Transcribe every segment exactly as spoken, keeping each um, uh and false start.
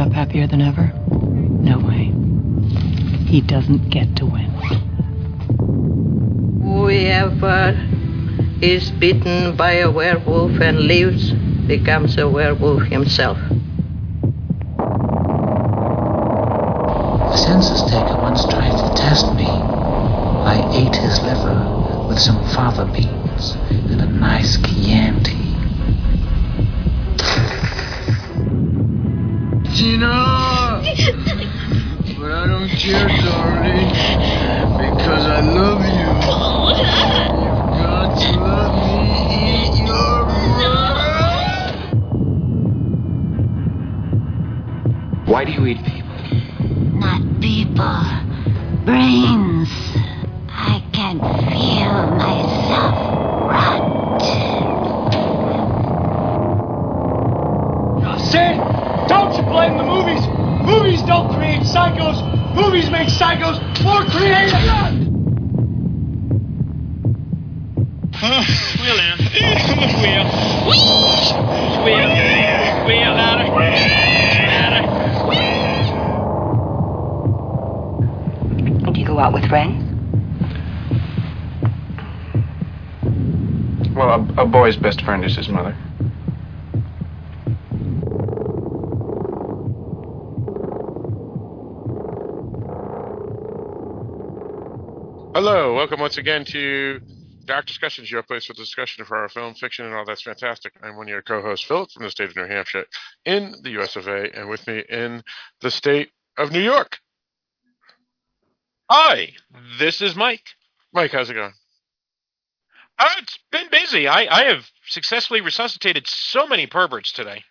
up happier than ever? No way. He doesn't get to win. Whoever is bitten by a werewolf and lives becomes a werewolf himself. The census taker once tried to test me. I ate his liver with some fava beans and a nice Chianti. Tina! But I don't care, darling, because I love you. You've got to let me eat your brain. Why do you eat people? Not people. Brains. I can feel myself rot. See? Don't you blame the movies. Movies don't create psychos. Movies make psychos more creative. Uh, wheel in. Wheel. Wheel. Wheel louder. Louder. Do you go out with friends? Well, a, a boy's best friend is his mother. Hello, welcome once again to Dark Discussions, your place for discussion of horror, film, fiction, and all that's fantastic. I'm one of your co-hosts, Philip, from the state of New Hampshire, in the U S of A, and with me in the state of New York. Hi, this is Mike. Mike, how's it going? Uh, it's been busy. I, I have successfully resuscitated so many perverts today.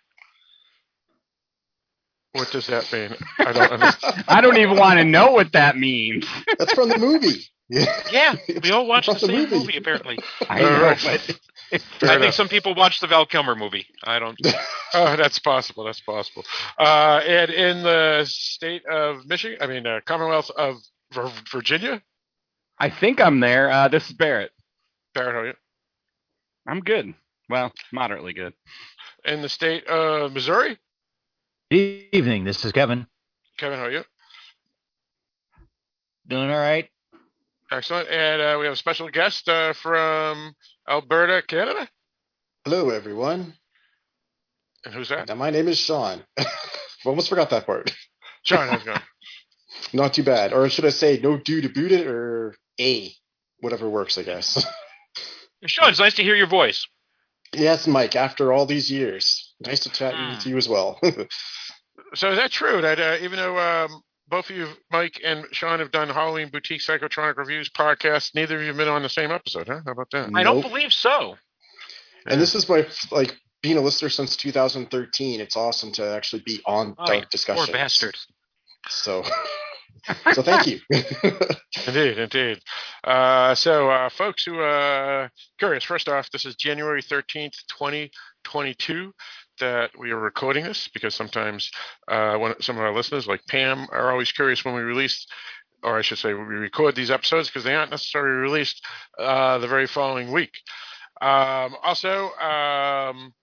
What does that mean? I don't understand. I don't even want to know what that means. That's from the movie. Yeah, we all watched the, the same movie. movie, apparently. I know, right. but I enough. think some people watched the Val Kilmer movie. I don't. Oh, that's possible. That's possible. Uh, and in the state of Michigan, I mean, uh, Commonwealth of Vir- Virginia, I think I'm there. Uh, this is Barrett. Barrett, how are you? I'm good. Well, moderately good. In the state of Missouri, Evening, this is Kevin. Kevin, how are you? Doing all right? Excellent. And uh, we have a special guest uh, from Alberta, Canada. Hello, everyone. And who's that? Now, my name is Sean. Almost forgot that part. Sean, how's it going? Not too bad. Or should I say, no do to boot it, or A? Whatever works, I guess. Sean, it's nice to hear your voice. Yes, Mike, after all these years. Nice to chat Mm. with you as well. So is that true that uh, even though um, both of you, Mike and Sean, have done Halloween Boutique Psychotronic Reviews podcasts, neither of you have been on the same episode, huh? How about that? I don't Nope. believe so. And this is my, like, being a listener since two thousand thirteen. It's awesome to actually be on Oh, Dark you Discussions. poor bastard. So, so thank you. Indeed, indeed. Uh, so, uh, folks who are curious, first off, this is January thirteenth, twenty twenty-two that we are recording this, because sometimes uh, when some of our listeners, like Pam, are always curious when we release, or I should say, when we record these episodes, because they aren't necessarily released uh, the very following week. Um, also, um,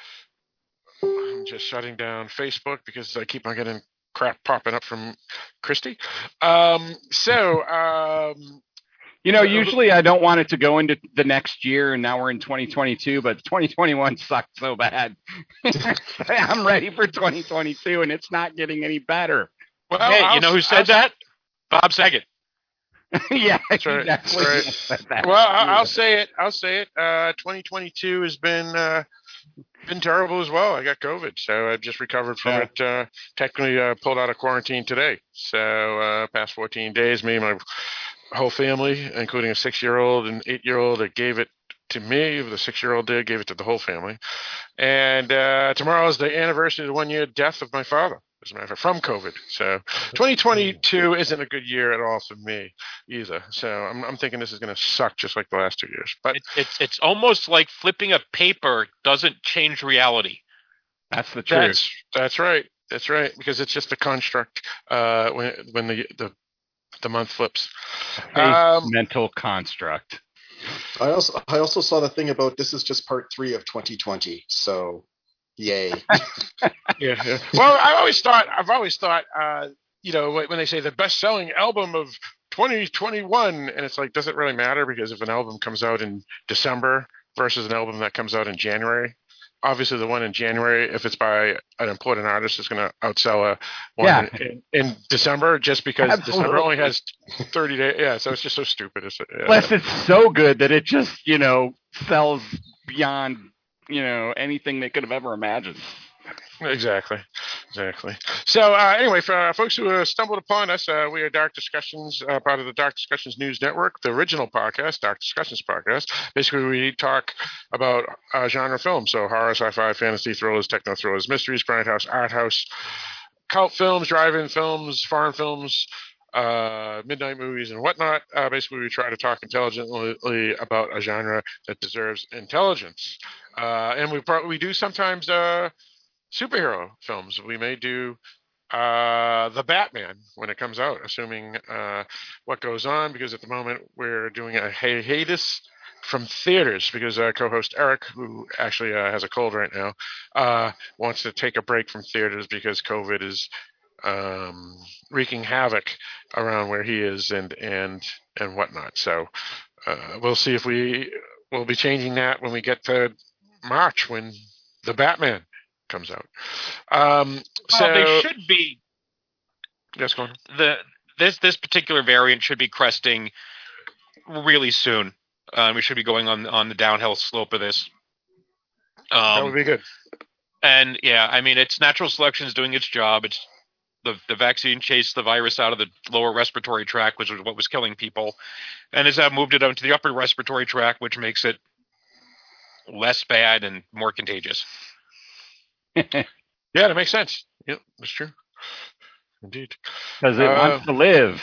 I'm just shutting down Facebook because I keep on getting crap popping up from Christy. Um, so, um, You know, usually I don't want it to go into the next year, and now we're in twenty twenty-two, but twenty twenty-one sucked so bad. I'm ready for twenty twenty-two, and it's not getting any better. well, Hey, I'll- you know who said I'll- that? Bob Saget. Yeah, That's right. exactly. That's right. Said that. Well, I- I'll say it. I'll say it. Uh, twenty twenty-two has been uh, been terrible as well. I got COVID, so I just recovered from Yeah. it. Uh, technically, uh, pulled out of quarantine today. So, uh, past fourteen days, me and my whole family, including a six-year-old and eight-year-old, that gave it to me. The six-year-old did, gave it to the whole family. And uh, tomorrow is the anniversary of the one-year death of my father, as a matter of fact, from COVID. So twenty twenty-two isn't a good year at all for me either. So I'm, I'm thinking this is going to suck just like the last two years. But It, it's it's almost like flipping a paper doesn't change reality. That's the truth. that's that's right. That's right, because it's just a construct uh, when when the the the month flips. A Um, mental construct. I also I also saw the thing about this is just part three of twenty twenty. So Yay. yeah, yeah. Well, I always thought, I've always thought, uh, you know, when they say the best-selling album of twenty twenty-one, and it's like, does it really matter? Because if an album comes out in December versus an album that comes out in January, obviously the one in January, if it's by an important artist, is going to outsell a one Yeah. in, in December, just because Absolutely. December only has thirty days. Yeah, so it's just so stupid. It's, yeah. Plus, it's so good that it just, you know, sells beyond, you know, anything they could have ever imagined. Exactly, exactly. So uh, anyway, for uh, folks who uh, stumbled upon us, uh, we are Dark Discussions, uh, part of the Dark Discussions News Network, the original podcast, Dark Discussions Podcast. Basically, we talk about uh, genre films, so horror, sci-fi, fantasy, thrillers, techno thrillers, mysteries, grindhouse, art house, cult films, drive-in films, foreign films, uh, midnight movies, and whatnot. Uh, basically, we try to talk intelligently about a genre that deserves intelligence, uh, and we pro- we do sometimes. Uh, superhero films. We may do uh, the Batman when it comes out, assuming uh, what goes on, because at the moment we're doing a hiatus from theaters because uh, co-host Eric, who actually uh, has a cold right now, uh, wants to take a break from theaters because COVID is um, wreaking havoc around where he is and and and whatnot. So uh, we'll see if we will be changing that when we get to March, when the Batman comes out. Um, so well, they should be. Yes, go on. The this this particular variant should be cresting really soon. Uh, we should be going on on the downhill slope of this. Um, that would be good. And yeah, I mean, it's natural selection is doing its job. It's the the vaccine chased the virus out of the lower respiratory tract, which was what was killing people, and has uh, moved it onto the upper respiratory tract, which makes it less bad and more contagious. Yeah, that makes sense. Yep, that's true. Indeed. Because it uh, wants to live.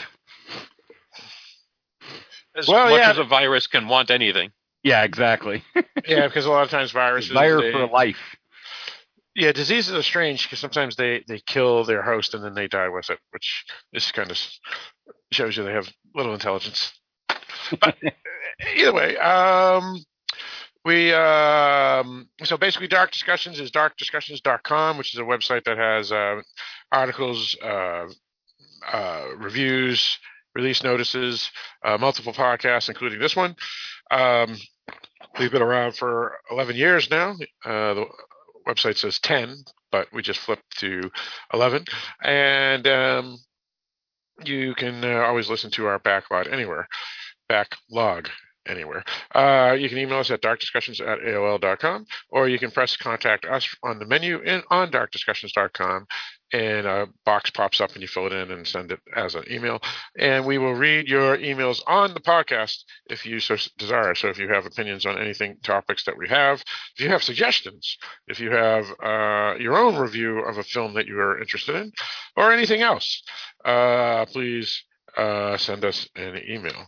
As well, much yeah. as a virus can want anything. Yeah, exactly. Yeah, because a lot of times viruses... Desire they, for life. Yeah, diseases are strange because sometimes they, they kill their host and then they die with it, which is kind of shows you they have little intelligence. But either way, um... We um, so basically, Dark Discussions is dark discussions dot com, which is a website that has uh, articles, uh, uh, reviews, release notices, uh, multiple podcasts, including this one. Um, we've been around for eleven years now. Uh, the website says ten, but we just flipped to eleven, and um, you can uh, always listen to our backlog anywhere. Backlog. Anywhere. Uh, you can email us at dark discussions at A O L dot com, or you can press contact us on the menu in, on dark discussions dot com, and a box pops up and you fill it in and send it as an email. And we will read your emails on the podcast if you so desire. So if you have opinions on anything, topics that we have, if you have suggestions, if you have uh, your own review of a film that you are interested in, or anything else, uh, please uh, send us an email.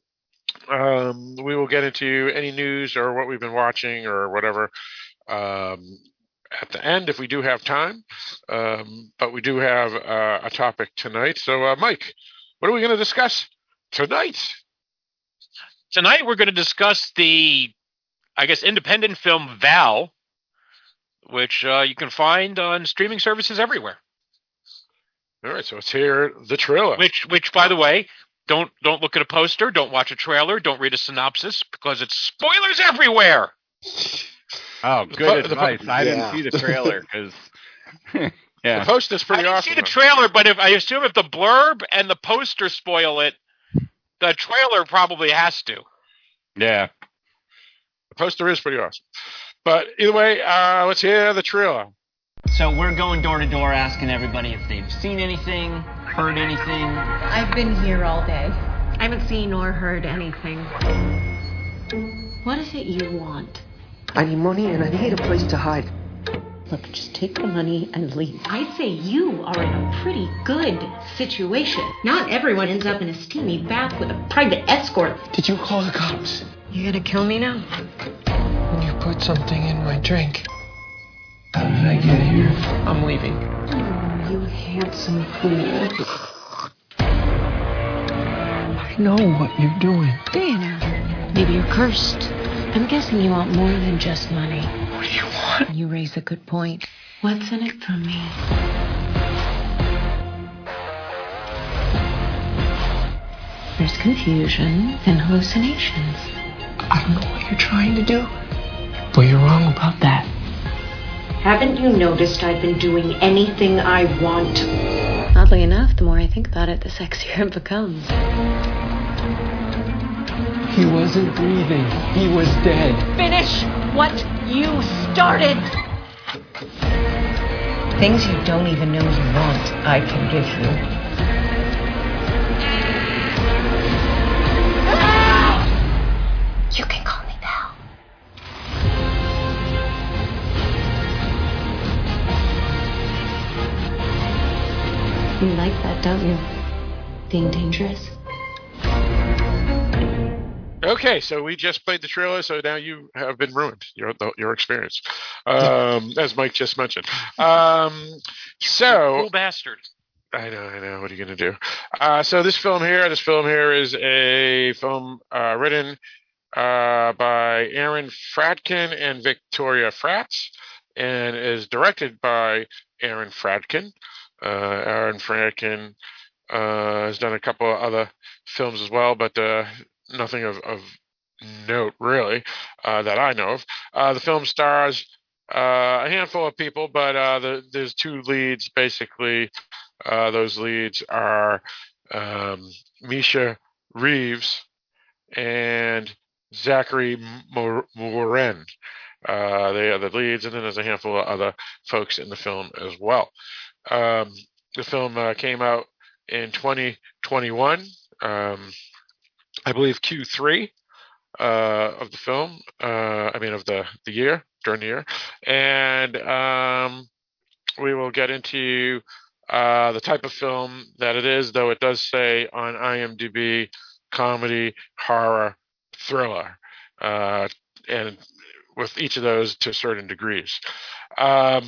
Um, we will get into any news or what we've been watching or whatever um, at the end if we do have time. Um, but we do have uh, a topic tonight. So, uh, Mike, what are we going to discuss tonight? Tonight we're going to discuss the, I guess, independent film Val, which uh, you can find on streaming services everywhere. All right, so let's hear the trailer. Which, which, by the way, don't don't look at a poster, don't watch a trailer, don't read a synopsis, because it's spoilers everywhere. Oh, good po- advice. po- I yeah. didn't see the trailer because. yeah. The poster's pretty I didn't awesome. see the trailer, but if I assume if the blurb and the poster spoil it, the trailer probably has to. Yeah. The poster is pretty awesome. But either way, uh, let's hear the trailer. So we're going door to door asking everybody if they've seen anything, heard anything. I've been here all day. I haven't seen or heard anything. What is it you want? I need money and I need a place to hide. Look, just take the money and leave. I'd say you are in a pretty good situation. Not everyone ends up in a steamy bath with a private escort. Did you call the cops? You gonna kill me now? When you put something in my drink. How did I get here? I'm leaving. Oh, you handsome fool. I know what you're doing. There now. Maybe you're cursed. I'm guessing you want more than just money. What do you want? You raise a good point. What's in it for me? There's confusion and hallucinations. I don't know what you're trying to do, but you're wrong about that. Haven't you noticed I've been doing anything I want? Oddly enough, the more I think about it, the sexier it becomes. He wasn't breathing. He was dead. Finish what you started! Things you don't even know you want, I can give you. You can call me Val. You like that, don't you? Being dangerous? Okay, so we just played the trailer, so now you have been ruined, your your experience, um, as Mike just mentioned. Um, so, Cruel bastard. I know, I know. What are you going to do? Uh, so this film here, this film here is a film uh, written uh, by Aaron Fradkin and Victoria Fratz, and is directed by Aaron Fradkin. Uh, Aaron Fradkin uh, has done a couple of other films as well, but uh, nothing of, of note, really, uh, that I know of. Uh, the film stars uh, a handful of people, but uh, the, there's two leads, basically. Uh, those leads are um, Misha Reeves and Zachary Morin. Uh, they are the leads, and then there's a handful of other folks in the film as well. Um, the film uh, came out in twenty twenty-one. Um, I believe Q three uh, of the film. Uh, I mean, of the, the year, during the year. And um, we will get into uh, the type of film that it is, though it does say on IMDb comedy, horror, thriller. Uh, and with each of those to certain degrees. Um,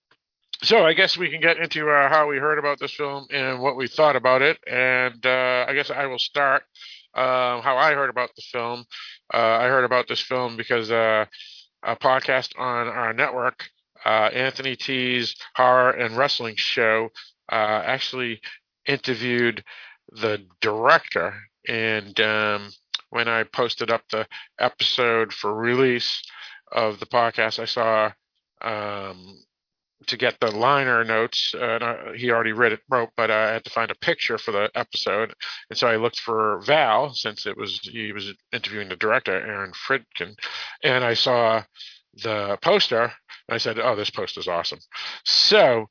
so I guess we can get into uh, how we heard about this film and what we thought about it. And uh, I guess I will start uh, how I heard about the film. Uh, I heard about this film because uh, a podcast on our network, uh, Anthony T's Horror and Wrestling Show, uh, actually interviewed the director. And um, when I posted up the episode for release of the podcast, I saw um, to get the liner notes, uh, and I, he already read it, wrote, but I had to find a picture for the episode, and so I looked for Val, since it was he was interviewing the director, Aaron Fradkin, and I saw the poster, and I said, "Oh, this poster's awesome." So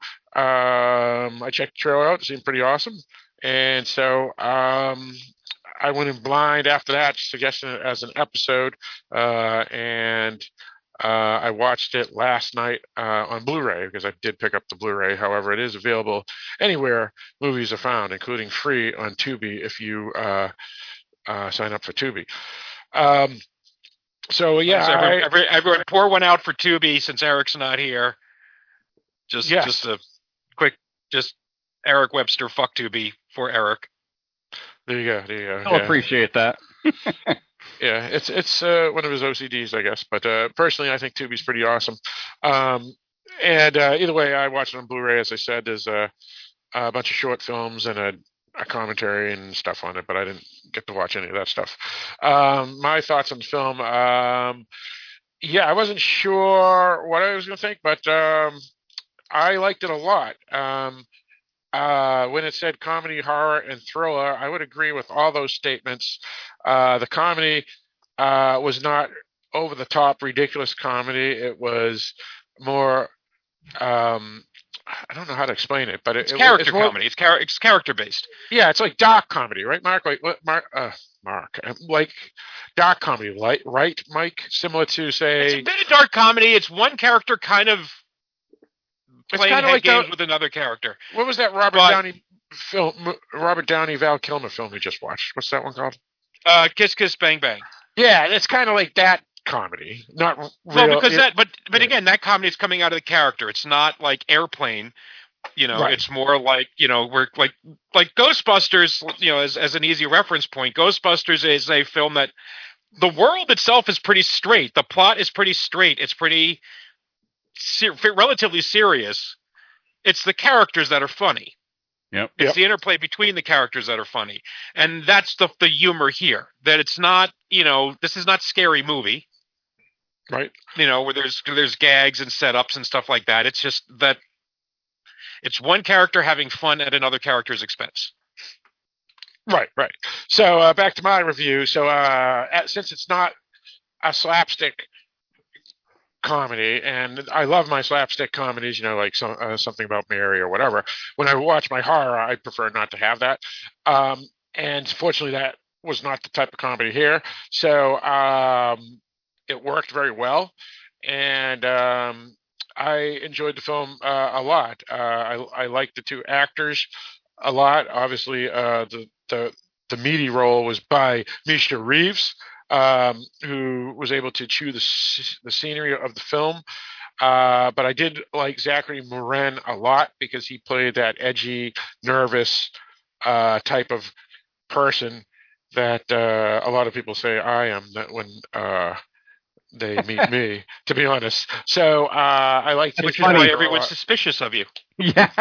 um, I checked the trailer out; it seemed pretty awesome, and so um, I went in blind after that, suggesting it as an episode, uh, and uh, I watched it last night uh, on Blu-ray, because I did pick up the Blu-ray. However, it is available anywhere movies are found, including free on Tubi if you uh, uh, sign up for Tubi. Um, so yeah, so every, I, every, everyone pour one out for Tubi since Eric's not here. Just, yes. just a quick, just Eric Webster, fuck Tubi for Eric. There you go. There you go. I'll yeah. appreciate that. Yeah, it's it's uh, one of his O C Ds, I guess. But uh, personally, I think Tubi's pretty awesome. Um, and uh, either way, I watched it on Blu-ray, as I said. There's a, a bunch of short films and a, a commentary and stuff on it, but I didn't get to watch any of that stuff. Um, my thoughts on the film. Um, yeah, I wasn't sure what I was going to think, but um, I liked it a lot. Um, Uh, when it said comedy, horror, and thriller, I would agree with all those statements. Uh, the comedy uh, was not over-the-top, ridiculous comedy. It was more, um, I don't know how to explain it, but it, it's it, character it's more, comedy. It's, char- it's character-based. Yeah, it's like dark comedy, right, Mark? Like Mark, uh, Mark, like dark comedy, like, right, Mike? Similar to, say, it's a bit of dark comedy. It's one character kind of playing head like games the, with another character. What was that Robert but, Downey film? Robert Downey Val Kilmer film we just watched. What's that one called? Uh, Kiss Kiss Bang Bang. Yeah, it's kind of like that comedy, not real. Well, because it, that, but but yeah. again, that comedy is coming out of the character. It's not like Airplane. You know, right. It's more like, you know, we're like like Ghostbusters. You know, as as an easy reference point, Ghostbusters is a film that the world itself is pretty straight. The plot is pretty straight. It's pretty ser- relatively serious. It's the characters that are funny. Yep. It's Yep. the interplay between the characters that are funny. And that's the the humor here. That it's not, you know, this is not Scary Movie. Right. You know, where there's there's gags and setups and stuff like that. It's just that it's one character having fun at another character's expense. Right, right. So uh, back to my review. So uh, at, since it's not a slapstick comedy, and I love my slapstick comedies, you know, like some, uh, something about Mary or whatever. When I watch my horror, I prefer not to have that. Um, and fortunately, that was not the type of comedy here. So um, it worked very well, and um, I enjoyed the film uh, a lot. Uh, I, I liked the two actors a lot. Obviously, uh, the the the meaty role was by Misha Reeves, um, who was able to chew the the scenery of the film. Uh, but I did like Zachary Moran a lot because he played that edgy, nervous uh, type of person that uh, a lot of people say I am. That when uh, they meet me, to be honest. So uh, I liked his Which is why character a everyone's lot. suspicious of you. Yeah.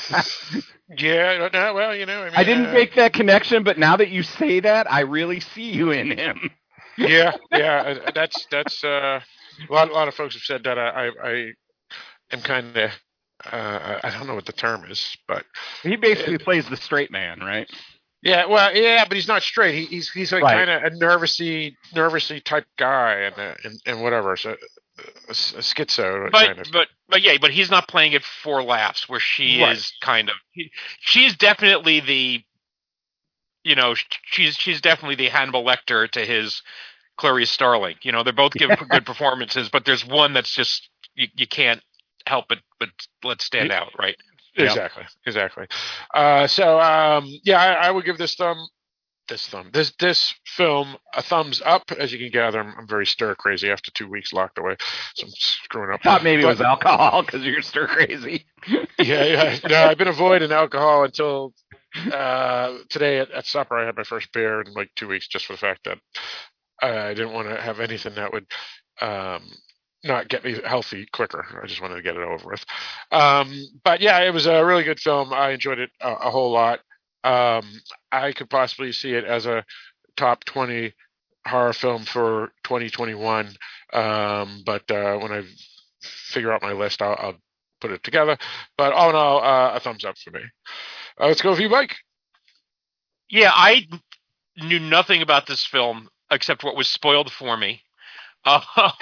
Yeah, no, well, you know, I mean, I didn't uh, make that connection, but now that you say that, I really see you in him. yeah, yeah, uh, that's that's uh, a lot. A lot of folks have said that. I, I, I am kind of, uh, I don't know what the term is, but He basically plays the straight man, right? yeah, well, yeah, but he's not straight. He, he's he's like Right. kind of a nervousy, nervousy type guy, and uh, and, and whatever. So a, a schizo But kind of. but but yeah, but he's not playing it for laughs. Where she Right. is kind of, he, she's definitely the, you know, sh- she's she's definitely the Hannibal Lecter to his Clarice Starling. You know, they're both giving good performances, but there's one that's just you, you can't help but but let stand out, right? Exactly, exactly. Uh, so um, yeah, I, I would give this thumb, this thumb, this this film a thumbs up. As you can gather, I'm, I'm very stir crazy after two weeks locked away, so I'm screwing up. Thought maybe it was But- alcohol because you're stir crazy. yeah, yeah. No, I've been avoiding alcohol until uh, today at, at supper. I had my first beer in like two weeks, just for the fact that uh, I didn't want to have anything that would um, not get me healthy quicker. I just wanted to get it over with. Um, but yeah, it was a really good film. I enjoyed it a, a whole lot. Um, I could possibly see it as a top twenty horror film for twenty twenty-one. Um, but uh, when I figure out my list, I'll, I'll put it together. But all in all, uh, a thumbs up for me. Uh, let's go with you, Mike. Yeah, I knew nothing about this film except what was spoiled for me um,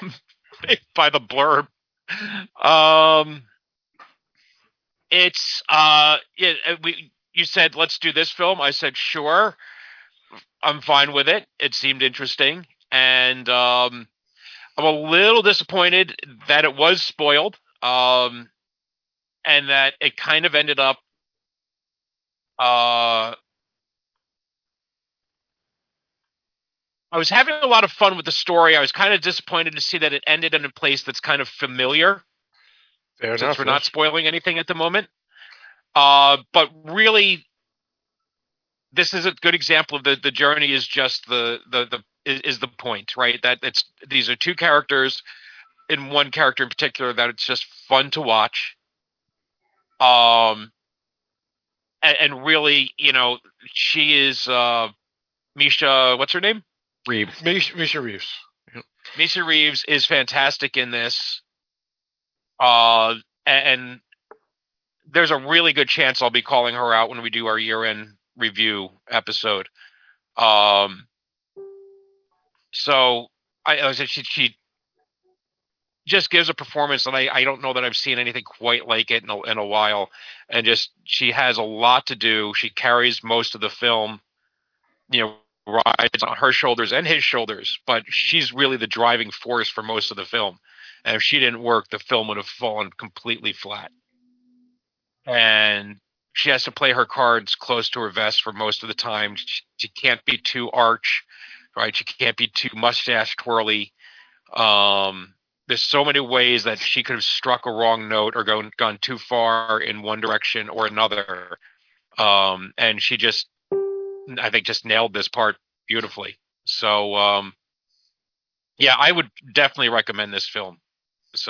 by the blurb. Um, it's uh, it, we. You said let's do this film. I said sure. I'm fine with it. It seemed interesting, and um, I'm a little disappointed that it was spoiled, um, and that it kind of ended up. Uh, I was having a lot of fun with the story. I was kind of disappointed to see that it ended in a place that's kind of familiar. Fair since enough. we're not spoiling anything at the moment. Uh, but really, this is a good example of the the journey is just the the the is, is the point, right? That it's these are two characters, in one character in particular that it's just fun to watch. Um, and, and really, you know, she is uh, Misha. What's her name? Reeves. Misha, Misha Reeves. Yep. Misha Reeves is fantastic in this. Uh, and there's a really good chance I'll be calling her out when we do our year-end review episode. Um, so I, I said she, she just gives a performance that I, I don't know that I've seen anything quite like it in a, in a while. And just she has a lot to do. She carries most of the film, you know, rides on her shoulders and his shoulders, but she's really the driving force for most of the film. And if she didn't work, the film would have fallen completely flat. And she has to play her cards close to her vest for most of the time. She, she can't be too arch, right? She can't be too mustache twirly. Um, there's so many ways that she could have struck a wrong note or gone gone too far in one direction or another. Um, and she just, I think, just nailed this part beautifully. So, um, Yeah, I would definitely recommend this film. So,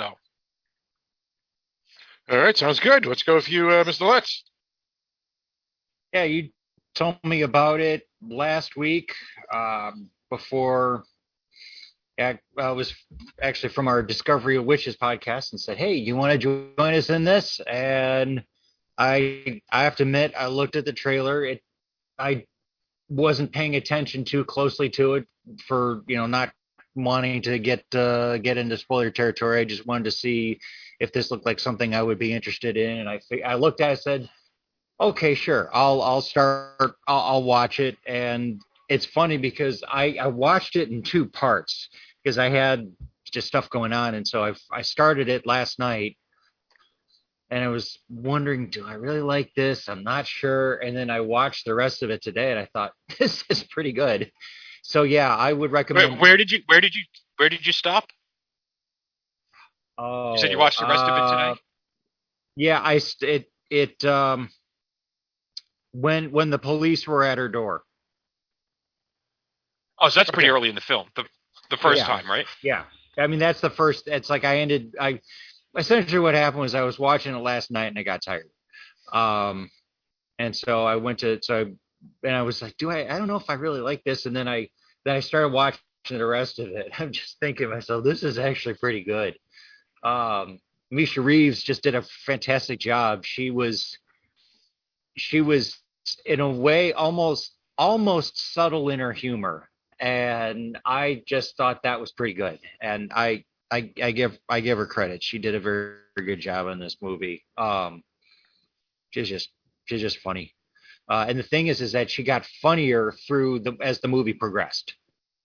all right, sounds good. Let's go with you, uh, Mister Lutz. Yeah, you told me about it last week um, before. I was actually from our Discovery of Witches podcast and said, "Hey, you want to join us in this?" And I, I have to admit, I looked at the trailer. It, I wasn't paying attention too closely to it for you know not wanting to get uh, get into spoiler territory. I just wanted to see if this looked like something I would be interested in. And I, I looked at it and said, "Okay, sure, I'll, I'll start. I'll, I'll watch it." And it's funny because I, I watched it in two parts because I had just stuff going on. And so I, I started it last night and I was wondering, do I really like this? I'm not sure. And then I watched the rest of it today and I thought, this is pretty good. So yeah, I would recommend. Where, where did you, where did you, where did you stop? Oh, you said you watched the rest uh, of it today? Yeah, I, it, it, um, when, when the police were at her door. Oh, so that's pretty okay. early in the film. The the first yeah. time, right? Yeah. I mean, that's the first. It's like I ended. I essentially what happened was I was watching it last night and I got tired. Um, and so I went to so I, and I was like, do I? I don't know if I really like this. And then I then I started watching the rest of it. I'm just thinking to myself, this is actually pretty good. Um, Misha Reeves just did a fantastic job. She was she was in a way almost almost subtle in her humor. And I just thought that was pretty good. And I, I, I give, I give her credit. She did a very, very good job in this movie. Um, she's just, she's just funny. Uh, and the thing is, is that she got funnier through the, as the movie progressed.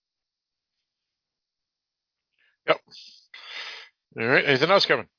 Yep. All right. Anything else, Kevin?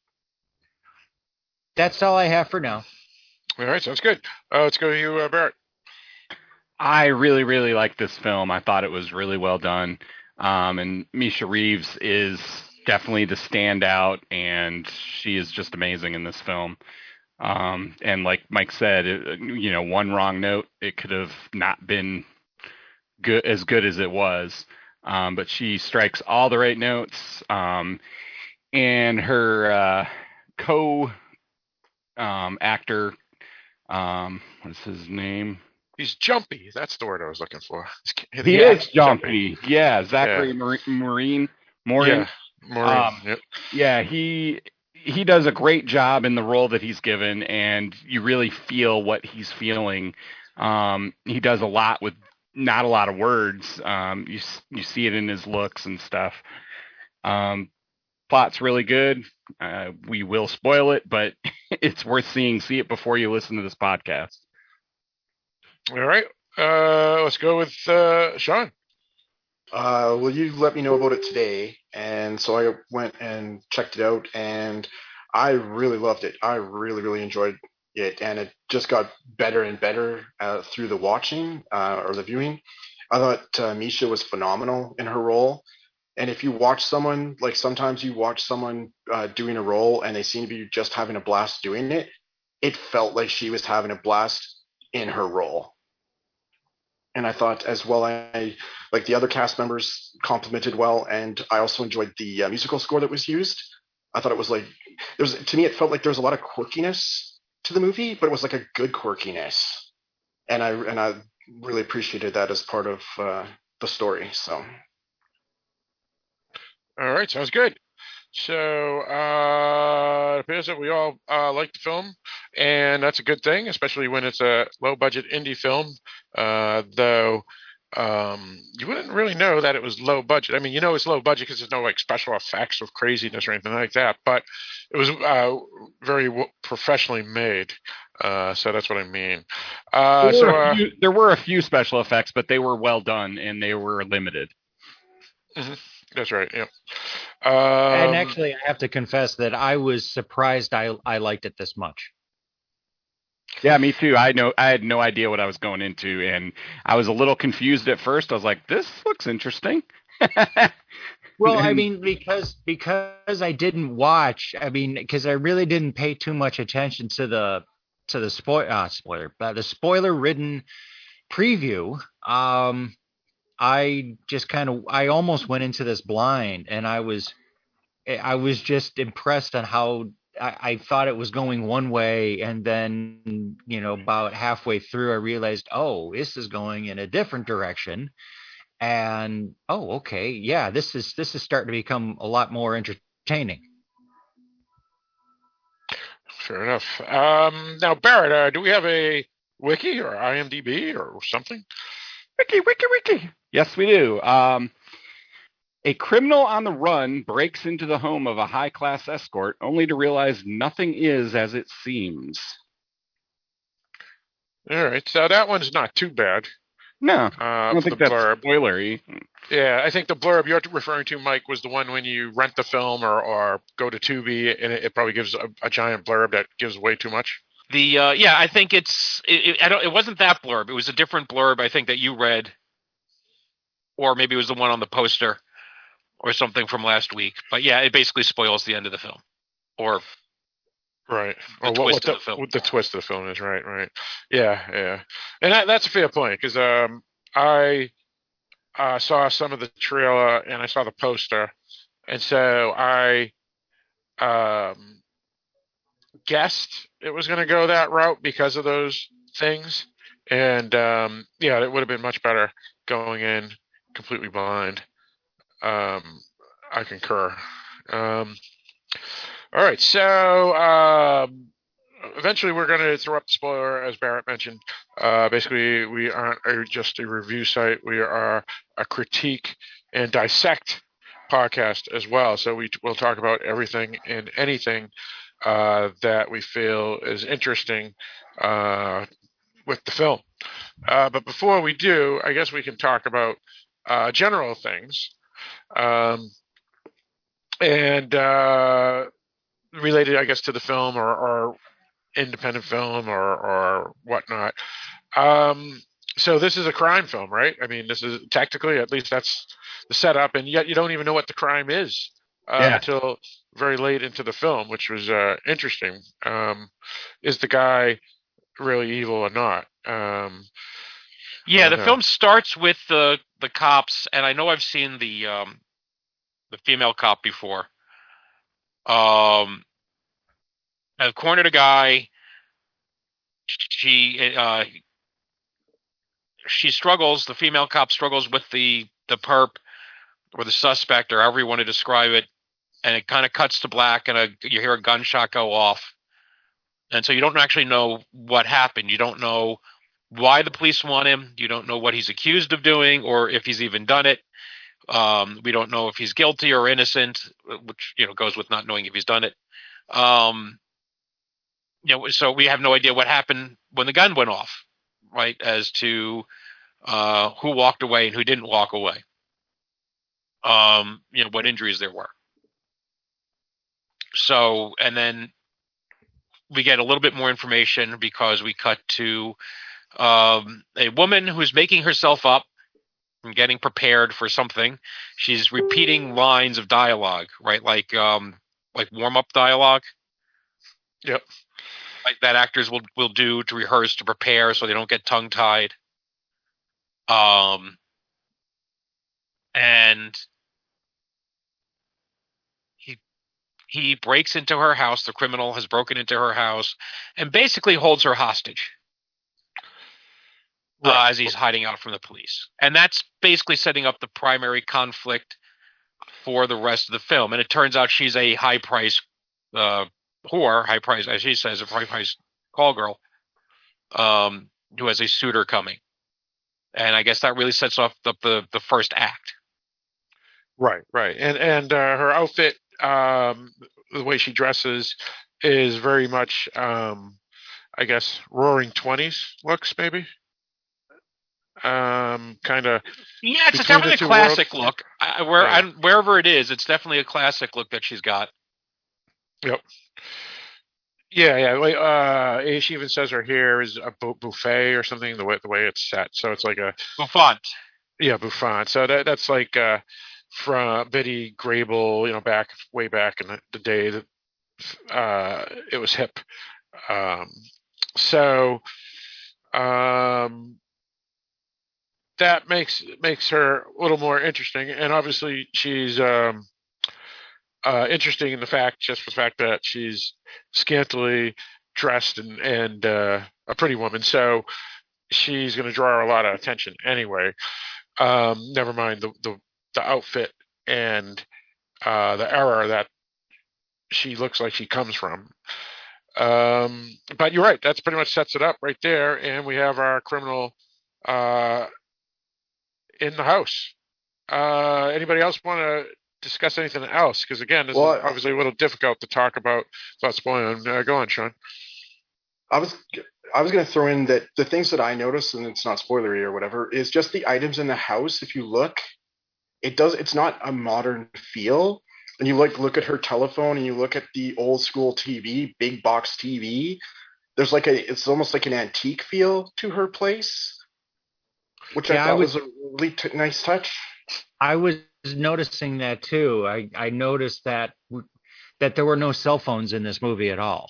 That's all I have for now. All right. Sounds good. Uh, let's go to you, uh, Barrett. I really, really like this film. I thought it was really well done. Um, and Misha Reeves is definitely the standout, and she is just amazing in this film. Um, and like Mike said, it, you know, one wrong note, it could have not been good as good as it was. Um, but she strikes all the right notes. Um, and her uh, co um, actor, um, what's his name? He's jumpy. That's the word I was looking for. He, he is jumpy. jumpy. Yeah, Zachary yeah. Marine. Morin. Yeah, Morin. Um, yep. Yeah, he he does a great job in the role that he's given, and you really feel what he's feeling. Um, he does a lot with not a lot of words. Um, you you see it in his looks and stuff. Um, plot's really good. Uh, we will spoil it, but it's worth seeing. See it before you listen to this podcast. All right, uh, let's go with uh, Sean. Uh, well, you let me know about it today, and so I went and checked it out, and I really loved it. I really, really enjoyed it, and it just got better and better uh, through the watching uh, or the viewing. I thought uh, Misha was phenomenal in her role, and if you watch someone, like sometimes you watch someone uh, doing a role, and they seem to be just having a blast doing it, it felt like she was having a blast in her role. And I thought as well, I like the other cast members complimented well, and I also enjoyed the uh, musical score that was used. I thought it was like there was to me it felt like there was a lot of quirkiness to the movie, but it was like a good quirkiness, and I and I really appreciated that as part of uh, the story. So, all right, sounds good. So uh, it appears that we all uh, like the film, and that's a good thing, especially when it's a low-budget indie film. Uh, though um, you wouldn't really know that it was low budget. I mean, you know it's low budget because there's no like special effects of craziness or anything like that. But it was uh, very w- professionally made. Uh, so that's what I mean. Uh, there, so were uh, few, there were a few special effects, but they were well done and they were limited. Mm-hmm. That's right. Yeah. Um, and Um, actually, I have to confess that I was surprised I I liked it this much. Yeah, me too. I know I had no idea what I was going into, and I was a little confused at first. I was like, "This looks interesting." Well, I mean, because because I didn't watch. I mean, because I really didn't pay too much attention to the to the spoil uh, spoiler, but the spoiler ridden preview. Um, I just kind of I almost went into this blind, and I was I was just impressed on how I, I thought it was going one way, and then you know about halfway through I realized, oh, this is going in a different direction, and oh, okay, yeah, this is this is starting to become a lot more entertaining. Fair enough. Um, now, Barrett, uh, do we have a wiki or IMDb or something? Wiki, wiki, wiki. Yes, we do. Um, a criminal on the run breaks into the home of a high-class escort, only to realize nothing is as it seems. All right, so that one's not too bad. No, uh, I don't think that's spoilery. Yeah, I think the blurb you're referring to, Mike, was the one when you rent the film or, or go to Tubi, and it, it probably gives a, a giant blurb that gives way too much. The uh, yeah, I think it's it, it, I don't. It wasn't that blurb. It was a different blurb. I think that you read, or maybe it was the one on the poster, or something from last week. But yeah, it basically spoils the end of the film, or right, the or twist what, what of the, the film. What the twist of the film is. Right, right. Yeah, yeah, and that, that's a fair point because um, I uh, saw some of the trailer and I saw the poster, and so I um. guessed it was going to go that route because of those things, and um, yeah, it would have been much better going in completely blind. Um, I concur. Um, all right, so um, eventually we're going to throw up the spoiler, as Barrett mentioned. Uh, basically, we aren't a, just a review site; we are a critique and dissect podcast as well. So we will talk about everything and anything Uh, that we feel is interesting uh, with the film. Uh, but before we do, I guess we can talk about uh, general things um, and uh, related, I guess, to the film or, or independent film or, or whatnot. Um, so this is a crime film, right? I mean, this is technically, at least that's the setup, and yet you don't even know what the crime is. Uh, Yeah. until very late into the film, which was uh, interesting. Um, is the guy really evil or not? Um, Yeah, the know. film starts with the the cops, and I know I've seen the um, the female cop before. Um, I've cornered a guy. She uh, she struggles. The female cop struggles with the the perp or the suspect, or however you want to describe it. And it kind of cuts to black, and a, you hear a gunshot go off. And so you don't actually know what happened. You don't know why the police want him. You don't know what he's accused of doing, or if he's even done it. Um, we don't know if he's guilty or innocent, which you know goes with not knowing if he's done it. Um, you know, so we have no idea what happened when the gun went off, right? As to uh, who walked away and who didn't walk away. Um, you know, what injuries there were. So, and then we get a little bit more information because we cut to um, a woman who's making herself up and getting prepared for something. She's repeating lines of dialogue, right? Like um, like warm up dialogue. Yep. Like that actors will will do to rehearse, to prepare, so they don't get tongue tied. Um, and he he breaks into her house. The criminal has broken into her house and basically holds her hostage. Right. Uh, as he's hiding out from the police. And that's basically setting up the primary conflict for the rest of the film. And it turns out she's a high-price uh, whore, high-price, as she says, a high-price call girl, um, who has a suitor coming. And I guess that really sets off the, the, the first act. Right, right. And, and uh, her outfit, um, the way she dresses, is very much, um, I guess, roaring twenties looks, maybe? Um, kind of. Yeah, it's definitely a classic worlds. look. I, where yeah. I, wherever it is, it's definitely a classic look that she's got. Yep. Yeah, yeah. Like, uh, she even says her hair is a buffet or something. The way the way it's set, so it's like a bouffant. Yeah, bouffant. So that that's like uh, from Betty Grable, you know, back way back in the, the day that uh, it was hip. Um, so. Um, that makes makes her a little more interesting, and obviously she's um, uh, interesting in the fact, just for the fact that she's scantily dressed and and uh, a pretty woman, so she's going to draw a lot of attention anyway. Um, never mind the, the the outfit and uh, the era that she looks like she comes from. Um, but you're right. That's pretty much sets it up right there, and we have our criminal uh, in the house. Uh, anybody else want to discuss anything else? Because again, this Well, is obviously a little difficult to talk about without spoiling. Uh, go on, Sean. I was I was going to throw in that the things that I noticed, and it's not spoilery or whatever, is just the items in the house. If you look, it does. It's not a modern feel. And you like look at her telephone, and you look at the old school T V, big box T V. There's like a, it's almost like an antique feel to her place, which Yeah, I I thought was- was a really t- nice touch. I was noticing that too. I, I noticed that that there were no cell phones in this movie at all.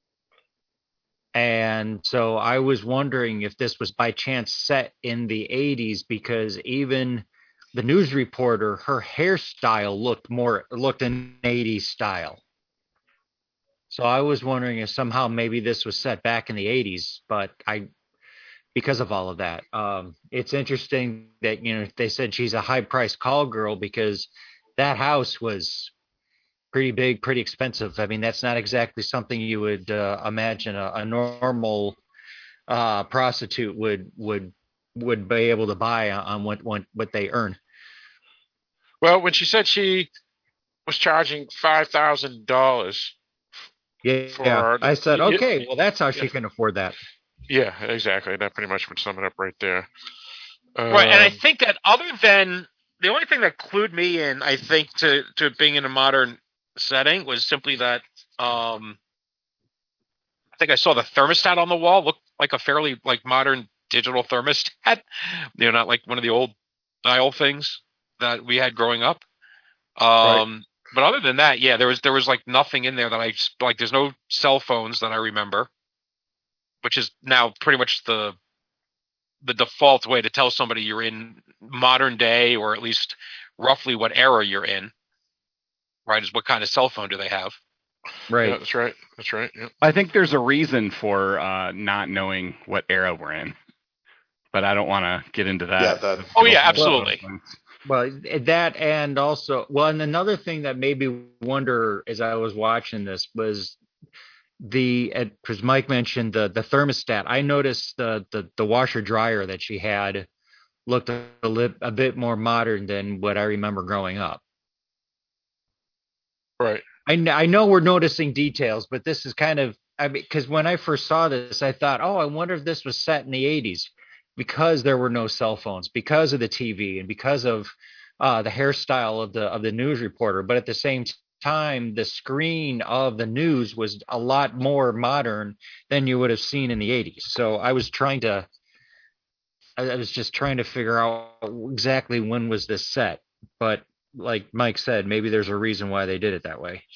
And so I was wondering if this was by chance set in the eighties, because even the news reporter, her hairstyle looked more looked an eighties style. So I was wondering if somehow maybe this was set back in the eighties, but I because of all of that. Um, it's interesting that, you know, they said she's a high priced call girl, because that house was pretty big, pretty expensive. I mean, that's not exactly something you would uh, imagine a, a normal uh, prostitute would would would be able to buy on what what, what they earn. Well, when she said she was charging five thousand dollars, Yeah, for yeah. I said, y- okay, well, that's how she yeah. can afford that. Yeah, exactly. That pretty much would sum it up right there. Right, and I Um, think that other than the only thing that clued me in, I think, to, to being in a modern setting was simply that um, I think I saw the thermostat on the wall looked like a fairly like modern digital thermostat. You know, not like one of the old dial things that we had growing up. Um, Right. But other than that, yeah, there was there was like nothing in there that I like. There's no cell phones that I remember, which is now pretty much the the default way to tell somebody you're in modern day, or at least roughly what era you're in. Right? Is what kind of cell phone do they have? Right. Yeah, that's right. That's right. Yeah. I think there's a reason for uh, not knowing what era we're in, but I don't want to get into that. Yeah, that- Oh yeah, absolutely. Well, that, and also, well, and another thing that made me wonder as I was watching this was the, because Mike mentioned the the thermostat. I noticed the the, the washer dryer that she had looked a, li- a bit more modern than what I remember growing up. Right. I, kn- I know we're noticing details, but this is kind of, I mean, because when I first saw this, I thought, oh, I wonder if this was set in the eighties, because there were no cell phones, because of the T V, and because of uh, the hairstyle of the of the news reporter. But at the same time, the screen of the news was a lot more modern than you would have seen in the eighties. So I was trying to, I I was just trying to figure out exactly when was this set. But like Mike said, maybe there's a reason why they did it that way.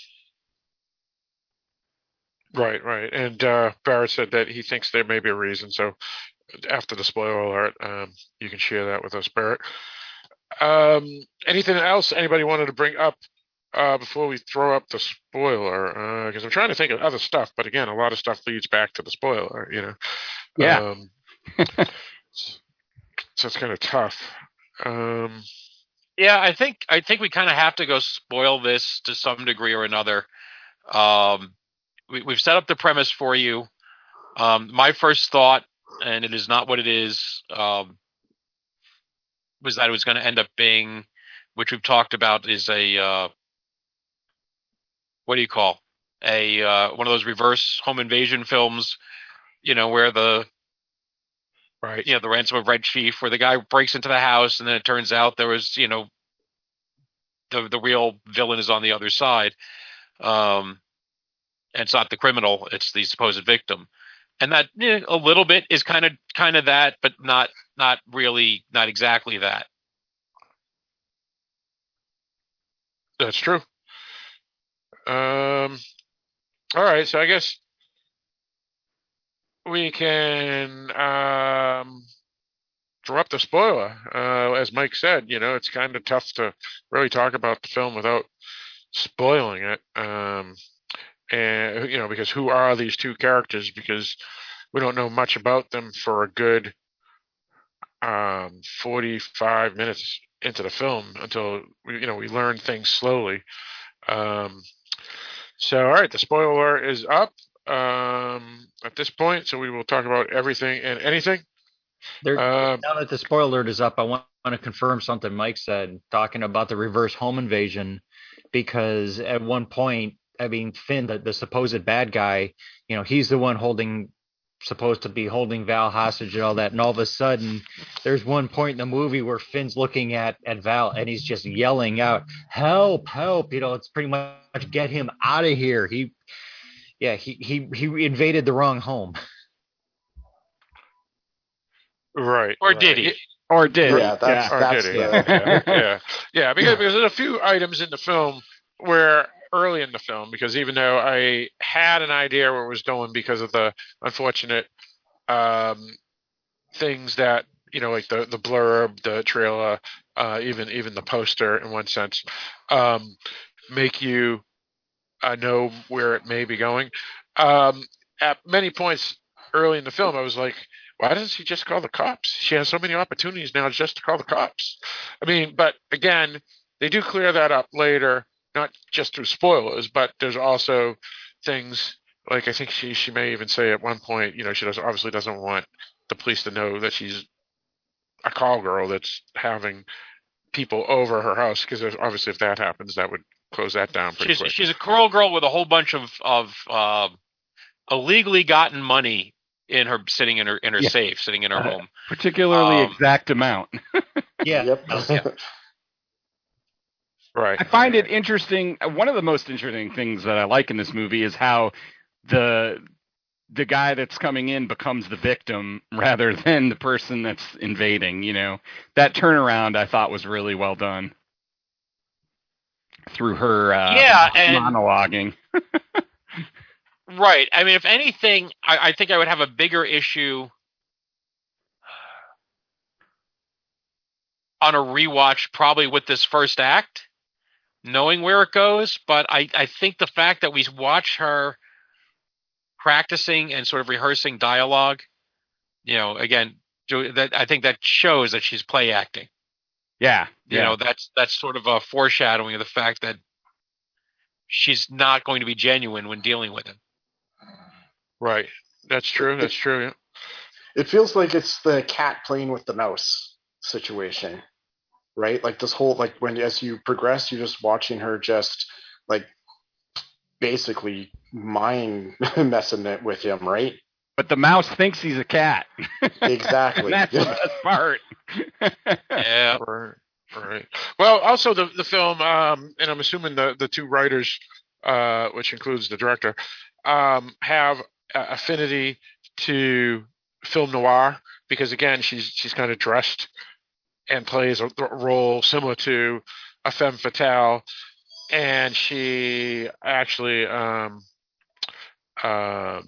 Right, right. And uh, Barrett said that he thinks there may be a reason. So after the spoiler alert, um, you can share that with us, Barrett. Um, anything else anybody wanted to bring up uh, before we throw up the spoiler? Because I'm trying to think of other stuff, but again, a lot of stuff leads back to the spoiler, you know? Yeah. Um, so it's kind of tough. Um, Yeah, I think I think we kind of have to go spoil this to some degree or another. Um, we, we've set up the premise for you. Um, my first thought, and it is not what it is, um, was that it was going to end up being, which we've talked about, is a uh, what do you call a uh, one of those reverse home invasion films, you know, where the right, you know, the Ransom of Red Chief, where the guy breaks into the house and then it turns out there was, you know, the the real villain is on the other side. Um, and it's not the criminal; it's the supposed victim, and that eh, a little bit is kind of kind of that, but not not really, not exactly that. That's true. Um, all right, so I guess we can um, throw up the spoiler. Uh, as Mike said, you know, it's kind of tough to really talk about the film without spoiling it. Um, and, you know, because who are these two characters? Because we don't know much about them for a good um, forty-five minutes into the film until, we, you know, we learn things slowly. Um, so, all right, the spoiler is up um, at this point, so we will talk about everything and anything. There, Um, now that the spoiler alert is up, I want, want to confirm something Mike said, talking about the reverse home invasion, because at one point, I mean, Finn, the, the supposed bad guy, you know, he's the one holding, supposed to be holding Val hostage and all that, and all of a sudden, there's one point in the movie where Finn's looking at, at Val, and he's just yelling out, help, help, you know, it's pretty much get him out of here. He, yeah, he, he, he invaded the wrong home. Right. Or right. did he? Or did Yeah, that's, Or that's did he? the... yeah, yeah, yeah. Because, because there's a few items in the film where early in the film, because even though I had an idea where it was going because of the unfortunate um, things that, you know, like the, the blurb, the trailer, uh, even even the poster in one sense, um, make you uh, know where it may be going. Um, at many points early in the film, I was like, why doesn't she just call the cops? She has so many opportunities now just to call the cops. I mean, but again, they do clear that up later, not just through spoilers, but there's also things like I think she she may even say at one point, you know, she doesn't obviously doesn't want the police to know that she's a call girl that's having people over her house, because obviously if that happens, that would close that down pretty she's, quick. She's a call girl with a whole bunch of of uh, illegally gotten money in her sitting in her in her Yeah. safe, sitting in her Uh, home. Particularly Um, exact amount. Yeah. Yep. Yeah. Right. I find it interesting. One of the most interesting things that I like in this movie is how the the guy that's coming in becomes the victim rather than the person that's invading. You know, that turnaround I thought was really well done through her uh, Yeah, and- monologuing. Right. I mean, if anything, I, I think I would have a bigger issue on a rewatch probably with this first act, knowing where it goes. But I, I think the fact that we watch her practicing and sort of rehearsing dialogue, you know, again, that I think that shows that she's play acting. Yeah. You yeah. know, that's that's sort of a foreshadowing of the fact that she's not going to be genuine when dealing with him. Right. That's true. That's true. Yeah. It feels like it's the cat playing with the mouse situation, right? Like this whole, like when as you progress, you're just watching her just like basically mind messing it with him, right? But the mouse thinks he's a cat. Exactly. That's the best part. Yeah. Right. Right. Well, also the the film, um, and I'm assuming the the two writers, uh, which includes the director, um, have affinity to film noir, because again, she's she's kind of dressed and plays a role similar to a femme fatale, and she actually, um, um,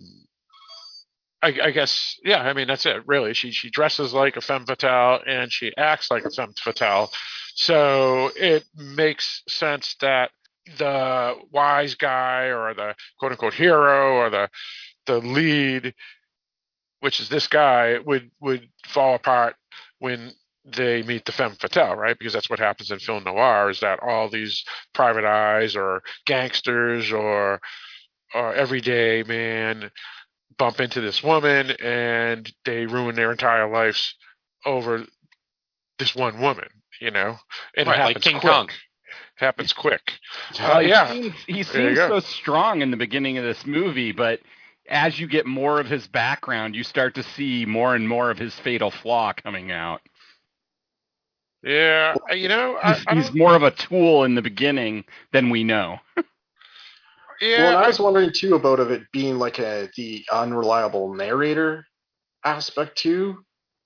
I, I guess, yeah, I mean that's it. Really, she she dresses like a femme fatale and she acts like a femme fatale, so it makes sense that the wise guy or the quote unquote hero or the the lead, which is this guy, would would fall apart when they meet the femme fatale, right? Because that's what happens in film noir, is that all these private eyes or gangsters or or everyday man bump into this woman and they ruin their entire lives over this one woman, you know? And Right, it like happens King quick. Kong. Happens quick. Well, Uh, he yeah. seems, he There you seems go. so strong in the beginning of this movie, but as you get more of his background, you start to see more and more of his fatal flaw coming out. Yeah, you know, I, He's, I he's don't, more of a tool in the beginning than we know. yeah, Well, and I I- was wondering too about of it being like a the unreliable narrator aspect too.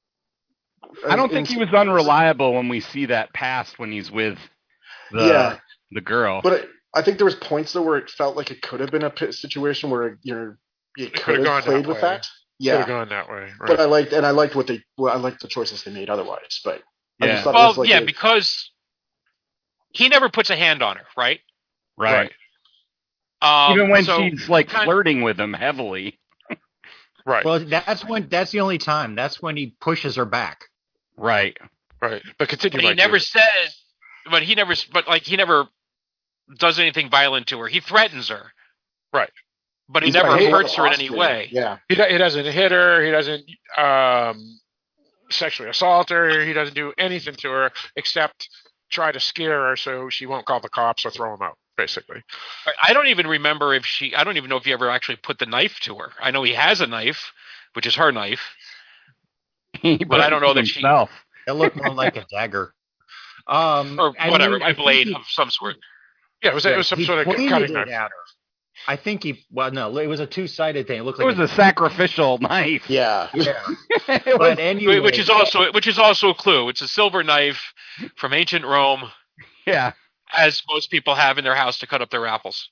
I don't In- think he was unreliable when we see that past when he's with the Yeah. the girl. But it, I think there was points though where it felt like it could have been a pit situation where you know it could've could gone have that played with way. that. Yeah, Could have gone that way. Right. but I liked and I liked what they well, I liked the choices they made otherwise. But I Yeah. just thought Well, it was like yeah, a- because he never puts a hand on her, right? Right. Um, Even when so she's like kind- flirting with him heavily. Right. Well, that's when that's the only time. That's when he pushes her back. Right. Right. But continue. But he Mike, never please. says. But he never. But like he never does anything violent to her. He threatens her. Right. But he He's never like, hey, hurts her in any Oscar. way. Yeah. He, do- he doesn't hit her. He doesn't um, sexually assault her. He doesn't do anything to her except try to scare her so she won't call the cops or throw him out, basically. I don't even remember if she. I don't even know if he ever actually put the knife to her. I know he has a knife, which is her knife. But I don't know that she. himself. It looked more like a dagger. Um, Or I whatever, mean, I a think blade he- of some sort. Yeah, it was, it was some he sort of pointed cutting it knife. at her. I think he. Well, no, it was a two-sided thing. It looked It like was a sacrificial knife. Yeah. Yeah. It was- But anyway, Which is also which is also a clue. It's a silver knife from ancient Rome, yeah. as most people have in their house to cut up their apples.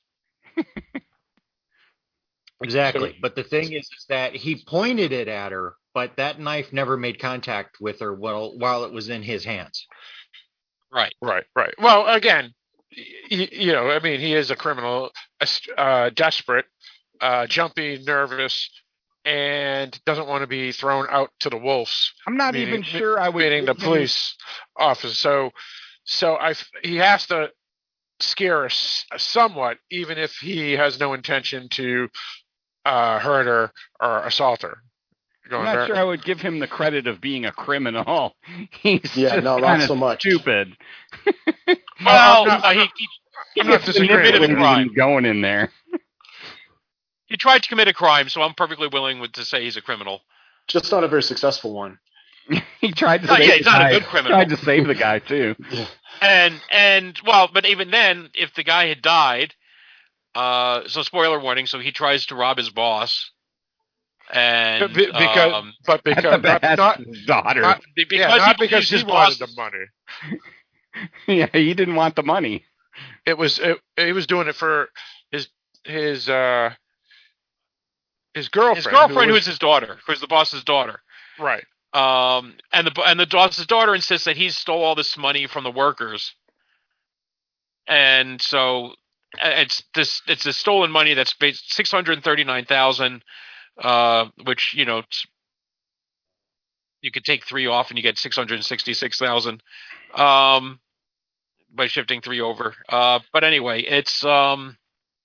exactly. But the thing is, is that he pointed it at her, but that knife never made contact with her while while it was in his hands. Right. Right, right. Well, again, y- you know, I mean, he is a criminal, uh, desperate, uh, jumpy, nervous, and doesn't want to be thrown out to the wolves. I'm not meaning- even sure I would meaning the give him- police officer. So, so I he has to scare us somewhat, even if he has no intention to uh, hurt her or assault her. I'm Going not back- sure I would give him the credit of being a criminal. He's Yeah, just no, not kinda so much. stupid. Well, I'm not- uh, he, he, I'm not he disagreeing. committed a Manipulating crime. him going in there. He tried to commit a crime, so I'm perfectly willing with, to say he's a criminal. Just not a very successful one. He tried to Oh, save yeah, the he's not a guy. good criminal. Tried to save the guy too. And and well, but even then, if the guy had died, uh, so spoiler warning. So he tries to rob his boss, and Be- because, um, but That's because the not, best not, daughter. not, because yeah, not he because believes he his wanted boss- the money. Yeah, he didn't want the money. It was it, he was doing it for his his uh his girlfriend. his girlfriend, who was is his daughter, who is the boss's daughter. right. Um, and the and the boss's daughter insists that he stole all this money from the workers, and so uh, it's this it's a stolen money that's six hundred thirty nine thousand, uh, which you know it's- you could take three off and you get six hundred sixty six thousand, um, by shifting three over. Uh, but anyway, it's um.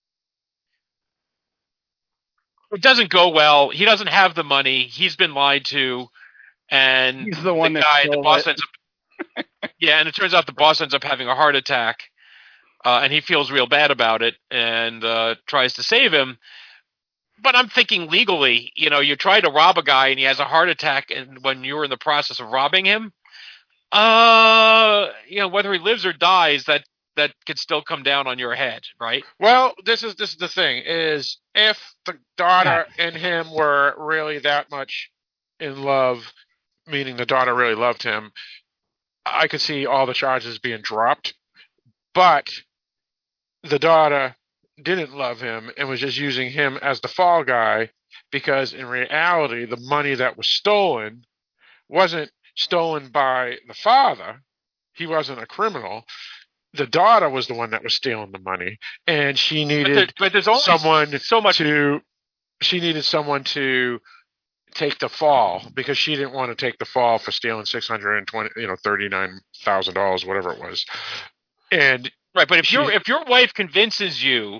It doesn't go well. He doesn't have the money. He's been lied to, and He's the one that guy, the stole boss it. ends up. Yeah, and it turns out the boss ends up having a heart attack, uh, and he feels real bad about it and uh, tries to save him. But I'm thinking legally, you know, you try to rob a guy and he has a heart attack, and when you're in the process of robbing him, uh, you know, whether he lives or dies, that that could still come down on your head, right? Well, this is this is the thing: is if the daughter and him were really that much in love, meaning the daughter really loved him, I could see all the charges being dropped. But the daughter didn't love him and was just using him as the fall guy, because in reality, the money that was stolen wasn't stolen by the father. He wasn't a criminal. The daughter was the one that was stealing the money, and she But, there, needed but there's only someone so much. to. She needed someone to take the fall, because she didn't want to take the fall for stealing six hundred and twenty, you know, thirty nine thousand dollars, whatever it was. And Right, but if she- your if your wife convinces you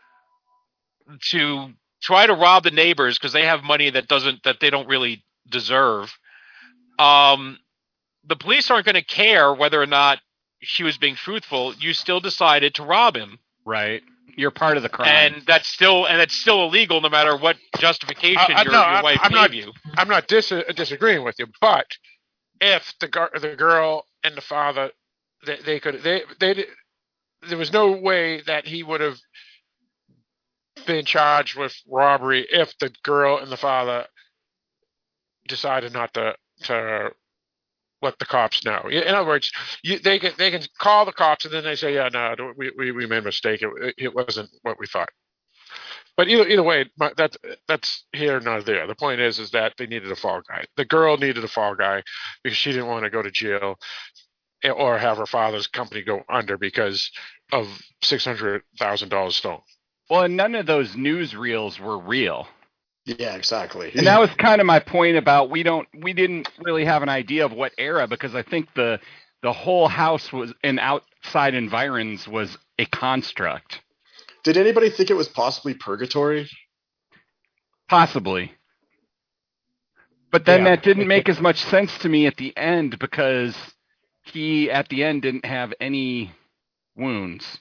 to try to rob the neighbors because they have money that doesn't that they don't really deserve, um, the police aren't going to care whether or not she was being truthful. You still decided to rob him, Right. You're part of the crime. and that's still and it's still illegal no matter what justification I- I- your, no, your I'm- wife I'm gave not- you. I'm not dis- disagreeing with you, but if the gar- the girl and the father, they, they could they they di- there was no way that he would have been charged with robbery if the girl and the father decided not to to let the cops know. In other words, you, they can they can call the cops and then they say, yeah, no, we we, we made a mistake. It, it wasn't what we thought. But either either way, my, that's that's here nor there. The point is, is that they needed a fall guy. The girl needed a fall guy because she didn't want to go to jail or have her father's company go under because of six hundred thousand dollars stolen. Well, and none of those newsreels were real. Yeah, exactly. And that was kind of my point about we don't we didn't really have an idea of what era, because I think the the whole house was and outside environs was a construct. Did anybody think it was possibly purgatory? Possibly. But then Yeah. that didn't make as much sense to me at the end, because he at the end didn't have any wounds.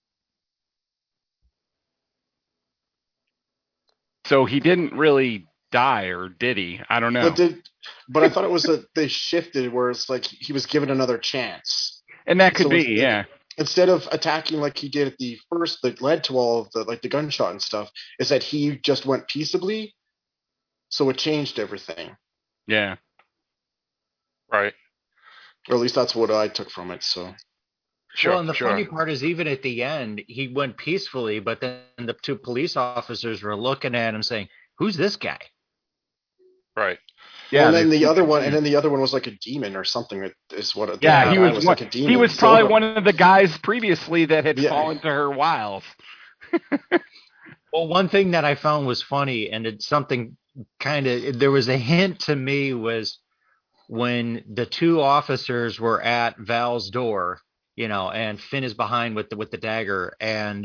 So he didn't really die, or did he? I don't know. But did but I thought it was that they shifted where it's like he was given another chance. And that could So be, it's- yeah. Instead of attacking like he did at the first that led to all of the like the gunshot and stuff, is that he just went peaceably. So it changed everything. Yeah. Right. Or at least that's what I took from it. So well, and the funny part is, even at the end, he went peacefully, but then the two police officers were looking at him saying, "Who's this guy?" Right. Yeah. And then the other one, and then the other one was like a demon or something. That is what. It, Yeah, he that was, like one, a demon. he was So- probably one of the guys previously that had Yeah. fallen to her wiles. Well, one thing that I found was funny, and it's something kind of, there was a hint to me, was when the two officers were at Val's door, you know, and Finn is behind with the with the dagger, and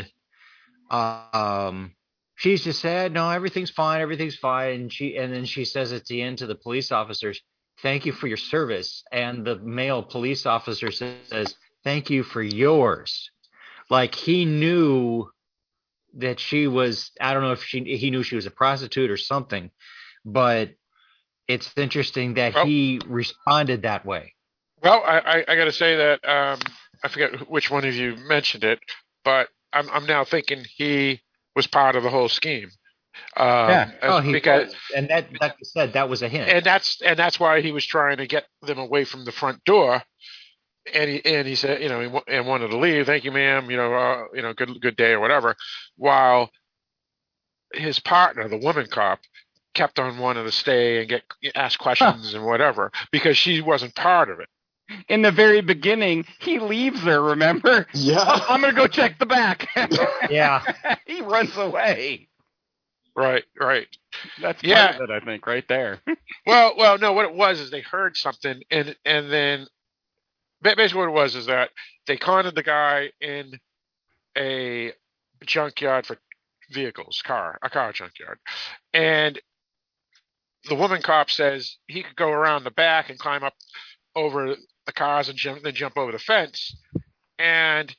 um, she's just said, "No, everything's fine, everything's fine," and she and then she says at the end to the police officers, "Thank you for your service," and the male police officer says, "Thank you for yours." Like he knew that she was, I don't know if she he knew she was a prostitute or something, but it's interesting that Well- he responded that way. Well, I, I, I got to say that um, I forget which one of you mentioned it, but I'm I'm now thinking he was part of the whole scheme. Um, Yeah. as- Oh, he because was. And that, like I said, that was a hint. and that's and that's why he was trying to get them away from the front door. And he and he said, you know, he, wa- and wanted to leave. Thank you, ma'am. You know, uh, you know, good good day or whatever. While his partner, the woman cop, kept on wanting to stay and get ask questions and whatever because she wasn't part of it. In the very beginning, he leaves her, remember? Yeah. Oh, I'm going to go check the back. Yeah. He runs away. Right, right. That's Yeah. part of it, I think, right there. Well, well, no. What it was is they heard something, and and then ba- basically what it was is that they cornered the guy in a junkyard for vehicles, car, a car junkyard, and the woman cop says he could go around the back and climb up over the cars and jump, then jump over the fence, and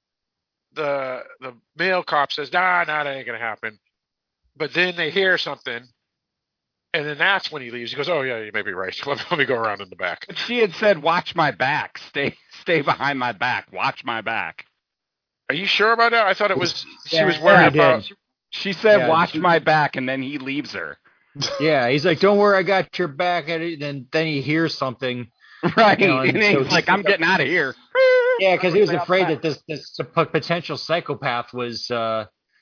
the the male cop says, "Nah, nah, that ain't gonna happen." But then they hear something. And then that's when he leaves. He goes, "Oh yeah, you may be right. Let me, let me go around in the back." But she had said, watch my back. Stay stay behind my back. Watch my back. Are you sure about that? I thought it was she Yeah, was yeah, worried he about. did. She said, Yeah, watch she- my back, and then he leaves her. Yeah, he's like, "Don't worry, I got your back." And then then he hears something. Right. You know, and and he's so like, he- I'm getting out of here. Yeah, because he was afraid that this this p- potential psychopath was. Uh,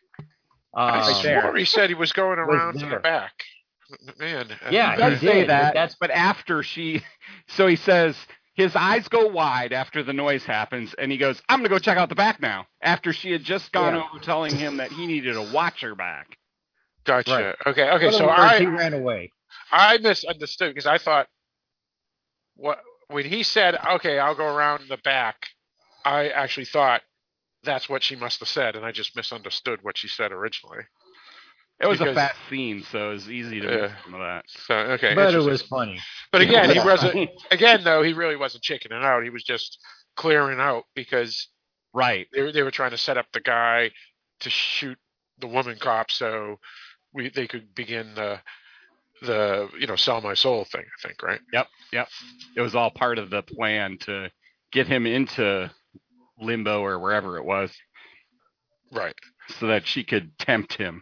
I um, swore he said he was going was around to there. the back. Man. Yeah, He does he say did, that, but that's- but after she, so he says his eyes go wide after the noise happens, and he goes, "I'm gonna go check out the back now." After she had just gone Yeah. over telling him that he needed to watch her back. Gotcha. Right. Okay. Okay. In So other words, I he ran away. I misunderstood because I thought what when he said, "Okay, I'll go around the back," I actually thought that's what she must have said, and I just misunderstood what she said originally. It was Because- a fast scene, so it was easy to Yeah. miss some of that. So okay, But it interesting. was funny. But again, he Yeah. wasn't. Again, though, he really wasn't chickening out. He was just clearing out because Right. they were, they were trying to set up the guy to shoot the woman cop, so we they could begin the the you know sell my soul thing. I think right. Yep. Yep. It was all part of the plan to get him into limbo or wherever it was, Right. so that she could tempt him.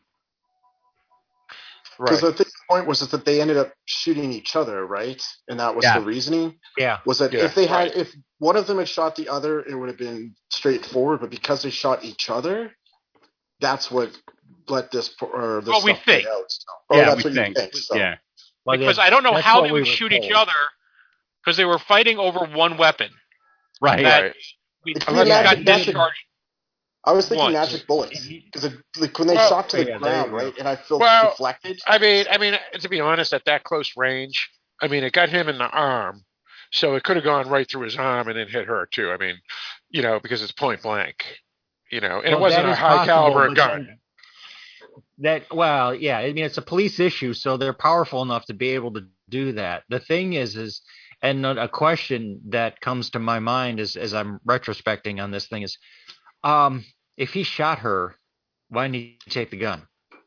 Because Right. I think the point was is that they ended up shooting each other, right? And that was Yeah. the reasoning. Yeah. Was that Yeah, if they had, right. if one of them had shot the other, it would have been straightforward. But because they shot each other, that's what let this or this Well, we stuff play think. out. So. Oh, Yeah, that's we what think. you think. So. Yeah. Well, Because yeah, I don't know that's how what they we would were shoot told. each other, because they were fighting over one weapon. Right. That Right. we, It could we be a got magic, magic, discharged. I was thinking once. magic bullets because like when they Well, shot to the yeah, there ground, you go. right, and I felt Well, deflected. I mean, I mean, to be honest, at that close range, I mean, it got him in the arm, so it could have gone right through his arm and then hit her too. I mean, you know, because it's point blank, you know, and Well, it wasn't that a is high possible, caliber but gun. then- That well, yeah. I mean, it's a police issue, so they're powerful enough to be able to do that. The thing is, is and a question that comes to my mind is, as I'm retrospecting on this thing is, um, if he shot her, why didn't he take the gun?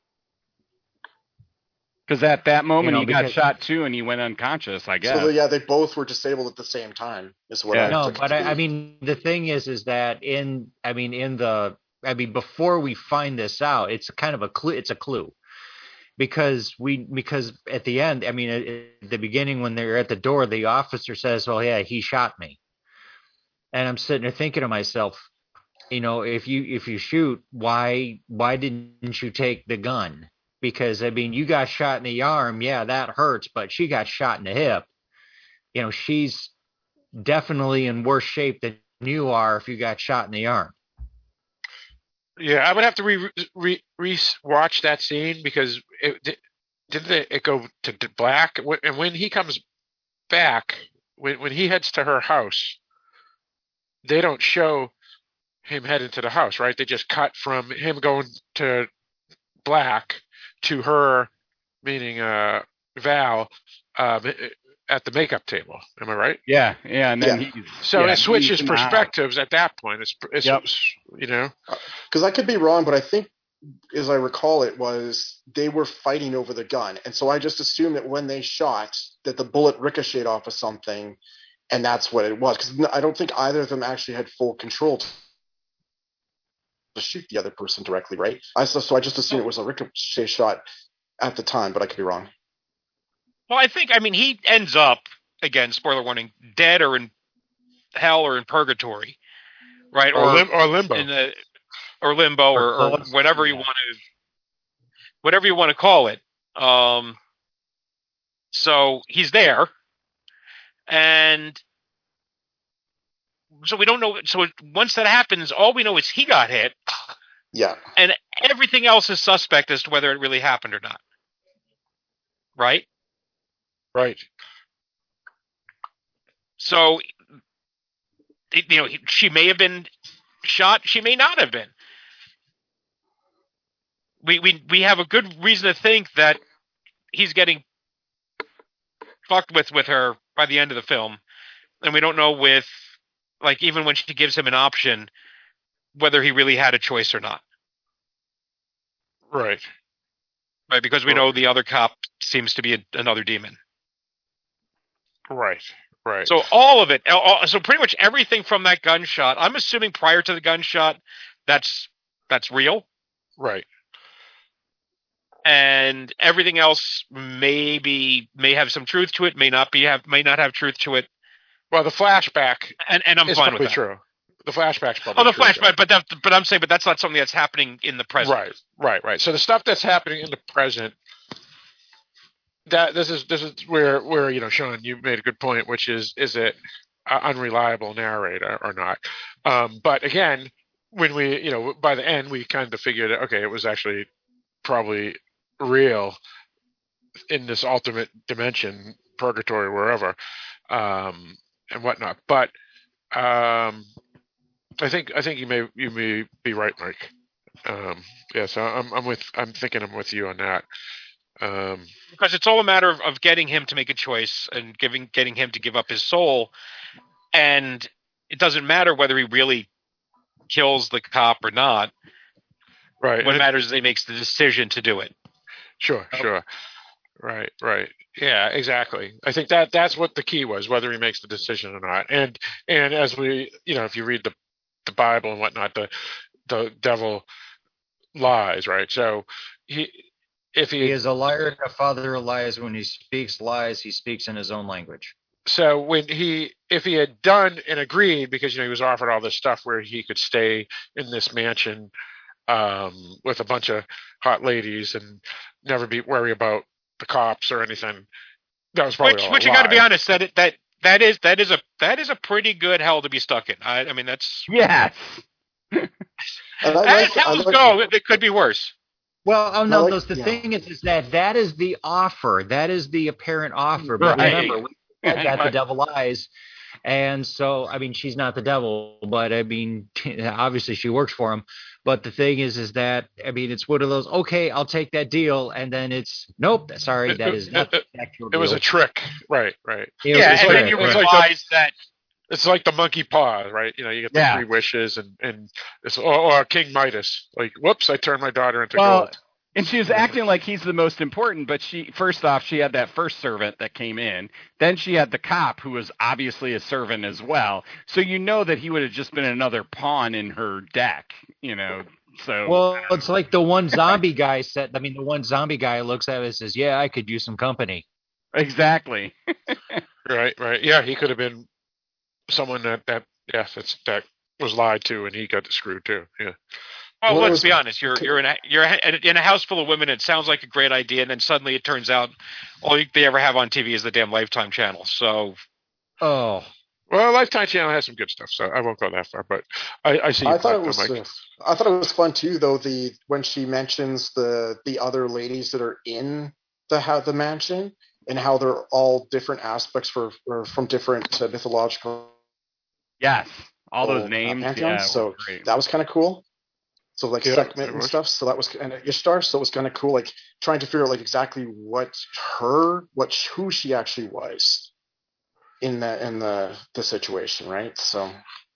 Because at that moment You know, he got because- shot too, and he went unconscious. I guess. So yeah, they both were disabled at the same time. Is what Yeah. I No, took it but to I, be. I mean, the thing is, is that in, I mean, in the, I mean, before we find this out, it's kind of a clue. It's a clue, because we, because at the end, I mean, at, at the beginning when they're at the door, the officer says, "Well, yeah, he shot me," and I'm sitting there thinking to myself, you know, if you if you shoot, why why didn't you take the gun? Because I mean, you got shot in the arm, yeah, that hurts, but she got shot in the hip. You know, she's definitely in worse shape than you are if you got shot in the arm. Yeah, I would have to re re re watch that scene because it did, didn't it, it go to d- black, Wh- and when he comes back, when when he heads to her house, they don't show him heading to the house, right? They just cut from him going to black to her, meaning uh, Val, um, at the makeup table. Am I right? Yeah, yeah, and then Yeah. he's So yeah, it switches he's in the house. perspectives at that point. It's, it's Yep. you know. Because I could be wrong, but I think, as I recall, it was they were fighting over the gun, and so I just assumed that when they shot, that the bullet ricocheted off of something, and that's what it was. Because I don't think either of them actually had full control to shoot the other person directly, right? I so, so I just assumed it was a ricochet shot at the time, but I could be wrong. Well, I think, I mean, he ends up, again, spoiler warning, dead or in hell or in purgatory, right? Or lim- or limbo. In the, or limbo, or, Or or close. whatever you Yeah. want to, whatever you want to call it. Um, so he's there, and so we don't know. So once that happens, all we know is he got hit, Yeah. and everything else is suspect as to whether it really happened or not. Right? Right. So, it- you know, he- she may have been shot. She may not have been. We we we have a good reason to think that he's getting fucked with with her by the end of the film, and we don't know with, like, even when she gives him an option, whether he really had a choice or not. Right. Right, because we know the other cop seems to be a, another demon. Right. Right. So all of it, all, so pretty much everything from that gunshot, I'm assuming prior to the gunshot, that's that's real, right. and everything else maybe may have some truth to it, may not be have may not have truth to it. Well, the flashback, and and I'm is fine probably with that. true. The flashback's probably Oh, the true, flashback, yeah. but that, but I'm saying, but that's not something that's happening in the present. Right, right, right. So the stuff that's happening in the present, that this is this is where where you know, Sean, you made a good point, which is is it uh, unreliable narrator or not? Um, but again, when we you know by the end we kind of figured okay, it was actually probably real in this ultimate dimension, purgatory, wherever, um, and whatnot. But um, I think I think you may you may be right, Mike. Um, yeah, so I'm I'm with I'm thinking I'm with you on that. Um, Because it's all a matter of, of getting him to make a choice and giving getting him to give up his soul, and it doesn't matter whether he really kills the cop or not. Right. What and it- matters is he makes the decision to do it. Sure, sure. Right, right. Yeah, exactly. I think that that's what the key was, whether he makes the decision or not. And and as we, you know, if you read the the Bible and whatnot, the the devil lies, right? So he if he, He is a liar and a father of lies. When he speaks lies, he speaks in his own language. so when he if he had done and agreed, because you know he was offered all this stuff where he could stay in this mansion um, with a bunch of hot ladies and never be worry about the cops or anything. That was probably Which, all which a you got to be lie. honest, that that that is that is a that is a pretty good hell to be stuck in. I, I mean, that's Yes. And I as like, I hells like, go, it, it could be worse. Well, oh I no, like- those, the yeah. thing is, is that that is the offer. That is the apparent offer. But Right. remember, we said that the devil lies. And so, I mean, she's not the devil, but I mean, obviously she works for him. But the thing is, is that, I mean, it's one of those, okay, I'll take that deal. And then it's, nope, sorry, that is not the actual It deal. was a trick. Right, right. It was Yeah, a and trick, then you It's right. like realize that It's like the monkey paw, right? You know, you get the Yeah. three wishes, and and it's, or, or King Midas. Like, whoops, I turned my daughter into Well, gold. and she was acting like he's the most important, but she first off, she had that first servant that came in. Then she had the cop who was obviously a servant as well. So you know that he would have just been another pawn in her deck, you know. So Well, it's like the one zombie guy said, I mean, the one zombie guy looks at it and says, yeah, I could use some company. exactly. Right, right. Yeah, he could have been someone that that yes, that's that was lied to, and he got screwed too. Yeah. Well, What let's was- be honest. You're you're in a you're in a house full of women. It sounds like a great idea, and then suddenly it turns out all they ever have on T V is the damn Lifetime channel. So, Oh, Well, Lifetime Channel has some good stuff, so I won't go that far. But I, I see. I your thought point, it was. Mike. Uh, I thought it was fun too, though. The when she mentions the the other ladies that are in the how the mansion and how they're all different aspects for, for from different uh, mythological Yes. All those uh, names. pantheons. Yeah. So were great. that was kind of cool. So like Yeah, Sekhmet it and was. stuff. So that was and Ishtar. So it was kind of cool. Like trying to figure out like exactly what her what who she actually was in the in the the situation, right? So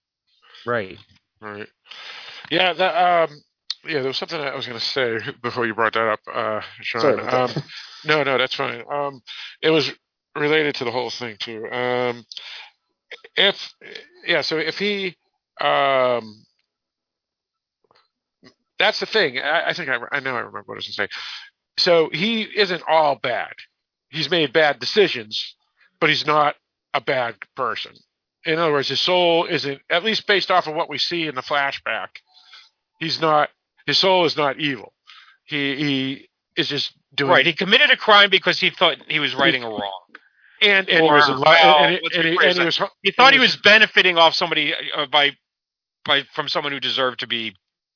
right. Right. Yeah. That. Um. Yeah. There was something I was going to say before you brought that up, uh, Sean. sorry about Um. that. No, no, that's fine. Um. It was related to the whole thing too. Um. If yeah, so if he um. That's the thing. I, I think I, I know I remember what I was going to say. So he isn't all bad. He's made bad decisions, but he's not a bad person. In other words, his soul isn't, at least based off of what we see in the flashback, he's not, his soul is not evil. He he is just doing right, he committed a crime because he thought he was righting a wrong. and and Or, he was in li- well, and, he, let's and, he, rephrase and he that. was He thought and he was benefiting off somebody uh, by by from someone who deserved to be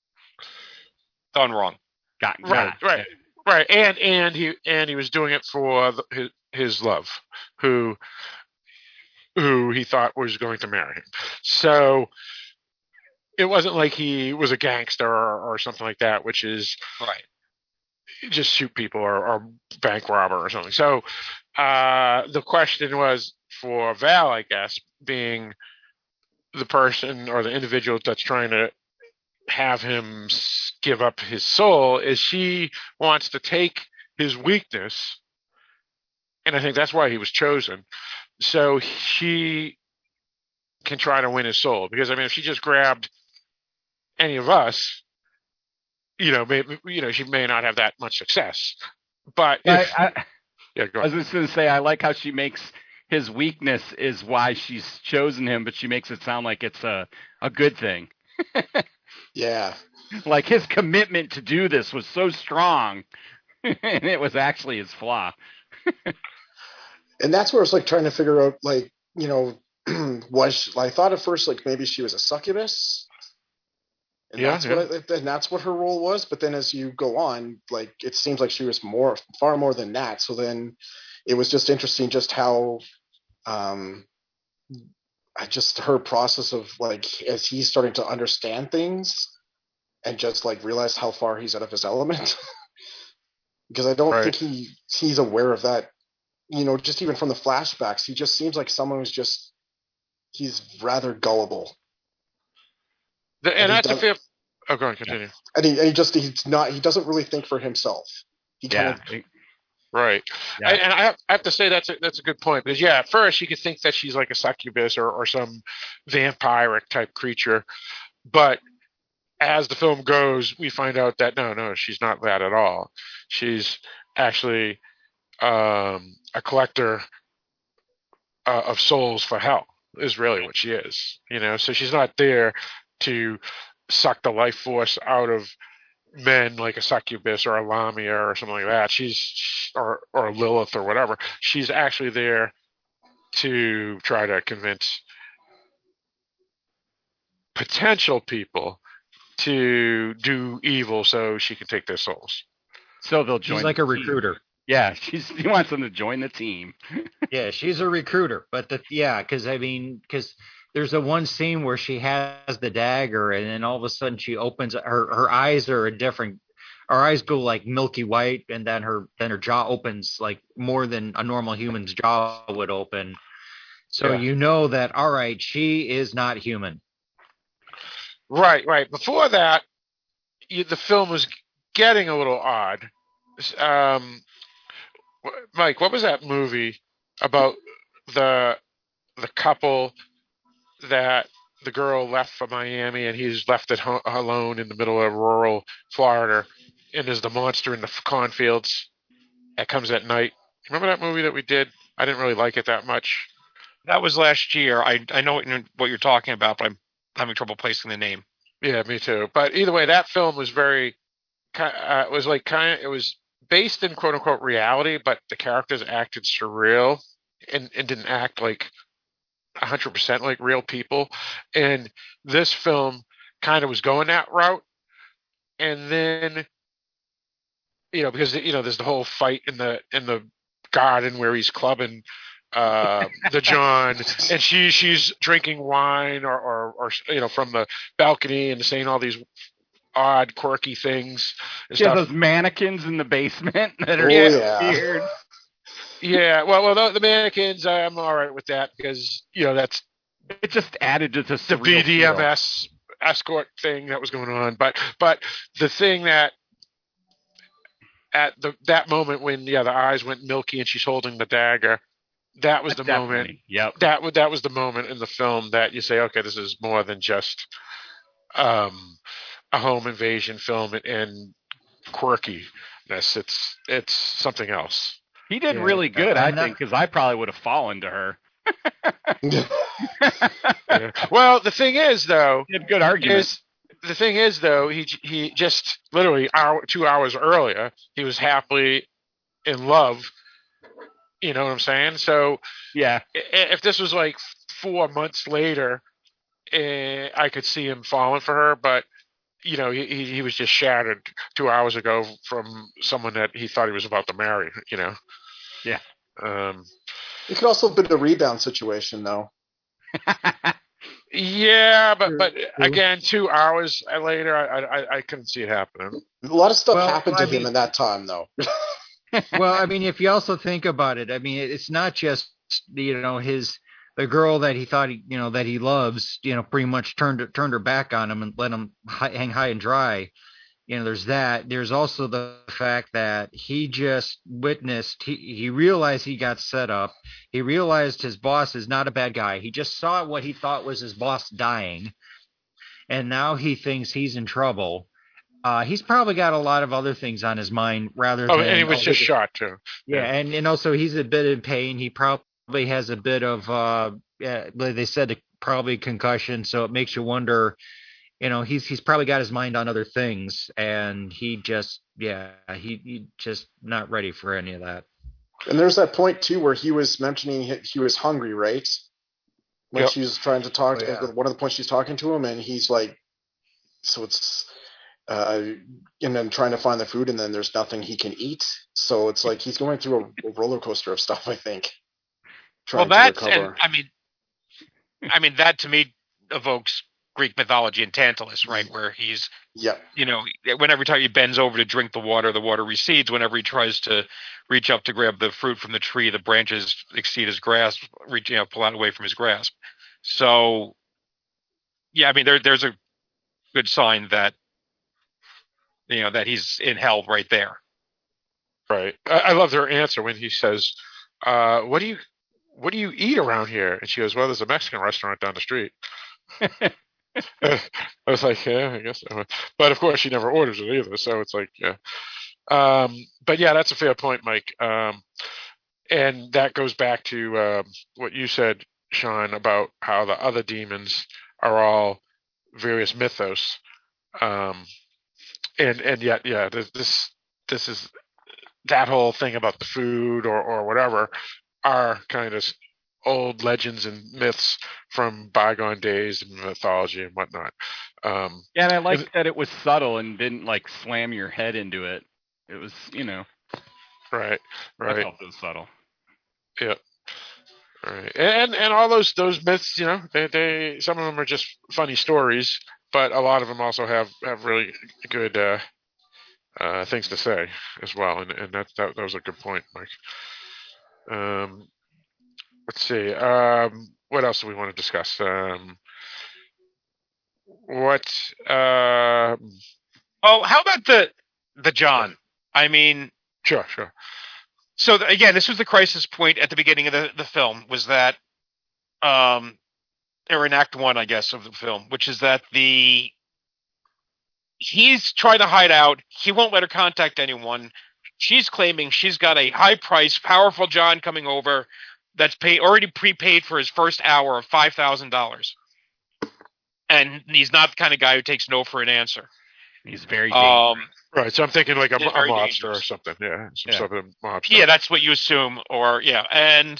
done wrong. Got, right, got- right, right, and and he and he was doing it for the, his his love, who who he thought was going to marry him. So it wasn't like he was a gangster or, or something like that, which is right. Just shoot people or, or bank robber or something. So uh, the question was for Val, I guess, being the person or the individual that's trying to have him s- give up his soul, is she wants to take his weakness, and I think that's why he was chosen, so she can try to win his soul. Because I mean, if she just grabbed any of us, you know, maybe, you know, she may not have that much success. But if, I, I, yeah, go I was ahead. just going to say, I like how she makes his weakness is why she's chosen him, but she makes it sound like it's a, a good thing. Yeah. Like his commitment to do this was so strong, and it was actually his flaw. And that's where it's like trying to figure out, like, you know, was she, I thought at first like maybe she was a succubus, and Yeah, that's yeah. what I, and that's what her role was. But then as you go on, like it seems like she was more, far more than that. So then it was just interesting, just how, um, I just her process of like as he's starting to understand things, and just like realize how far he's out of his element. Because I don't Right. think he he's aware of that. You know, just even from the flashbacks, he just seems like someone who's just he's rather gullible. The, and, And he that's a does- fair. Oh, go on, continue. And he, and he just he's not he doesn't really think for himself. He kind Yeah. of Right. Yeah. I, and I have, I have to say that's a, that's a good point, because yeah, at first you could think that she's like a succubus or, or some vampiric type creature, but as the film goes, we find out that no, no, she's not that at all. She's actually um, a collector uh, of souls for hell, is really what she is. You know, so she's not there to suck the life force out of men like a succubus or a lamia or something like that. She's or or Lilith or whatever. She's actually there to try to convince potential people to do evil so she can take their souls. So they'll join. She's like the a team. recruiter. Yeah, she's she wants them to join the team. Yeah, she's a recruiter. But the yeah, because I mean, because there's a one scene where she has the dagger, and then all of a sudden she opens her her eyes are a different. Her eyes go like milky white, and then her then her jaw opens like more than a normal human's jaw would open. So Yeah. you know that all right, she is not human. Right, right. Before that, you, the film was getting a little odd. Um, Mike, what was that movie about the the couple that the girl left for Miami and he's left at home alone in the middle of rural Florida, and there's the monster in the cornfields that comes at night? Remember that movie that we did? I didn't really like it that much. That was last year. I I know what you're, what you're talking about, but I'm having trouble placing the name. Yeah, me too. But either way, that film was very, uh, it was like kind of, it was based in quote unquote reality, but the characters acted surreal and, and didn't act like one hundred percent like real people. And this film kind of was going that route. And then, you know, because, you know, there's the whole fight in the, in the garden where he's clubbing uh the John, and she she's drinking wine or, or or you know from the balcony and saying all these odd quirky things and Yeah, stuff. those mannequins in the basement that are Oh, yeah. weird. Yeah, well, well, the, the mannequins, I'm all right with that because you know that's It just added to the the surreal B D M feel. S escort thing that was going on. But but the thing that at the that moment when yeah the eyes went milky and she's holding the dagger, that was the moment. Definitely. Yep. That was that was the moment in the film that you say, okay, this is more than just um, a home invasion film and, and quirkiness. It's it's something else. He did Yeah, really good, I I'm not- think, because I probably would have fallen to her. Yeah. Well, the thing is, though, He had good arguments. is the thing is though he he just literally hour, two hours earlier he was happily in love. You know what I'm saying? So Yeah. i- if this was like four months later, eh, I could see him falling for her, but you know, he he he was just shattered two hours ago from someone that he thought he was about to marry. You know. Yeah. Um. It could also have been a rebound situation, though. Yeah, but but True. again, two hours later, I I, I couldn't see it happening. A lot of stuff Well, happened to I him mean- in that time, though. Well, I mean, if you also think about it, I mean, it's not just you know his the girl that he thought he you know that he loves, you know, pretty much turned turned her back on him and let him hi- hang high and dry. You know, there's that. There's also the fact that he just witnessed. He he realized he got set up. He realized his boss is not a bad guy. He just saw what he thought was his boss dying, and now he thinks he's in trouble. Uh, he's probably got a lot of other things on his mind rather Oh, than. and he was oh, just he- shot too. Yeah, and, and also he's a bit in pain. He probably has a bit of, uh, yeah, like they said, probably concussion. So it makes you wonder, you know, he's he's probably got his mind on other things, and he just, yeah, he, he just not ready for any of that. And there's that point too where he was mentioning he, he was hungry, right? When Yep. she was trying to talk Oh, to yeah. one of the points she's talking to him, and he's like, so it's, uh, and then trying to find the food, and then there's nothing he can eat. So it's like he's going through a, a roller coaster of stuff, I think. Well, Trying that's to recover. and I mean, I mean that to me evokes Greek mythology and Tantalus, right? Where he's, Yeah. you know, whenever time he bends over to drink the water, the water recedes. Whenever he tries to reach up to grab the fruit from the tree, the branches exceed his grasp, reach, you know, pull out away from his grasp. So, yeah, I mean, there, there's a good sign that, you know, that he's in hell right there. Right. I, I loved her answer when he says, uh, "What do you, what do you eat around here?" And she goes, "Well, there's a Mexican restaurant down the street." I was like, "Yeah, I guess so." But of course, she never orders it either. So it's like, yeah. Um, but yeah, that's a fair point, Mike. Um, and that goes back to um, what you said, Sean, about how the other demons are all various mythos. Um, and and yet, yeah, this this this is that whole thing about the food or or whatever are kind of old legends and myths from bygone days and mythology and whatnot. Um, yeah, and I like that it was subtle and didn't like slam your head into it. It was, you know, right, right. I felt it was subtle. Yeah. Right. And and all those those myths, you know, they, they some of them are just funny stories, but a lot of them also have, have really good uh, uh, things to say as well. And and that that, that was a good point, Mike. Um, let's see. Um, what else do we want to discuss? Um, what? Uh, oh, how about the the John? I mean, sure, sure. So th- again, this was the crisis point at the beginning of the, the film, was that, um, or in Act One, I guess, of the film, which is that the he's trying to hide out. He won't let her contact anyone. She's claiming she's got a high price, powerful John coming over that's pay already prepaid for his first hour of five thousand dollars, and he's not the kind of guy who takes no for an answer. He's very dangerous. Um, right. So I'm thinking like a, Yeah, a very mobster dangerous. or something. Yeah. Some Yeah. sort of mobster. Yeah, that's what you assume, or yeah, and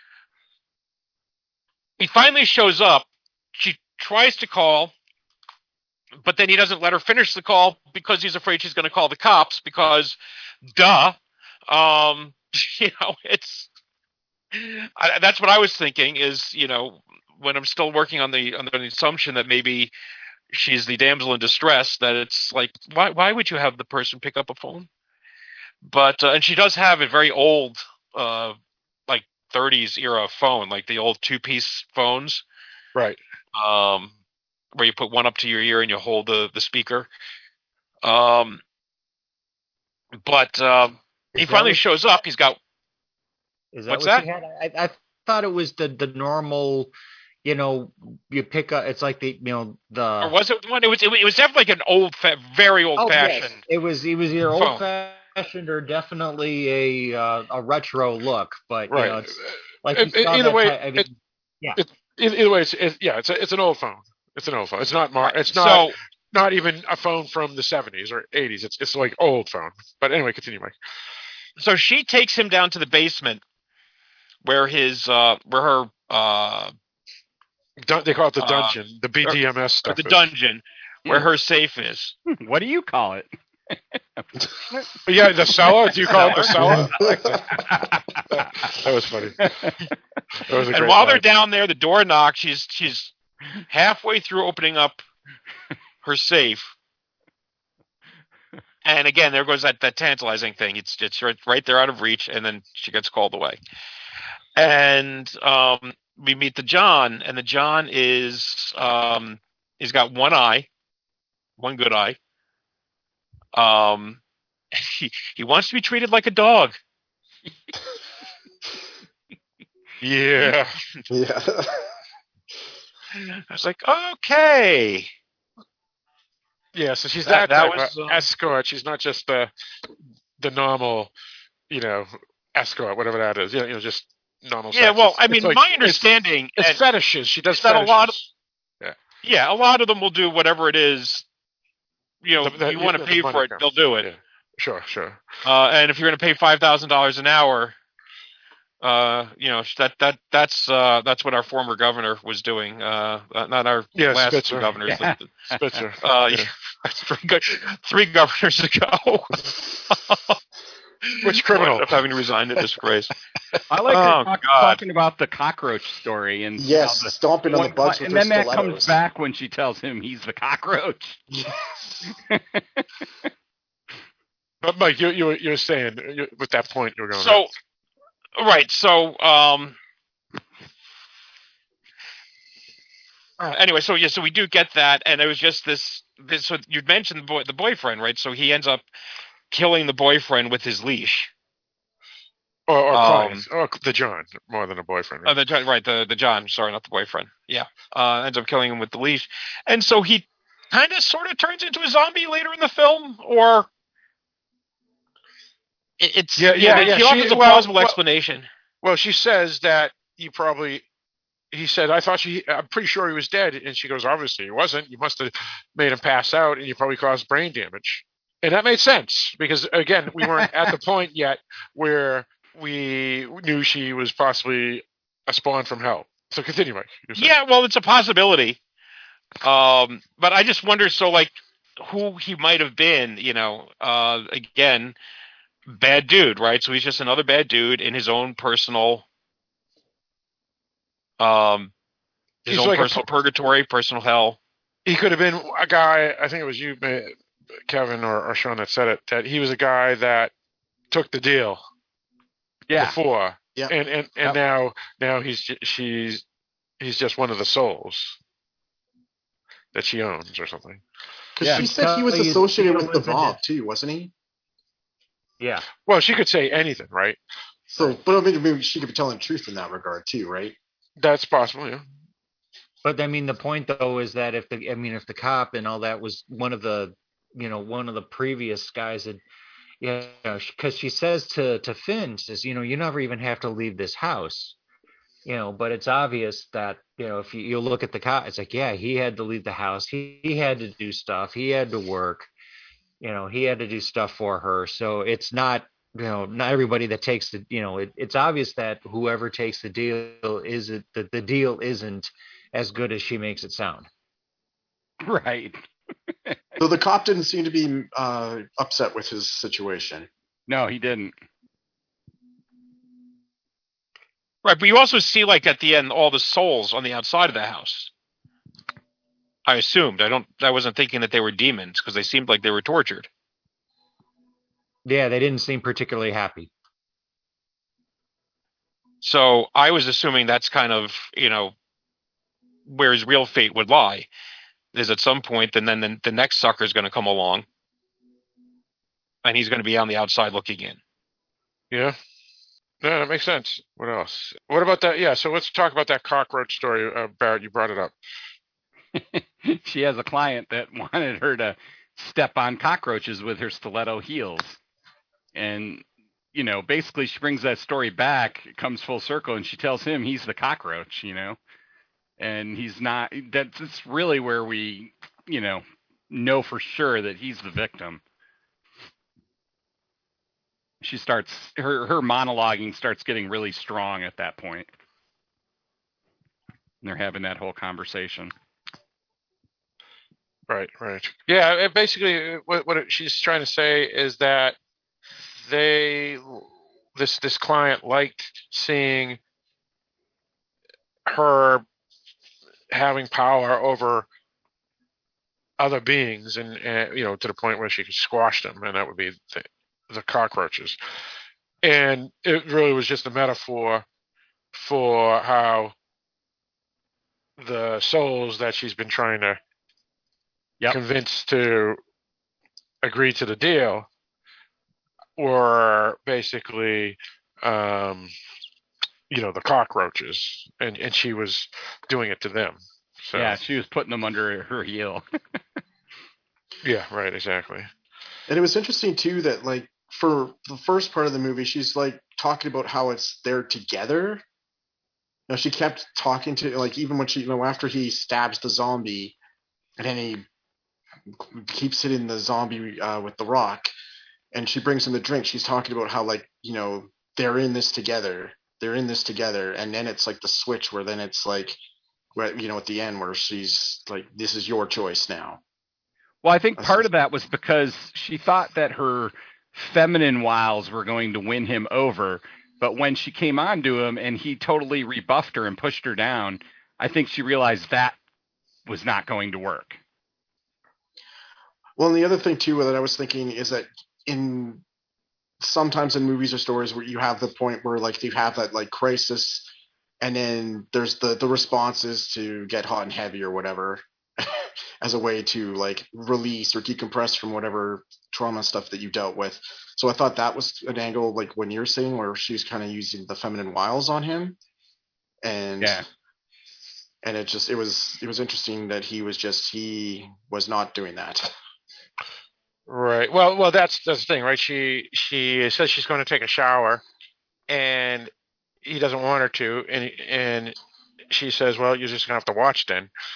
he finally shows up. She tries to call, but then he doesn't let her finish the call because he's afraid she's going to call the cops. Because, duh, um, you know, it's I, that's what I was thinking. Is you know when I'm still working on the on the assumption that maybe she's the damsel in distress, that it's like why why would you have the person pick up a phone? But uh, and she does have a very old, uh, like thirties era phone, like the old two piece phones. Right. Um, where you put one up to your ear and you hold the, the speaker. Um, but um, he Is that finally what- shows up. He's got. Is that What's what that? she had? I, I thought it was the the normal, you know, you pick up. It's like the you know the. Or was it one? It was. It was definitely like an old, fa- very old Oh, yes. fashioned. It was it was either phone. old fashioned or definitely a uh, a retro look, but you Right. know, it's like E- you saw either that way, type- I mean, it- yeah. It, e- either way, it's, it, yeah, it's a, it's an old phone. It's an old phone. It's not mar- Right. It's not So- not even a phone from the seventies or eighties. It's it's like old phone. But anyway, continue, Mike. So she takes him down to the basement, where his uh, where her uh, Dun- they call it the Uh, dungeon, the B D M S or stuff. the is. dungeon, where Hmm. her safe is. What do you call it? Yeah, the cellar. Do you call it the cellar? Cellar. that, that was funny. That was a And great while line. they're down there, the door knocks. She's she's halfway through opening up her safe, and again, there goes that, that tantalizing thing. It's it's right, right there out of reach, and then she gets called away. And um, we meet the John, and the John is um, he's got one eye, one good eye. Um, he he wants to be treated like a dog. Yeah. Yeah. I was like, okay. Yeah, so she's That- that, that type was, of um, escort. She's not just the the normal, you know, escort, whatever that is. You know, you know just normal. Yeah, sex. well, It's- I it's mean, like- my it's- understanding It's, and- fetishes. She does is that a fetishes. lot of- yeah. Yeah, a lot of them will do whatever it is. You know, The- the- you want to the pay money for it, comes. they'll do it. Yeah. Sure, sure. Uh, and if you're going to pay five thousand dollars an hour, uh, you know that that that's uh, that's what our former governor was doing. Uh, not our Yeah, last Spitzer. two governors. Yeah. but- Spitzer. Uh, Yeah. three, go- three governors ago. Which criminal? Wound up having to resign in disgrace. I like Oh, her talk, God. talking about the cockroach story and Yes, how the- stomping on the when- bugs with and her then that stilettos. comes back when she tells him he's the cockroach. But Mike, you you were, you were saying you, with that point you were going. So, right. So, um, uh, anyway, so yeah, so we do get that, and it was just this. This so you mentioned the boy, the boyfriend, right? So he ends up killing the boyfriend with his leash. or or, um, Clive, or the John more than a boyfriend. Uh, the John- right, the the John. Sorry, not the boyfriend. Yeah, uh, ends up killing him with the leash, and so he kind of sort of turns into a zombie later in the film, or it, it's Yeah, yeah, they- yeah, He she- offers a well, plausible well- explanation. Well, she says that you probably. He said, "I thought she. I'm pretty sure he was dead." And she goes, "Obviously, he wasn't. You must have made him pass out, and you probably caused brain damage." And that made sense because, again, we weren't at the point yet where we knew she was possibly a spawn from hell. So continue, Mike. Yeah, well, it's a possibility. Um, but I just wonder, so like, who he might have been, you know, uh, again, bad dude, right? So he's just another bad dude in his own personal, um, his He's own like a personal pu- purgatory, personal hell. He could have been a guy, I think it was you, Kevin, or, or Sean that said it, that he was a guy that took the deal yeah. before. Yeah. And, and, and Yep. now, now he's, ju- she's, he's just one of the souls that she owns or something. Because Yeah, she said he was tell you associated the with the deal Bob isn't too, wasn't he? Yeah. Well, she could say anything, right? So, but I mean, maybe she could be telling the truth in that regard too, right? That's possible, yeah. But I mean, the point though is that if the, I mean, if the cop and all that was one of the, you know, one of the previous guys that, you know, because she says to to Finn, says, you know, you never even have to leave this house, you know. But it's obvious that, you know, if you, you look at the cop, it's like, yeah, he had to leave the house, he, he had to do stuff, he had to work, you know, he had to do stuff for her. So it's not, you know, not everybody that takes the, you know, it, it's obvious that whoever takes the deal is it that the deal isn't as good as she makes it sound. Right. So the cop didn't seem to be uh, upset with his situation. No, he didn't. Right, but you also see, like, at the end, all the souls on the outside of the house. I assumed. I don't. I wasn't thinking that they were demons because they seemed like they were tortured. Yeah, they didn't seem particularly happy. So I was assuming that's kind of, you know, where his real fate would lie. Is at some point, and then the, the next sucker is going to come along, and he's going to be on the outside looking in. Yeah. No, that makes sense. What else? What about that? Yeah, so let's talk about that cockroach story. Uh, Barrett, you brought it up. She has a client that wanted her to step on cockroaches with her stiletto heels. And, you know, basically she brings that story back, it comes full circle, and she tells him he's the cockroach, you know. And he's not, that's, that's really where we, you know, know for sure that he's the victim. She starts, her, her monologuing starts getting really strong at that point. And they're having that whole conversation. Right, right. Yeah, it basically, what, what she's trying to say is that they, this this client liked seeing her having power over other beings, and, and you know, to the point where she could squash them, and that would be the, the cockroaches. And it really was just a metaphor for how the souls that she's been trying to Yep. convince to agree to the deal were basically, um, you know, the cockroaches, and, and she was doing it to them. So, Yeah, she was putting them under her heel. yeah, right, exactly. And it was interesting too that, like, for the first part of the movie, she's like talking about how it's they're together. You know, she kept talking to, like, even when she, you know, after he stabs the zombie, and then he keeps hitting the zombie uh, with the rock, and she brings him the drink. She's talking about how, like, you know, they're in this together. They're in this together, and then it's like the switch where then it's like, where, you know, at the end where she's like, "This is your choice now." Well, I think part of that was because she thought that her feminine wiles were going to win him over, but when she came on to him and he totally rebuffed her and pushed her down, I think she realized that was not going to work. Well, and the other thing too that I was thinking is that in sometimes in movies or stories where you have the point where, like, you have that, like, crisis, and then there's the the response is to get hot and heavy or whatever as a way to, like, release or decompress from whatever trauma stuff that you dealt with. So I thought that was an angle, like when you're saying, where she's kind of using the feminine wiles on him, and yeah. and it just it was it was interesting that he was just he was not doing that. Right. Well, well, that's that's the thing, right? She she says she's going to take a shower, and he doesn't want her to, and and she says, "Well, you're just going to have to watch then."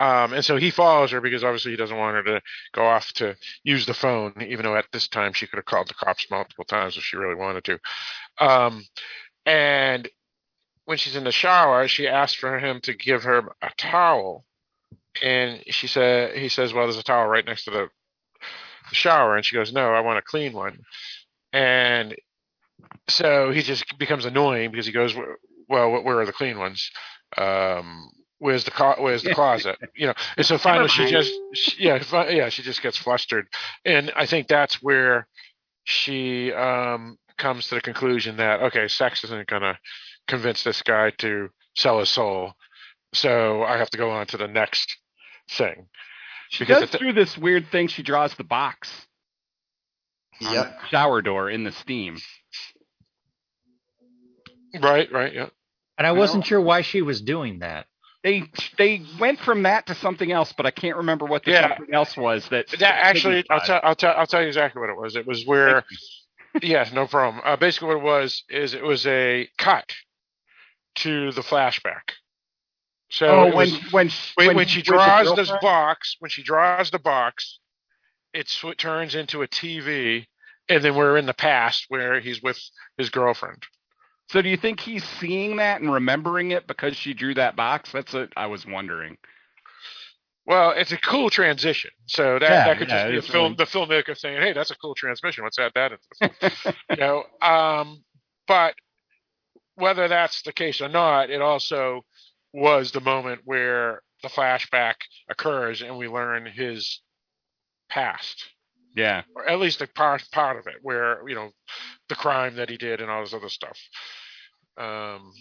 Um, and so he follows her because obviously he doesn't want her to go off to use the phone, even though at this time she could have called the cops multiple times if she really wanted to. Um, and when she's in the shower, she asks for him to give her a towel. And she said, he says, well, there's a towel right next to the shower. And she goes, no, I want a clean one. And so he just becomes annoying because he goes, well, where are the clean ones? Um, where's the co- where's the closet? You know, and so finally she just, she, yeah, fi- yeah, she just gets flustered. And I think that's where she um, comes to the conclusion that, okay, sex isn't going to convince this guy to sell his soul. So I have to go on to the next thing. She Because does the th- through this weird thing. She draws the box on Yep. the shower door in the steam. Right, right, yeah. And I wasn't sure why she was doing that. They they went from that to something else, but I can't remember what the Yeah. something else was. That, That actually, I'll signified. tell, I'll tell, I'll tell you exactly what it was. It was where, yeah, no problem. Uh, basically, what it was is it was a cut to the flashback. So Oh, it when was- when when, when when he's she with the draws this girlfriend? box, when she draws the box, it sw- turns into a T V, and then we're in the past where he's with his girlfriend. So do you think he's seeing that and remembering it because she drew that box? That's what I was wondering. Well, it's a cool transition. So that, Yeah, that could yeah, just be a it's film, really- the filmmaker saying, "Hey, that's a cool transmission. Let's add that into the film." you know, um, but whether that's the case or not, it also was the moment where the flashback occurs and we learn his past, Yeah. or at least a part part of it, where you know the crime that he did and all this other stuff. Um,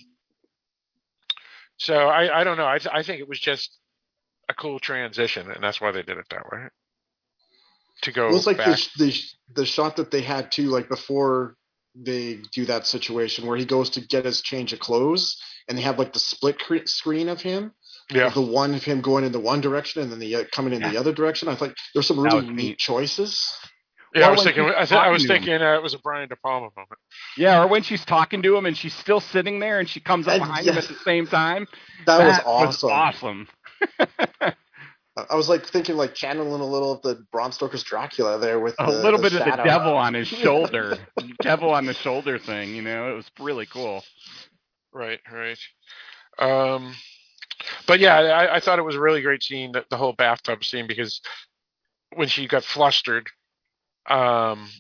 so I, I don't know. I, th- I think it was just a cool transition, and that's why they did it that way. To go Well, it's like back. the, the the shot that they had too, like before they do that situation where he goes to get his change of clothes, and they have like the split cre- screen of him. Yeah. Of the one of him going in the one direction and then the uh, coming in the other direction. I think there's some That really was neat neat. choices. Yeah, I Or was when thinking. she's I, th- I was talking to thinking uh, it was a Brian De Palma moment. Yeah, or when she's talking to him and she's still sitting there and she comes up And behind him yes. at the same time. That was awesome. awesome. I- I was like thinking like channeling a little of the Bram Stoker's Dracula there with A the, little the bit of the shadow. devil on his shoulder. Devil on the shoulder thing, you know, it was really cool. Right, right. Um, but yeah, I, I thought it was a really great scene, that the whole bathtub scene, because when she got flustered, um,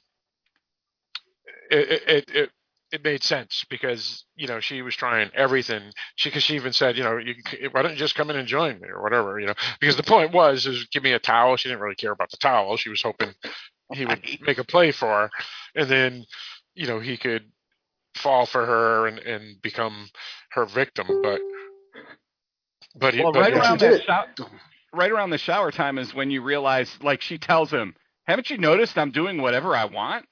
it it it, it, it made sense because you know she was trying everything. She because she even said, you know, you, why don't you just come in and join me or whatever, you know? Because the point was is give me a towel. She didn't really care about the towel. She was hoping he would make a play for her, and then you know he could fall for her and, and become her victim. But but, he, Well, but right yeah. around that shou- right around the shower time is when you realize, like, she tells him, "Haven't you noticed I'm doing whatever I want?"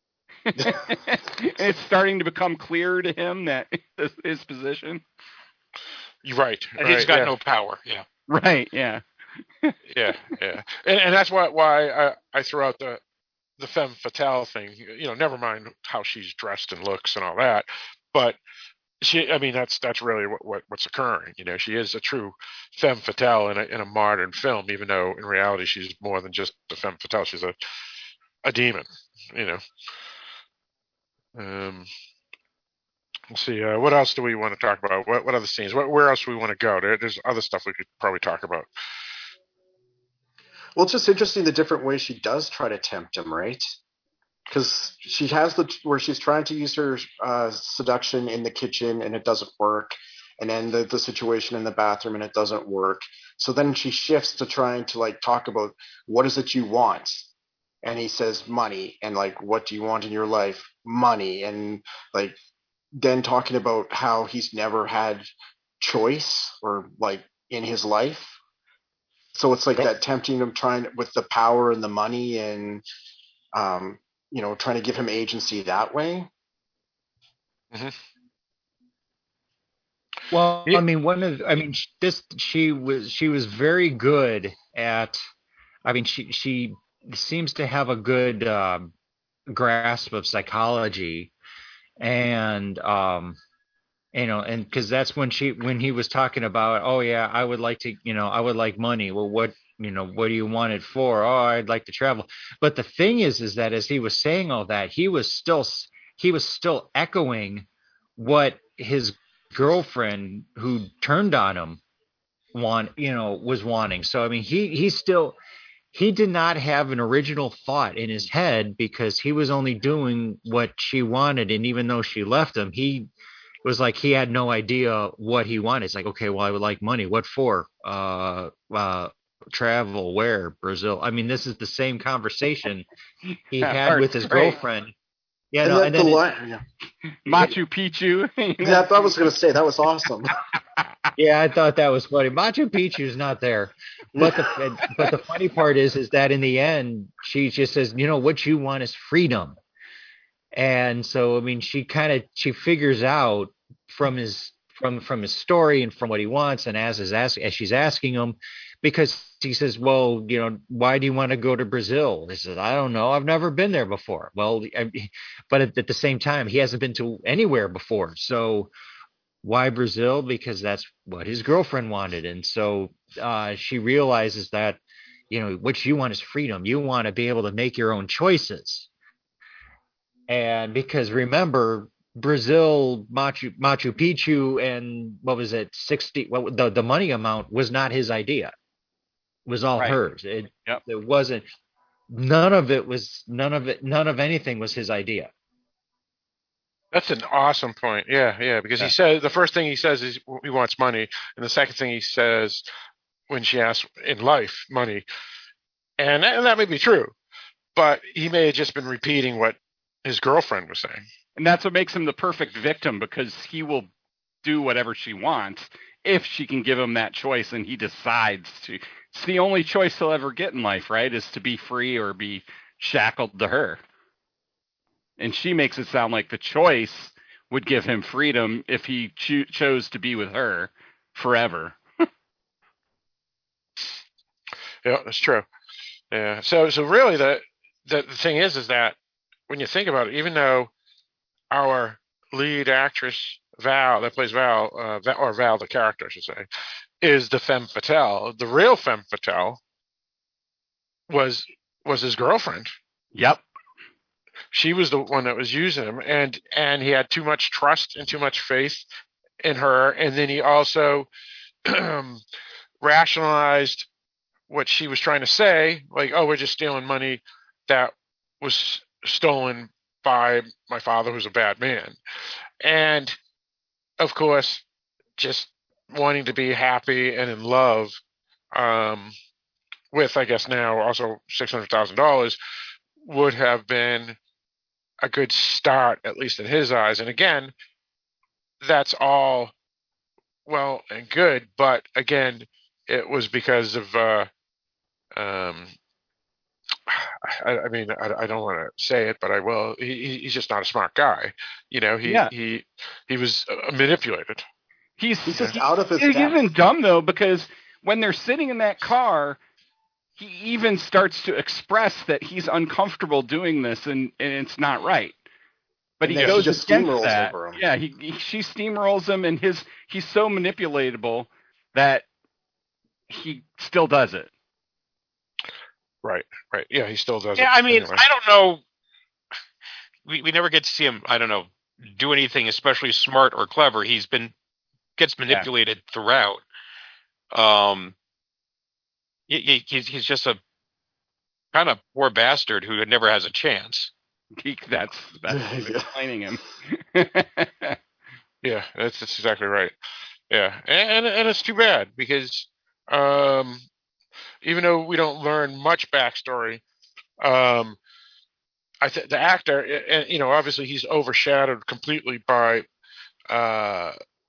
It's starting to become clear to him that his position. You're right. And right, he's got yeah. no power. Yeah. Right. Yeah. yeah, yeah, and, and that's why why I, I threw out the the femme fatale thing. You know, never mind how she's dressed and looks and all that, but she. I mean, that's that's really what, what what's occurring. You know, she is a true femme fatale in a in a modern film, even though in reality she's more than just a femme fatale. She's a a demon. You know. Um. Let's see. Uh, what else do we want to talk about? What what other scenes? What, where else do we want to go? There, there's other stuff we could probably talk about. Well, it's just interesting the different ways she does try to tempt him, right? Because she has the where she's trying to use her uh, seduction in the kitchen and it doesn't work, and then the, the situation in the bathroom and it doesn't work. So then she shifts to trying to like talk about what is it you want, and he says money, and like what do you want in your life? Money, and like then talking about how he's never had choice or like in his life. So it's like that tempting him trying with the power and the money and, um, you know, trying to give him agency that way. Mm-hmm. Well, I mean, one of, I mean, sh- this, she was, she was very good at, I mean, she, she seems to have a good um, grasp of psychology and, um, You know, and because that's when she when he was talking about, oh yeah, I would like to, you know, I would like money. Well, what you know, what do you want it for? Oh, I'd like to travel. But the thing is, is that as he was saying all that, he was still he was still echoing what his girlfriend who turned on him want, you know, was wanting. So I mean, he he still he did not have an original thought in his head because he was only doing what she wanted, and even though she left him, he was like he had no idea what he wanted. It's like, okay, well, I would like money. What for? Uh, uh, travel where? Brazil. I mean, this is the same conversation he had with his great. girlfriend. Yeah, and no, that, and the then it, line, yeah. Machu Picchu. Yeah, I was going to say that was awesome. yeah, I thought that was funny. Machu Picchu's not there, but the but the funny part is is that in the end, she just says, you know, what you want is freedom. And so, I mean, she kind of she figures out from his from from his story and from what he wants, and as is ask, as she's asking him, because he says, well, you know, why do you want to go to Brazil? He says, I don't know, I've never been there before. Well, I, but at, at the same time, he hasn't been to anywhere before, so why Brazil? Because that's what his girlfriend wanted, and so uh, she realizes that, you know, what you want is freedom. You want to be able to make your own choices. And because remember, Brazil, Machu Machu Picchu, and what was it, sixty? What the the money amount was not his idea; it was all Right. hers. It Yep. it wasn't. None of it was. None of it. None of anything was his idea. That's an awesome point. Yeah, yeah. Because Yeah. he says the first thing he says is he wants money, and the second thing he says when she asks in life money, and that, and that may be true, but he may have just been repeating what his girlfriend was saying. And that's what makes him the perfect victim, because he will do whatever she wants if she can give him that choice, and he decides to. It's the only choice he'll ever get in life, right? Is to be free or be shackled to her. And she makes it sound like the choice would give him freedom if he cho- chose to be with her forever. Yeah, that's true. Yeah. So, so really, the, the the thing is, is that when you think about it, even though our lead actress Val, that plays Val, uh, Val or Val, the character, I should say, is the femme fatale. The real femme fatale was was his girlfriend. Yep. She was the one that was using him, and and he had too much trust and too much faith in her, and then he also rationalized what she was trying to say, like, oh, we're just stealing money that was stolen by my father, who's a bad man. And of course, just wanting to be happy and in love um, with, I guess now also six hundred thousand dollars would have been a good start, at least in his eyes. And again, that's all well and good, but again, it was because of uh, um, I, I mean, I, I don't want to say it, but I will. He, he's just not a smart guy. You know, he Yeah. he he was uh, manipulated. He's, He's just he- out of his He depth. isn't dumb, though, because when they're sitting in that car, he even starts to express that he's uncomfortable doing this, and, and it's not right. But And he then she goes just against steamrolls that. over him. Yeah, he, he she steamrolls him, and his he's so manipulatable that he still does it. Right, right. Yeah, he still does Yeah, it. I mean, anyway. I don't know. We we never get to see him. I don't know, do anything especially smart or clever. He's been gets manipulated throughout. Um, he, he- he's he's just a kind of poor bastard who never has a chance. He, that's that's explaining him. Yeah, that's, that's exactly right. Yeah, and, and and it's too bad because um, even though we don't learn much backstory, um, I think the actor, and you know, obviously he's overshadowed completely by uh,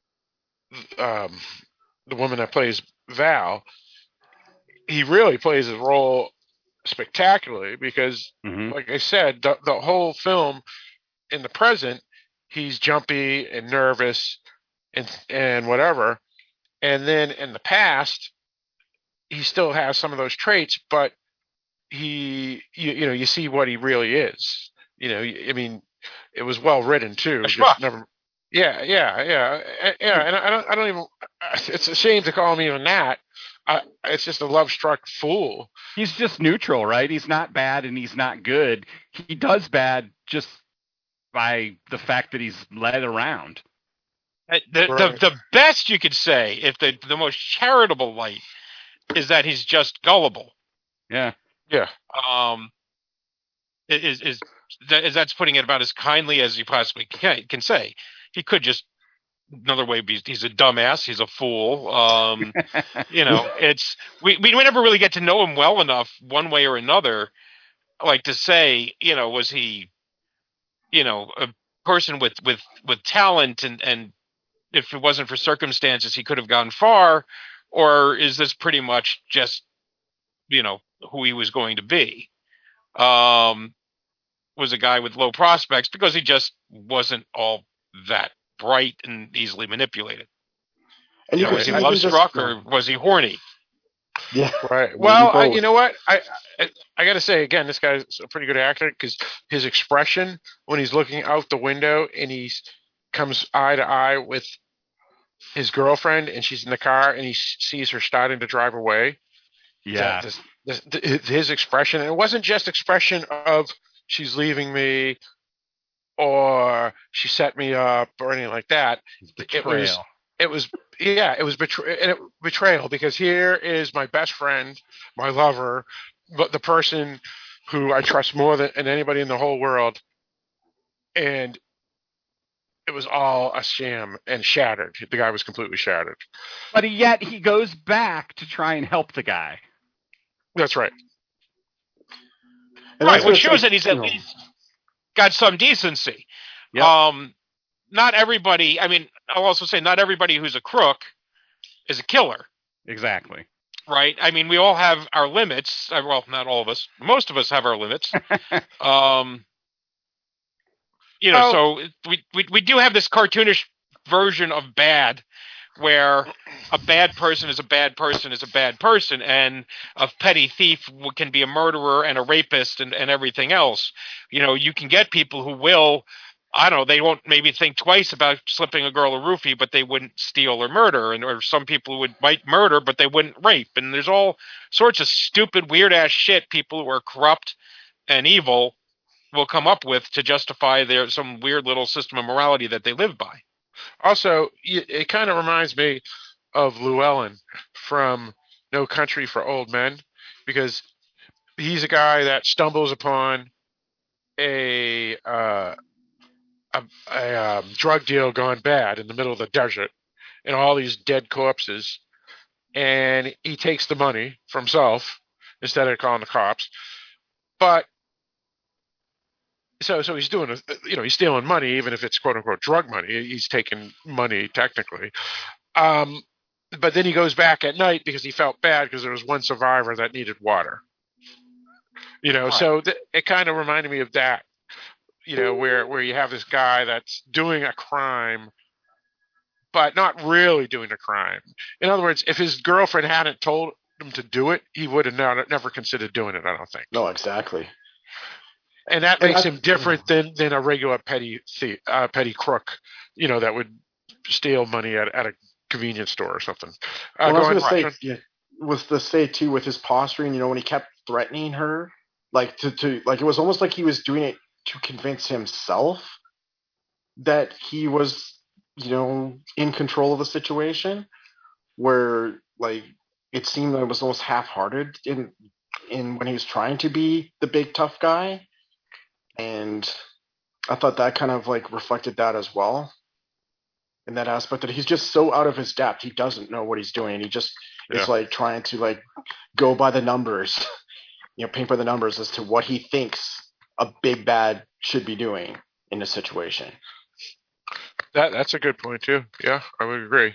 um, the woman that plays Val. He really plays his role spectacularly because, Mhm. like I said, the, the whole film in the present, he's jumpy and nervous and and whatever, and then in the past, he still has some of those traits, but he, you, you know, you see what he really is. You know, I mean, it was well written too. A Just schmuck. never, Yeah, yeah, yeah, A- yeah. And I don't, I don't even. It's a shame to call him even that. Uh, it's just a love-struck fool. He's just neutral, right? He's not bad and he's not good. He does bad just by the fact that he's led around. Uh, The, Right. the the best you could say, if the the most charitable light, is that he's just gullible. Yeah. Yeah. Um, is is that is that's putting it about as kindly as you possibly can, can say. He could just another way be he's a dumbass, he's a fool. Um, you know, it's we we never really get to know him well enough, one way or another, like to say, you know, was he, you know, a person with with with talent, and and if it wasn't for circumstances, he could have gone far, or is this pretty much just, you know, who he was going to be? Um, was a guy with low prospects because he just wasn't all that bright and easily manipulated. And You you know, could was he see even love just- struck or was he horny? Yeah. Right. Maybe Well, I, both. you know what? I I, I got to say again, this guy's a pretty good actor because his expression when he's looking out the window and he comes eye to eye with his girlfriend and she's in the car and he s- sees her starting to drive away. Yeah. That- this- this- th- his expression, and it wasn't just expression of she's leaving me or she set me up or anything like that. It was Betrayal. it was yeah, it was betray- and it, betrayal because here is my best friend, my lover, but the person who I trust more than, than anybody in the whole world, and it was all a sham and shattered. The guy was completely shattered. But he, yet he goes back to try and help the guy. That's right. And I Right, was which gonna shows say, that he's you at know, least got some decency. Yep. Um, not everybody. I mean, I'll also say not everybody who's a crook is a killer. Exactly. Right? I mean, we all have our limits. Uh, Well, not all of us. Most of us have our limits. um, you know, Oh. so we, we we do have this cartoonish version of bad, where a bad person is a bad person is a bad person, and a petty thief w- can be a murderer and a rapist and, and everything else. You know, you can get people who will, I don't know, they won't maybe think twice about slipping a girl a roofie, but they wouldn't steal or murder. And or some people who would might murder, but they wouldn't rape. And there's all sorts of stupid, weird ass shit people who are corrupt and evil will come up with to justify their some weird little system of morality that they live by. Also, y- it kind of reminds me of Llewellyn from No Country for Old Men, because he's a guy that stumbles upon a uh, a, a um, drug deal gone bad in the middle of the desert, and all these dead corpses, and he takes the money for himself instead of calling the cops. But so so he's doing a, you know he's stealing money, even if it's quote unquote drug money. He's taking money technically. Um, but then he goes back at night because he felt bad because there was one survivor that needed water. You know, Right. so th- it kind of reminded me of that. You know, where where you have this guy that's doing a crime, but not really doing a crime. In other words, if his girlfriend hadn't told him to do it, he would have not, never considered doing it. I don't think. no, exactly. And that And makes I- him different than, than a regular petty thief, uh, petty crook, you know, that would steal money at, at a convenience store or something. Uh, Well, go I was on, going to say, Sean. yeah, was to say too with his posturing, you know, when he kept threatening her, like to, to like it was almost like he was doing it to convince himself that he was, you know, in control of the situation. Where like it seemed that it was almost half-hearted in in when he was trying to be the big tough guy, and I thought that kind of like reflected that as well. In that aspect that he's just so out of his depth, he doesn't know what he's doing. He just Yeah. is like trying to like go by the numbers, you know, paint by the numbers as to what he thinks a big bad should be doing in a situation. That that's a good point too. Yeah, I would agree.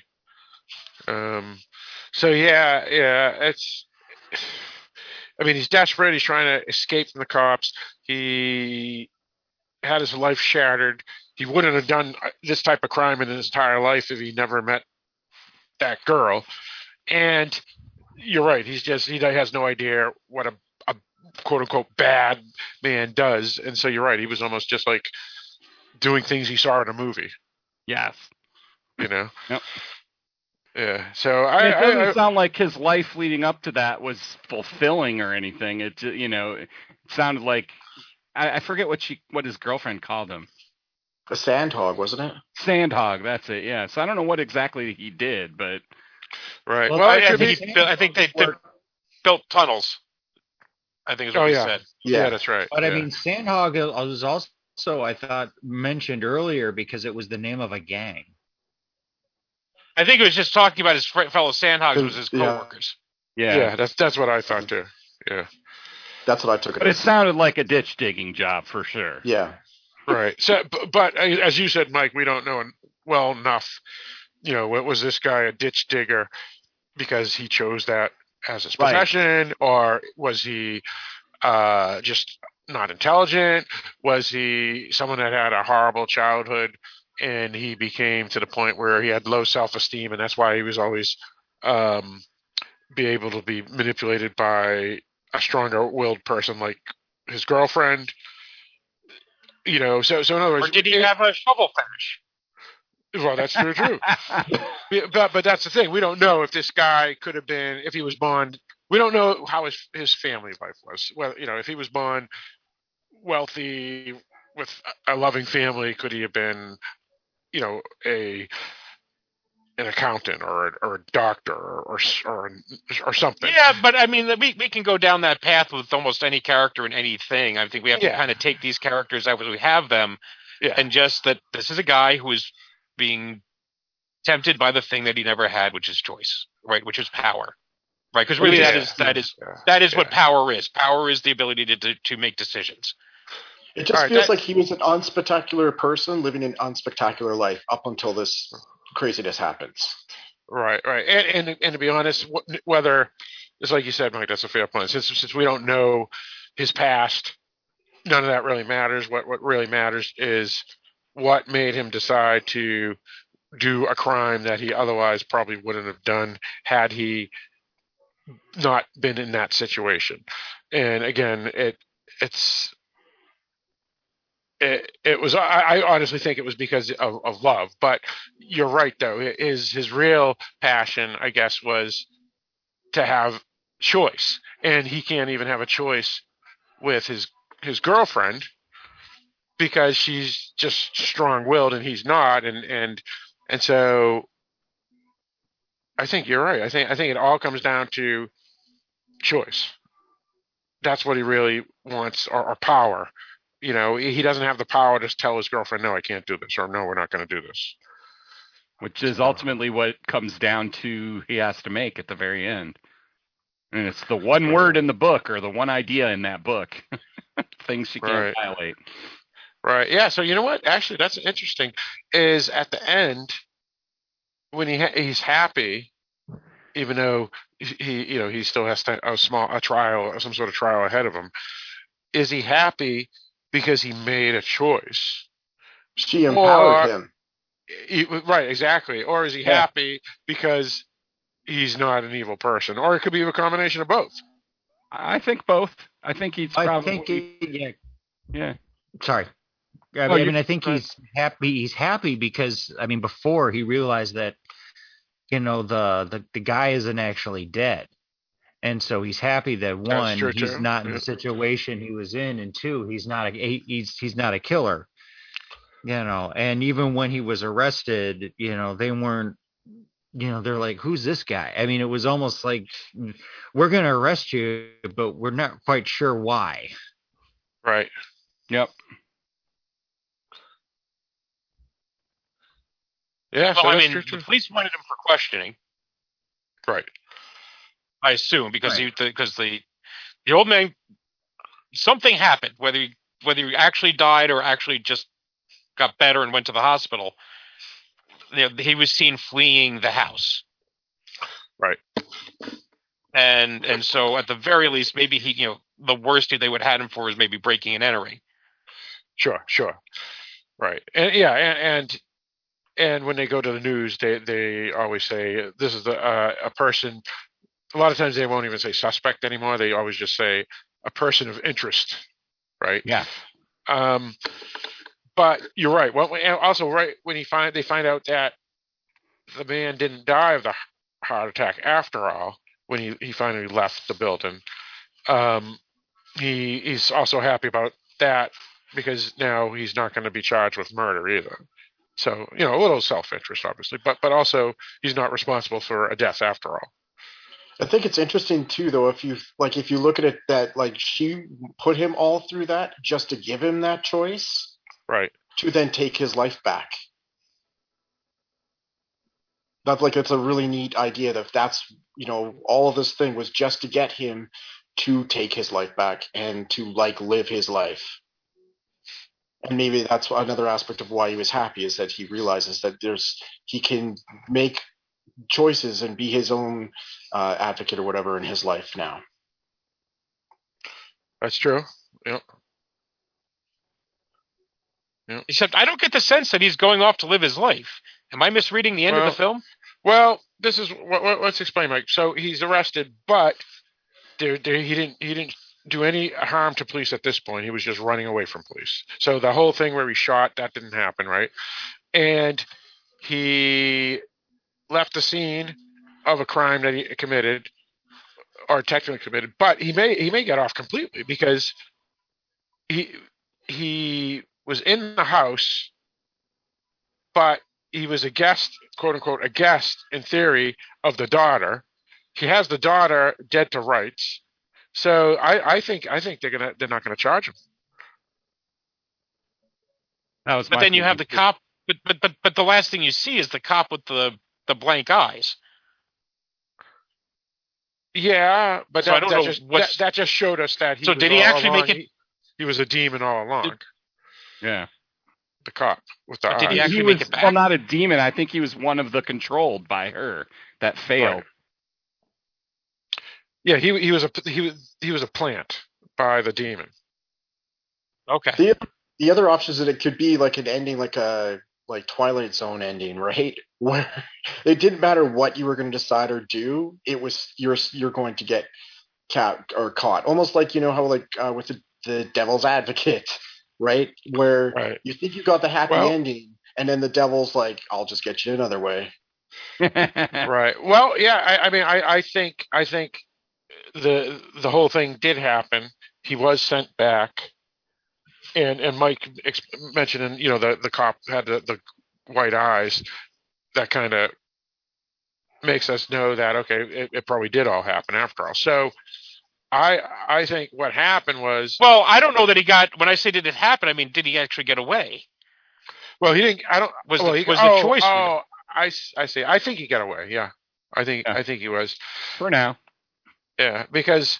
Um, so yeah, yeah, it's. I mean, he's desperate. He's trying to escape from the cops. He had his life shattered. He wouldn't have done this type of crime in his entire life if he never met that girl. And you're right. He's just he has no idea what a, a quote unquote bad man does. And so you're right. He was almost just like doing things he saw in a movie. Yes. You know. Yep. Yeah. So I. it doesn't I, I, sound like his life leading up to that was fulfilling or anything. It ju- you know it sounded like I, I forget what she what his girlfriend called him. A sandhog, wasn't it? Sandhog. That's it. Yeah. So I don't know what exactly he did, but right. Well, Well, I, it I could think, be. he built, I think they did, built tunnels. I think is what Oh he yeah. said. Yeah. That's right. But yeah. I mean, Sandhog was also, I thought, mentioned earlier because it was the name of a gang. I think he was just talking about his fr- fellow Sandhogs, was his coworkers. yeah. Yeah. That's that's what I thought too. Yeah. That's what I took it But it as. sounded like a ditch digging job for sure. Yeah. Right. So, but, but as you said, Mike, we don't know well enough. You know, was this guy a ditch digger because he chose that as his profession, right. or was he uh, just not intelligent? Was he someone that had a horrible childhood and he became to the point where he had low self-esteem, and that's why he was always um, be able to be manipulated by a stronger-willed person like his girlfriend? You know, so so in other words, or did he it, have a shovel fetish? Well, that's true, too. but but that's the thing. We don't know if this guy could have been, if he was born. We don't know how his his family life was. Well, you know, if he was born wealthy with a loving family, could he have been, you know, a an accountant or a, or a doctor or or or something? Yeah, but I mean, we we can go down that path with almost any character in anything. I think we have yeah. to kind of take these characters as we have them, yeah. and just that this is a guy who is being tempted by the thing that he never had, which is choice, right? Which is power, right? Because really, yeah. that is that is yeah. that is yeah. what power is. Power is the ability to to, to make decisions. It just right, feels that, like he was an unspectacular person living an unspectacular life up until this craziness happens. Right, right, and and, and to be honest, whether it's like you said, Mike, that's a fair point. Since since we don't know his past, none of that really matters. What what really matters is what made him decide to do a crime that he otherwise probably wouldn't have done had he not been in that situation. And again, it it's it, it was I, I honestly think it was because of, of love. But you're right, though. His his real passion, I guess, was to have choice, and he can't even have a choice with his his girlfriend because she's just strong-willed and he's not, and and and so I think you're right. I think I think it all comes down to choice. That's what he really wants, or, or power. You know, he doesn't have the power to tell his girlfriend, "No, I can't do this," or "No, we're not going to do this." Which is ultimately what comes down to he has to make at the very end. And it's the one word in the book, or the one idea in that book. Things she can't right. violate. Right. Yeah. So you know what? Actually, that's interesting. Is at the end when he ha- he's happy, even though he you know he still has to, a small a trial, some sort of trial ahead of him. Is he happy because he made a choice? She empowered or, him. He, right. Exactly. Or is he yeah. happy because he's not an evil person? Or it could be a combination of both. I think both. I think he's I probably think he, yeah. Yeah. Sorry. I mean, oh, I, mean I think he's happy. He's happy because I mean, before he realized that, you know, the the, the guy isn't actually dead, and so he's happy that one, true, he's too. not in yeah. the situation he was in, and two, he's not a he's he's not a killer, you know. And even when he was arrested, you know, they weren't, you know, they're like, who's this guy? I mean, it was almost like, we're going to arrest you, but we're not quite sure why. Right. Yep. Yeah, well, so I that's mean, true, the too. police wanted him for questioning. Right. I assume because right. he because the, the the old man, something happened, whether he, whether he actually died or actually just got better and went to the hospital. You know, he was seen fleeing the house. Right. And and so at the very least, maybe he, you know, the worst they would have had him for is maybe breaking and entering. Sure, sure. Right. And yeah, and, and And when they go to the news, they, they always say, this is the, uh, a person. A lot of times they won't even say suspect anymore. They always just say a person of interest. Right. Yeah. Um, but you're right. Well, and also right when he find they find out that the man didn't die of the heart attack after all, when he, he finally left the building, um, he he's also happy about that because now he's not going to be charged with murder either. So, you know, a little self-interest, obviously, but but also he's not responsible for a death after all. I think it's interesting too, though, if you like, if you look at it, that like she put him all through that just to give him that choice, right? To then take his life back. That's like it's a really neat idea that if that's, you know, all of this thing was just to get him to take his life back and to like live his life. And maybe that's another aspect of why he was happy, is that he realizes that there's he can make choices and be his own uh, advocate or whatever in his life now. That's true. Yeah. Yeah. Except I don't get the sense that he's going off to live his life. Am I misreading the end well, of the film? Well, this is what, what, let's explain, Mike. So he's arrested, but there, there, he didn't he didn't do any harm to police at this point. He was just running away from police. So the whole thing where he shot, that didn't happen, right? And he left the scene of a crime that he committed, or technically committed, but he may he may get off completely because he he was in the house, but he was a guest, quote unquote, a guest in theory of the daughter. He has the daughter dead to rights, so I, I think I think they're gonna they're not gonna charge him. That was but then you have the cop, but, but but but the last thing you see is the cop with the the blank eyes. Yeah, but so that, I don't that know just what's... that, that just showed us that he so was did he all actually along, make it? He, he was a demon all along. Yeah, the cop with the but eyes. Did he actually he make was, it back? Well, not a demon. I think he was one of the controlled by her that failed. Right. Yeah, he he was a he was he was a plant by the demon. Okay. The the other option is that it could be like an ending, like a like Twilight Zone ending, right? Where it didn't matter what you were going to decide or do, it was you're you're going to get caught or caught. Almost like, you know how like uh, with the, the Devil's Advocate, right? Where right. you think you got the happy well, ending, and then the devil's like, "I'll just get you another way." Right. Well, yeah. I, I mean, I, I think I think the the whole thing did happen. He was sent back. And and Mike ex- mentioning, you know, the, the cop had the, the white eyes. That kind of makes us know that, okay, it, it probably did all happen after all. So I I think what happened was... Well, I don't know that he got... When I say did it happen, I mean, did he actually get away? Well, he didn't... I don't... Was, well, the, he, was oh, the choice... Oh, I, I see. I think he got away, yeah. I think yeah. I think he was. For now. Yeah, because...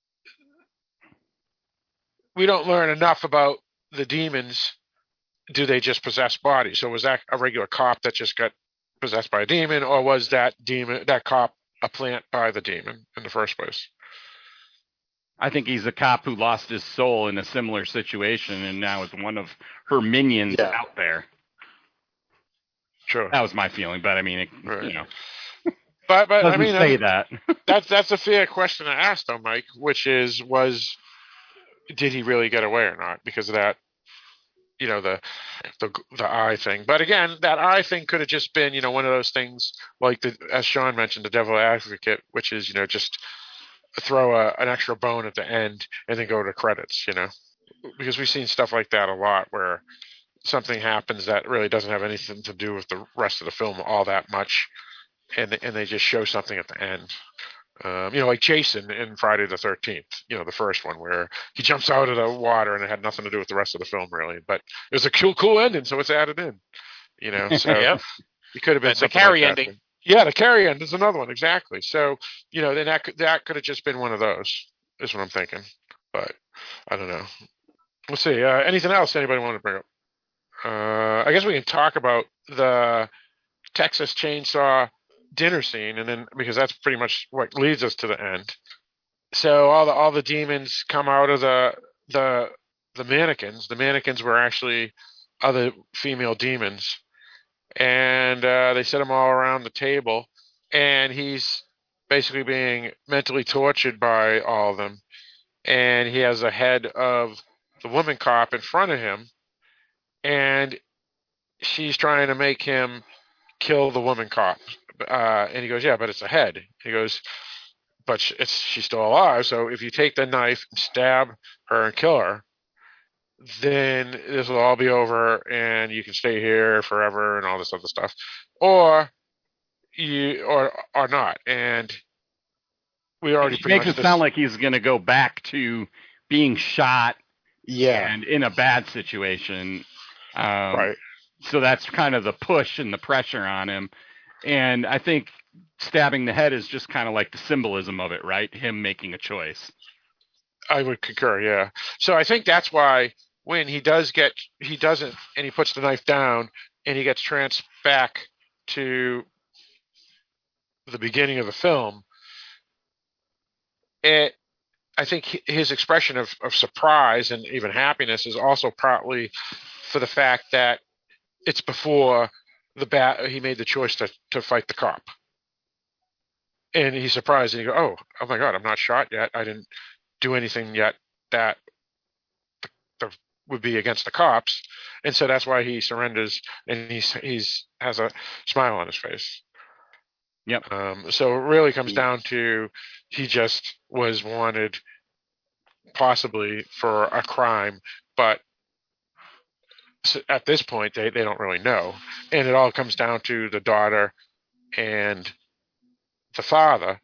we don't learn enough about the demons. Do they just possess bodies? So was that a regular cop that just got possessed by a demon, or was that demon, that cop, a plant by the demon in the first place? I think he's a cop who lost his soul in a similar situation and now is one of her minions yeah. out there. Sure. That was my feeling, but I mean, it, right. you know. But, but Doesn't I mean, say I mean, that. that's, that's a fair question to ask, though, Mike, which is, was... did he really get away or not? Because of that, you know, the the the eye thing. But again, that eye thing could have just been, you know, one of those things like the, as Sean mentioned, the Devil Advocate, which is, you know, just throw a, an extra bone at the end and then go to credits, you know, because we've seen stuff like that a lot where something happens that really doesn't have anything to do with the rest of the film all that much, and and they just show something at the end. Um, you know, like Jason in Friday the thirteenth, you know, the first one where he jumps out of the water and it had nothing to do with the rest of the film, really. But it was a cool, cool ending, so it's added in. You know, so yep. it could have been the something Carrie like ending. That. Yeah, the Carrie end is another one, exactly. So, you know, then that could, that could have just been one of those, is what I'm thinking. But I don't know. We'll see. Uh, anything else anybody want to bring up? Uh, I guess we can talk about the Texas Chainsaw dinner scene, and then because that's pretty much what leads us to the end. So all the all the demons come out of the the the mannequins. The mannequins were actually other female demons, and uh, they set them all around the table. And he's basically being mentally tortured by all of them. And he has a head of the woman cop in front of him, and she's trying to make him kill the woman cop. Uh, and he goes, yeah, but it's a head. He goes, but sh- it's, she's still alive. So if you take the knife and stab her and kill her, then this will all be over and you can stay here forever and all this other stuff. Or you, or, or not. And we already He pretty makes much it sound like he's going to go back to being shot Yeah. and in a bad situation. Um, Right. So that's kind of the push and the pressure on him. And I think stabbing the head is just kind of like the symbolism of it, right? Him making a choice. I would concur, yeah. So I think that's why when he does get, he doesn't, and he puts the knife down, and he gets tranced back to the beginning of the film, it, I think hi- his expression of, of surprise and even happiness is also partly for the fact that it's before the bat, he made the choice to, to fight the cop. And he's surprised, and he goes, oh, oh my God, I'm not shot yet. I didn't do anything yet that the, would be against the cops, and so that's why he surrenders, and he's he's has a smile on his face. Yep. Um, so it really comes down to he just was wanted, possibly for a crime, but s- at this point they they don't really know, and it all comes down to the daughter and the father.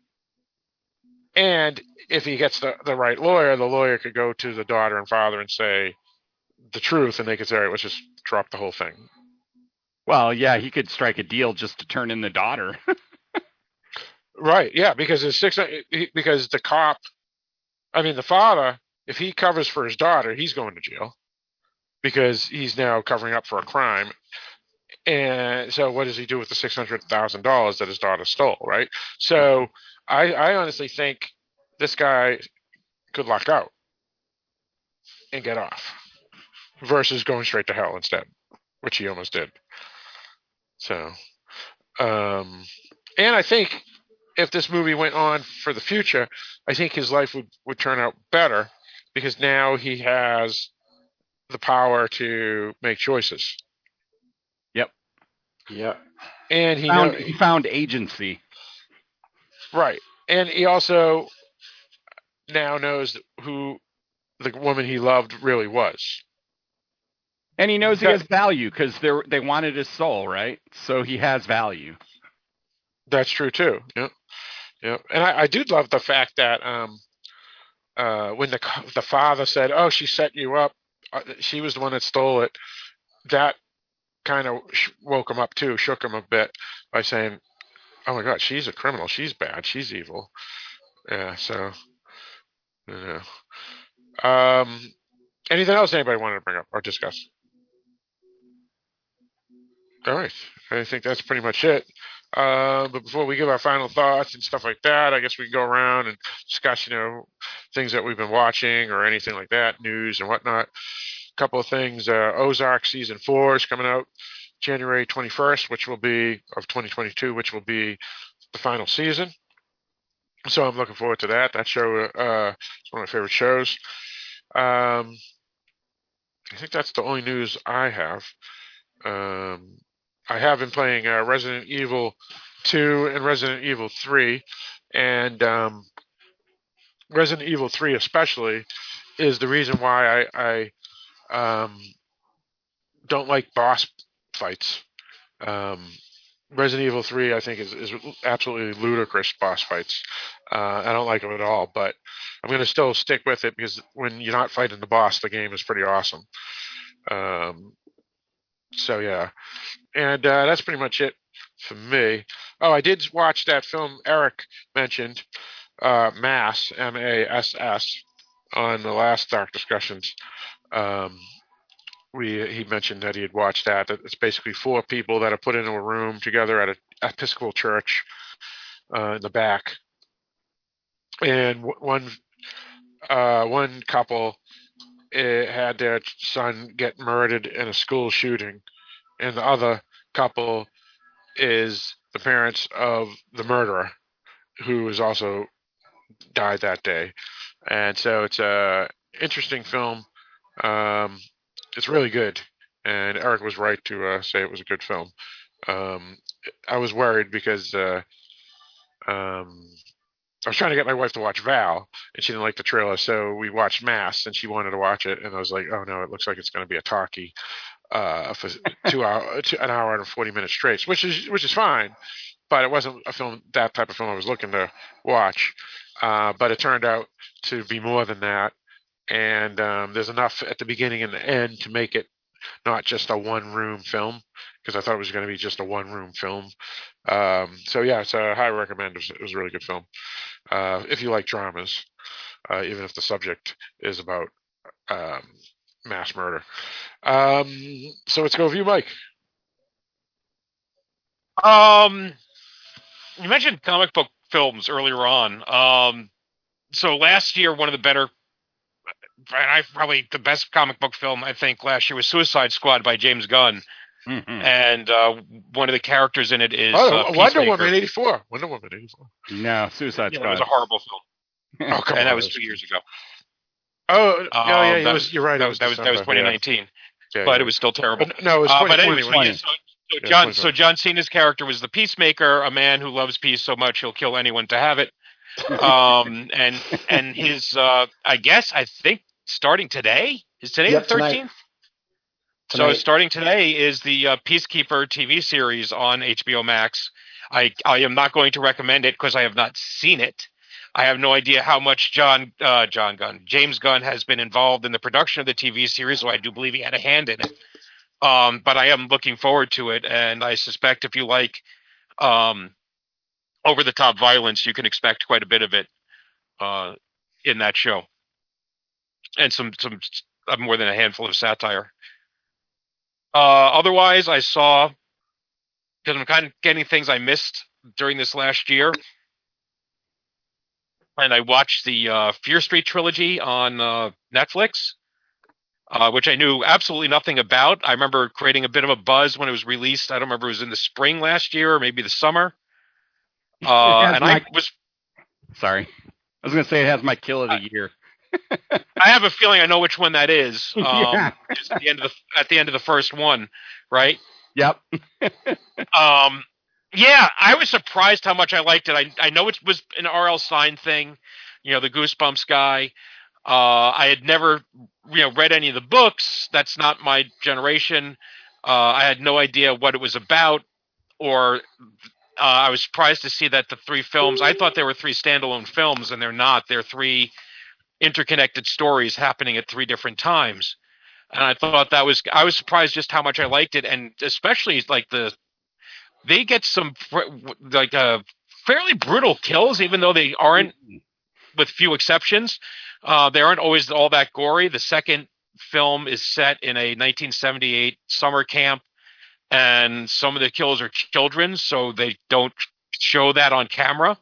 And if he gets the, the right lawyer, the lawyer could go to the daughter and father and say the truth, and they could say, all right, let's just drop the whole thing. Well, yeah, he could strike a deal just to turn in the daughter. Right, yeah, because it's six, he- because the cop, I mean, the father, if he covers for his daughter, he's going to jail because he's now covering up for a crime. And so what does he do with the six hundred thousand dollars that his daughter stole, right? So I, I honestly think this guy could luck out and get off versus going straight to hell instead, which he almost did. So, um, and I think if this movie went on for the future, I think his life would, would turn out better because now he has the power to make choices. Yep. Yeah. And he found, know, he found agency. Right. And he also now knows who the woman he loved really was. And he knows he That- has value because they they wanted his soul, right? So he has value. That's true too. Yep. Yep. And I, I do love the fact that um, uh, when the the father said, "Oh, she set you up. Uh, she was the one that stole it," that kind of sh- woke him up too, shook him a bit by saying, "Oh my God, she's a criminal. She's bad. She's evil." Yeah. So, you know. Um, anything else anybody wanted to bring up or discuss? All right. I think that's pretty much it. Uh, but before we give our final thoughts and stuff like that, I guess we can go around and discuss, you know, things that we've been watching or anything like that, news and whatnot. A couple of things. Uh, Ozark season four is coming out January twenty-first, which will be of twenty twenty-two, which will be the final season. So I'm looking forward to that. That show uh, is one of my favorite shows. Um, I think that's the only news I have. Um, I have been playing uh, Resident Evil two and Resident Evil three, and um, Resident Evil three especially is the reason why I, I um, don't like boss fights. Um, Resident Evil three, I think, is, is absolutely ludicrous boss fights. Uh, I don't like them at all, but I'm going to still stick with it because when you're not fighting the boss, the game is pretty awesome. Um, so, yeah. And uh, that's pretty much it for me. Oh, I did watch that film Eric mentioned, uh, Mass, M A S S, on the last Dark Discussions. Um, we he mentioned that he had watched that. That it's basically four people that are put into a room together at an Episcopal church uh, in the back, and w- one uh, one couple uh, had their son get murdered in a school shooting, and the other couple is the parents of the murderer, who has also died that day. And so it's a interesting film. Um, it's really good. and Eric was right to uh, say it was a good film. Um, I was worried because uh, um, I was trying to get my wife to watch Val, and she didn't like the trailer, so we watched Mass, and she wanted to watch it, and I was like, oh no, it looks like it's going to be a talkie uh, for two hour, two, an hour and forty minutes straight, which is which is fine, but it wasn't a film that type of film I was looking to watch. Uh, but it turned out to be more than that, and um, there's enough at the beginning and the end to make it not just a one-room film, because I thought it was going to be just a one-room film. Um, so yeah, it's a high recommend. It was, it was a really good film. Uh, if you like dramas, uh, even if the subject is about um, mass murder. Um, so let's go with you, Mike. Um, you mentioned comic book films earlier on. Um, so last year, one of the better, I probably the best comic book film I think last year was Suicide Squad by James Gunn, mm-hmm. and uh, one of the characters in it is oh, uh, Wonder Woman eighty-four. Wonder Woman eighty-four. No, Suicide yeah, Squad. It was a horrible film. oh, come and on. that was two years ago. Oh, um, yeah, yeah, that was, you're right. That was that was, that was twenty nineteen, yeah. Yeah, but yeah. it was still terrible. But, no, it was uh, twenty twenty. But anyway, so, so yeah, John, so John Cena's character was the Peacemaker, a man who loves peace so much he'll kill anyone to have it. um, and and his, uh, I guess, I think starting today is today yep, the thirteenth. So starting today is the uh, Peacekeeper T V series on H B O Max. I I am not going to recommend it because I have not seen it. I have no idea how much John uh, John Gunn, James Gunn has been involved in the production of the T V series, so I do believe he had a hand in it. Um, but I am looking forward to it, and I suspect if you like um, over-the-top violence, you can expect quite a bit of it uh, in that show, and some some uh, more than a handful of satire. Uh, otherwise, I saw, because I'm kind of getting things I missed during this last year, and I watched the uh, Fear Street trilogy on uh, Netflix, uh, which I knew absolutely nothing about. I remember creating a bit of a buzz when it was released. I don't remember if it was in the spring last year or maybe the summer. Uh, and my, I was sorry, I was going to say it has my kill of the year. I have a feeling I know which one that is. Um, yeah. Just at the end of the at the end of the first one, right? Yep. um, yeah, I was surprised how much I liked it. I I know it was an R L Stine thing, you know, the Goosebumps guy. Uh, I had never, you know, read any of the books. That's not my generation. Uh, I had no idea what it was about, or uh, I was surprised to see that the three films. I thought they were three standalone films, and they're not. They're three interconnected stories happening at three different times. And I thought that was, I was surprised just how much I liked it. And especially like the, they get some like uh, fairly brutal kills, even though they aren't, with few exceptions, uh, they aren't always all that gory. The second film is set in a nineteen seventy-eight summer camp, and some of the kills are children, so they don't show that on camera.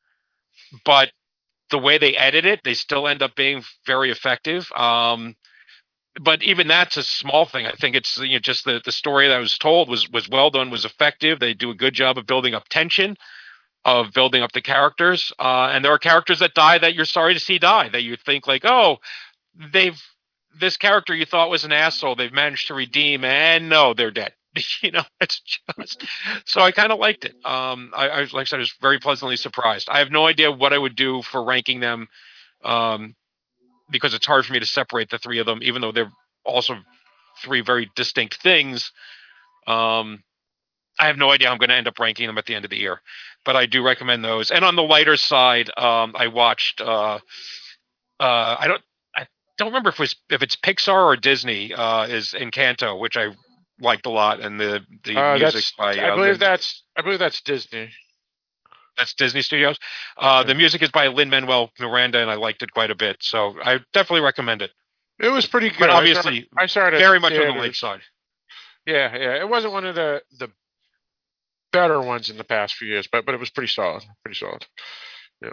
But the way they edit it, they still end up being very effective. Um, but even that's a small thing. I think it's, you know, just the, the story that was told was, was well done, was effective. They do a good job of building up tension, of building up the characters. Uh, and there are characters that die that you're sorry to see die, that you think like, oh, they've, this character you thought was an asshole, they've managed to redeem, and no, they're dead. You know, it's just, so I kind of liked it. Um, I, I, like I said, I was very pleasantly surprised. I have no idea what I would do for ranking them, um, because it's hard for me to separate the three of them, even though they're also three very distinct things. Um, I have no idea how I'm going to end up ranking them at the end of the year, but I do recommend those. And on the lighter side, um, I watched, uh, uh, I don't, I don't remember if it was, if it's Pixar or Disney, uh, is Encanto, which I liked a lot, and the the uh, music by I uh, believe Lin, that's I believe that's Disney. That's Disney Studios. Uh, the music is by Lin-Manuel Miranda, and I liked it quite a bit, so I definitely recommend it. It was pretty good. But obviously, I saw, I saw it very much theaters. on the late side. Yeah, yeah, it wasn't one of the the better ones in the past few years, but but it was pretty solid, pretty solid. Yeah,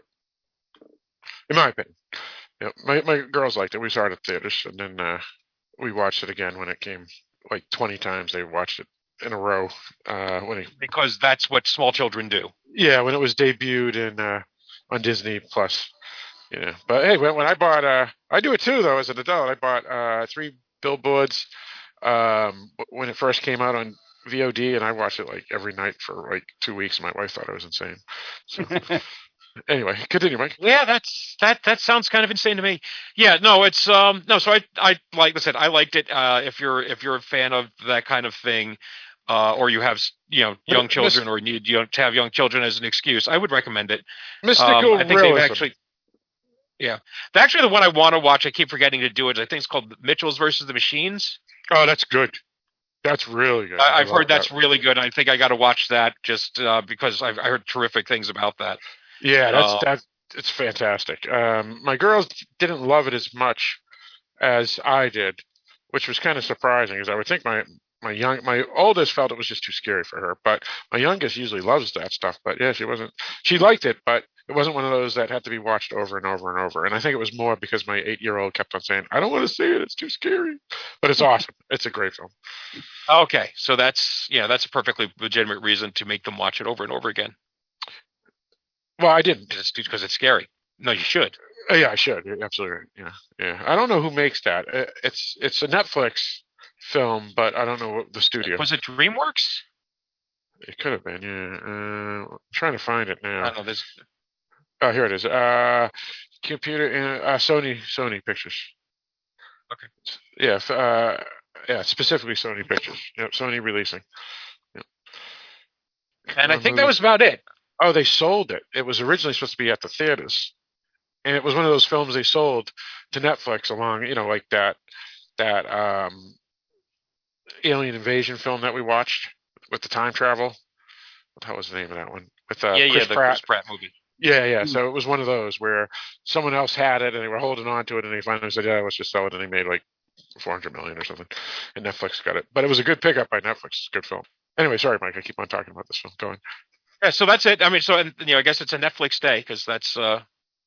in my opinion. Yeah, my my girls liked it. We saw it at theaters, and then uh, we watched it again when it came. Like twenty times they watched it in a row. Uh, when it, because that's what small children do. Yeah, when it was debuted in uh, on Disney Plus. You know, but hey, when, when I bought, uh, I do it too though as an adult. I bought uh, three billboards um, when it first came out on V O D, and I watched it like every night for like two weeks. My wife thought I was insane. So anyway, continue, Mike. Yeah, that's that. That sounds kind of insane to me. Yeah, no, it's um no. So I I like I said, I liked it. Uh, if you're if you're a fan of that kind of thing, uh, or you have you know young children, or need you know, to have young children as an excuse, I would recommend it. Mystical um, I think realism. they've actually. Yeah, actually, the one I want to watch, I keep forgetting to do it. I think it's called Mitchell's versus the Machines. Oh, that's good. That's really good. I, I've heard that. that's really good. I think I got to watch that just uh, because I've I heard terrific things about that. Yeah, that's uh, that. It's fantastic. Um, my girls didn't love it as much as I did, which was kind of surprising, because I would think my my young my oldest felt it was just too scary for her, but my youngest usually loves that stuff. But yeah, she wasn't. She liked it, but it wasn't one of those that had to be watched over and over and over. And I think it was more because my eight-year-old kept on saying, "I don't want to see it. It's too scary." But it's awesome. It's a great film. Okay, so that's yeah, that's a perfectly legitimate reason to make them watch it over and over again. Well, I didn't. It's because it's scary. No, you should. Uh, yeah, I should. Absolutely. Yeah, yeah. I don't know who makes that. Uh, It's it's a Netflix film, but I don't know what the studio. Was it DreamWorks? It could have been. Yeah. Uh, I'm trying to find it now. I don't know. There's... Oh, here it is. Uh, computer. Uh, Sony. Sony Pictures. Okay. Yeah. Uh, yeah. Specifically Sony Pictures. Yep. Sony releasing. Yep. And I think that was about it. Oh, they sold it. It was originally supposed to be at the theaters, and it was one of those films they sold to Netflix along, you know, like that that um, alien invasion film that we watched with the time travel. What the hell was the name of that one? With uh, yeah, Chris yeah, the Pratt. Chris Pratt movie. Yeah, yeah. So it was one of those where someone else had it and they were holding on to it, and they finally said, "Yeah, let's just sell it," and they made like four hundred million or something, and Netflix got it. But it was a good pickup by Netflix. It's a good film. Anyway, sorry, Mike. I keep on talking about this film. Go on. Yeah, so that's it. I mean, so and, you know, I guess it's a Netflix day because that's uh,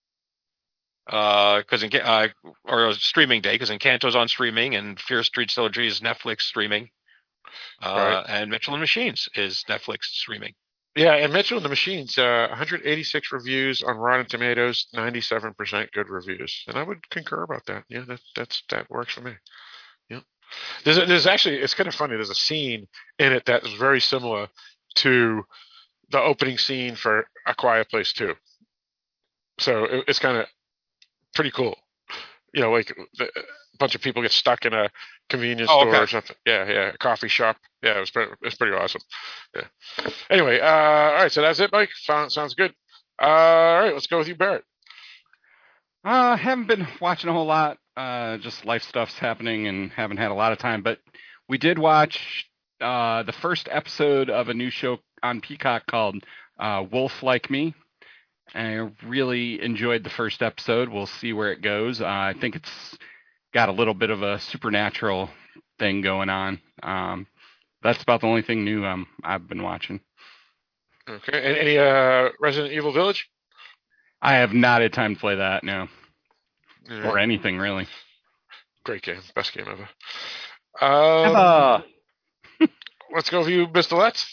uh, because in uh, or a streaming day because Encanto's on streaming and Fear Street Trilogy is Netflix streaming, uh, Right. and Mitchell and Machines is Netflix streaming. Yeah, and Mitchell and the Machines, uh, one hundred eighty-six reviews on Rotten Tomatoes, ninety-seven percent good reviews, and I would concur about that. Yeah, that that's that works for me. Yeah, there's a, there's actually it's kind of funny. There's a scene in it that is very similar to the opening scene for A Quiet Place two. So it, it's kind of pretty cool. You know, like the, a bunch of people get stuck in a convenience Oh, store okay. or something. Yeah, yeah, a coffee shop. Yeah, it was pretty, it was pretty awesome. Yeah. Anyway, uh, all right, so that's it, Mike. Sounds sounds good. Uh, all right, let's go with you, Barrett. Uh, haven't been watching a whole lot. Uh, just life stuff's happening and haven't had a lot of time. But we did watch uh, the first episode of a new show on Peacock called uh, Wolf Like Me. I really enjoyed the first episode. We'll see where it goes. Uh, I think it's got a little bit of a supernatural thing going on. Um, that's about the only thing new um, I've been watching. Okay, and any uh, Resident Evil Village? I have not had time to play that, no. All Or right. anything, really. Great game, best game ever. Um, Ever. Let's go with you, Mister Letts.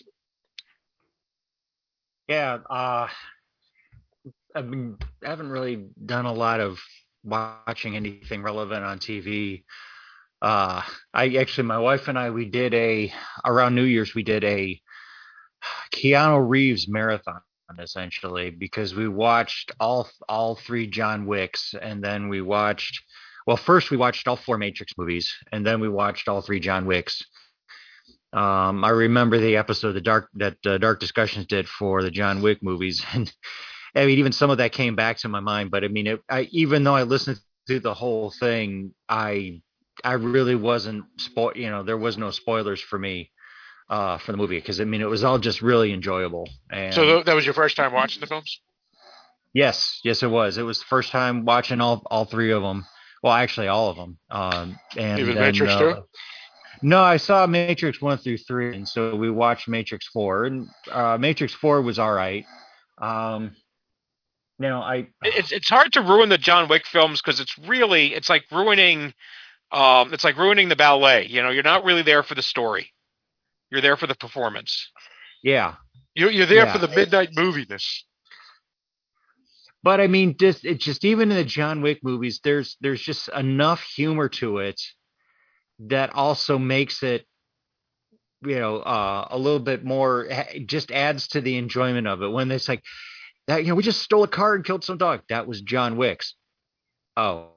Yeah, uh, I've been, I haven't really done a lot of watching anything relevant on T V. Uh, I actually, my wife and I, we did a around New Year's, we did a Keanu Reeves marathon essentially because we watched all all three John Wicks, and then we watched. Well, first we watched all four Matrix movies, and then we watched all three John Wicks. Um, I remember the episode the dark that uh, Dark Discussions did for the John Wick movies, and I mean even some of that came back to my mind. But I mean, it, I, even though I listened to the whole thing, I I really wasn't spoil. You know, there was no spoilers for me uh, for the movie because I mean it was all just really enjoyable. And So th- that was your first time watching the films? yes, yes, it was. It was the first time watching all all three of them. Well, actually, all of them. Um, and Even then, Matrix uh, too? No, I saw Matrix one through three, and so we watched Matrix four, and uh, Matrix four was all right. Um, you know, I It's it's hard to ruin the John Wick films because it's really it's like ruining, um, it's like ruining the ballet. You know, you're not really there for the story. You're there for the performance. yeah, You're, you're there Yeah. for the midnight moviness. but I mean, just it just even in the John Wick movies, there's there's just enough humor to it that also makes it, you know, uh, a little bit more, just adds to the enjoyment of it. When it's like, that, you know, we just stole a car and killed some dog. That was John Wick's. Oh.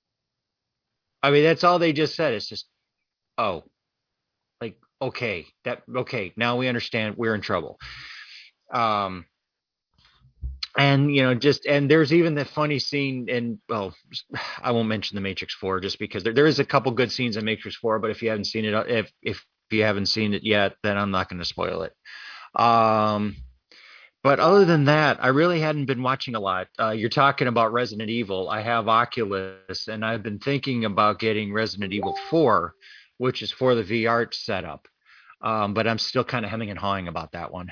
I mean, that's all they just said. It's just, oh. Like, okay, that okay, now we understand we're in trouble. Um and you know, just and there's even the funny scene in, well, I won't mention the Matrix four just because there, there is a couple good scenes in Matrix four, but if you haven't seen it if if you haven't seen it yet, then I'm not going to spoil it. Um But other than that, I really hadn't been watching a lot. Uh, you're talking about Resident Evil. I have Oculus, and I've been thinking about getting Resident Evil four, which is for the V R setup. Um, but I'm still kind of hemming and hawing about that one.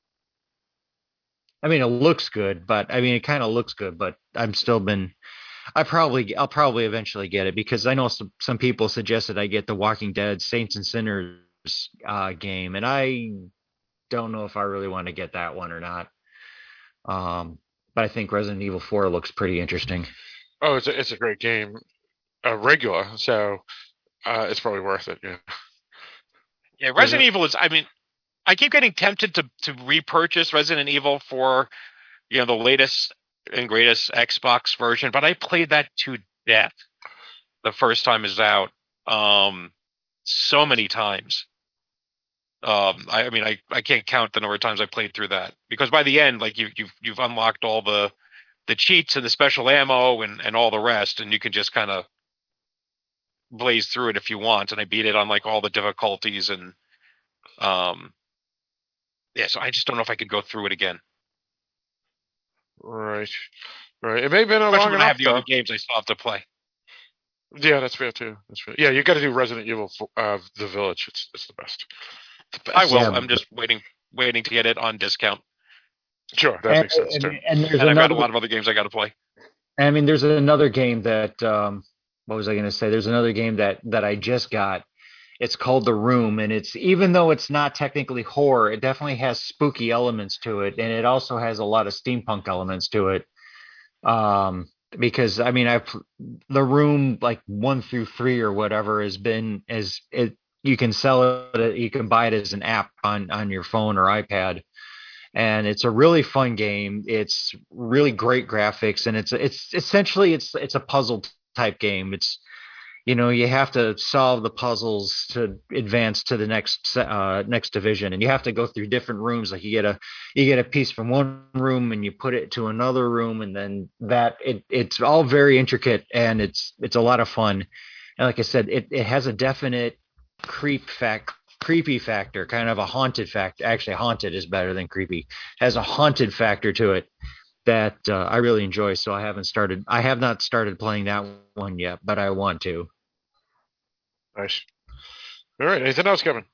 I mean, it looks good, but I mean, it kind of looks good, but I'm still been. I probably, I'll probably eventually get it because I know some some people suggested I get the Walking Dead Saints and Sinners uh, game, and I don't know if I really want to get that one or not. Um, but I think Resident Evil four looks pretty interesting. Oh, it's a, it's a great game, uh, regular, so uh, it's probably worth it. Yeah. Yeah, Resident Evil is. I mean, I keep getting tempted to to repurchase Resident Evil for, you know, the latest and greatest Xbox version, but I played that to death the first time it was out, um, so many times. Um, I, I mean, I, I can't count the number of times I played through that because by the end, like you, you've you've unlocked all the the cheats and the special ammo and, and all the rest, and you can just kind of blaze through it if you want. And I beat it on like all the difficulties and um, yeah. So I just don't know if I could go through it again. Right, right. It may have been a Especially long when enough. I have the though. other games I still have to play. Yeah, that's fair too. That's fair. Yeah, you got to do Resident Evil, uh, The Village. It's it's the best. The I best. will. Yeah, I'm just waiting, waiting to get it on discount. Sure, that And, makes sense and, too. and there's And I've got another. a lot of other games I got to play. I mean, there's another game that. Um, what was I going to say? There's another game that that I just got. It's called The Room, and it's even though it's not technically horror, it definitely has spooky elements to it, and it also has a lot of steampunk elements to it. Um, because I mean, I've The Room like one through three or whatever has been as it. You can sell it. You can buy it as an app on on your phone or iPad, and it's a really fun game. It's really great graphics, and it's it's essentially it's it's a puzzle type game. It's you know you have to solve the puzzles to advance to the next uh, next division, and you have to go through different rooms. Like you get a you get a piece from one room and you put it to another room, and then that it it's all very intricate and it's it's a lot of fun. And like I said, it it has a definite creep fact creepy factor, kind of a haunted factor. Actually, haunted is better than creepy. Has a haunted factor to it that uh, I really enjoy. So I haven't started. I have not started playing that one yet, but I want to. Nice. All right. Anything else, Kevin?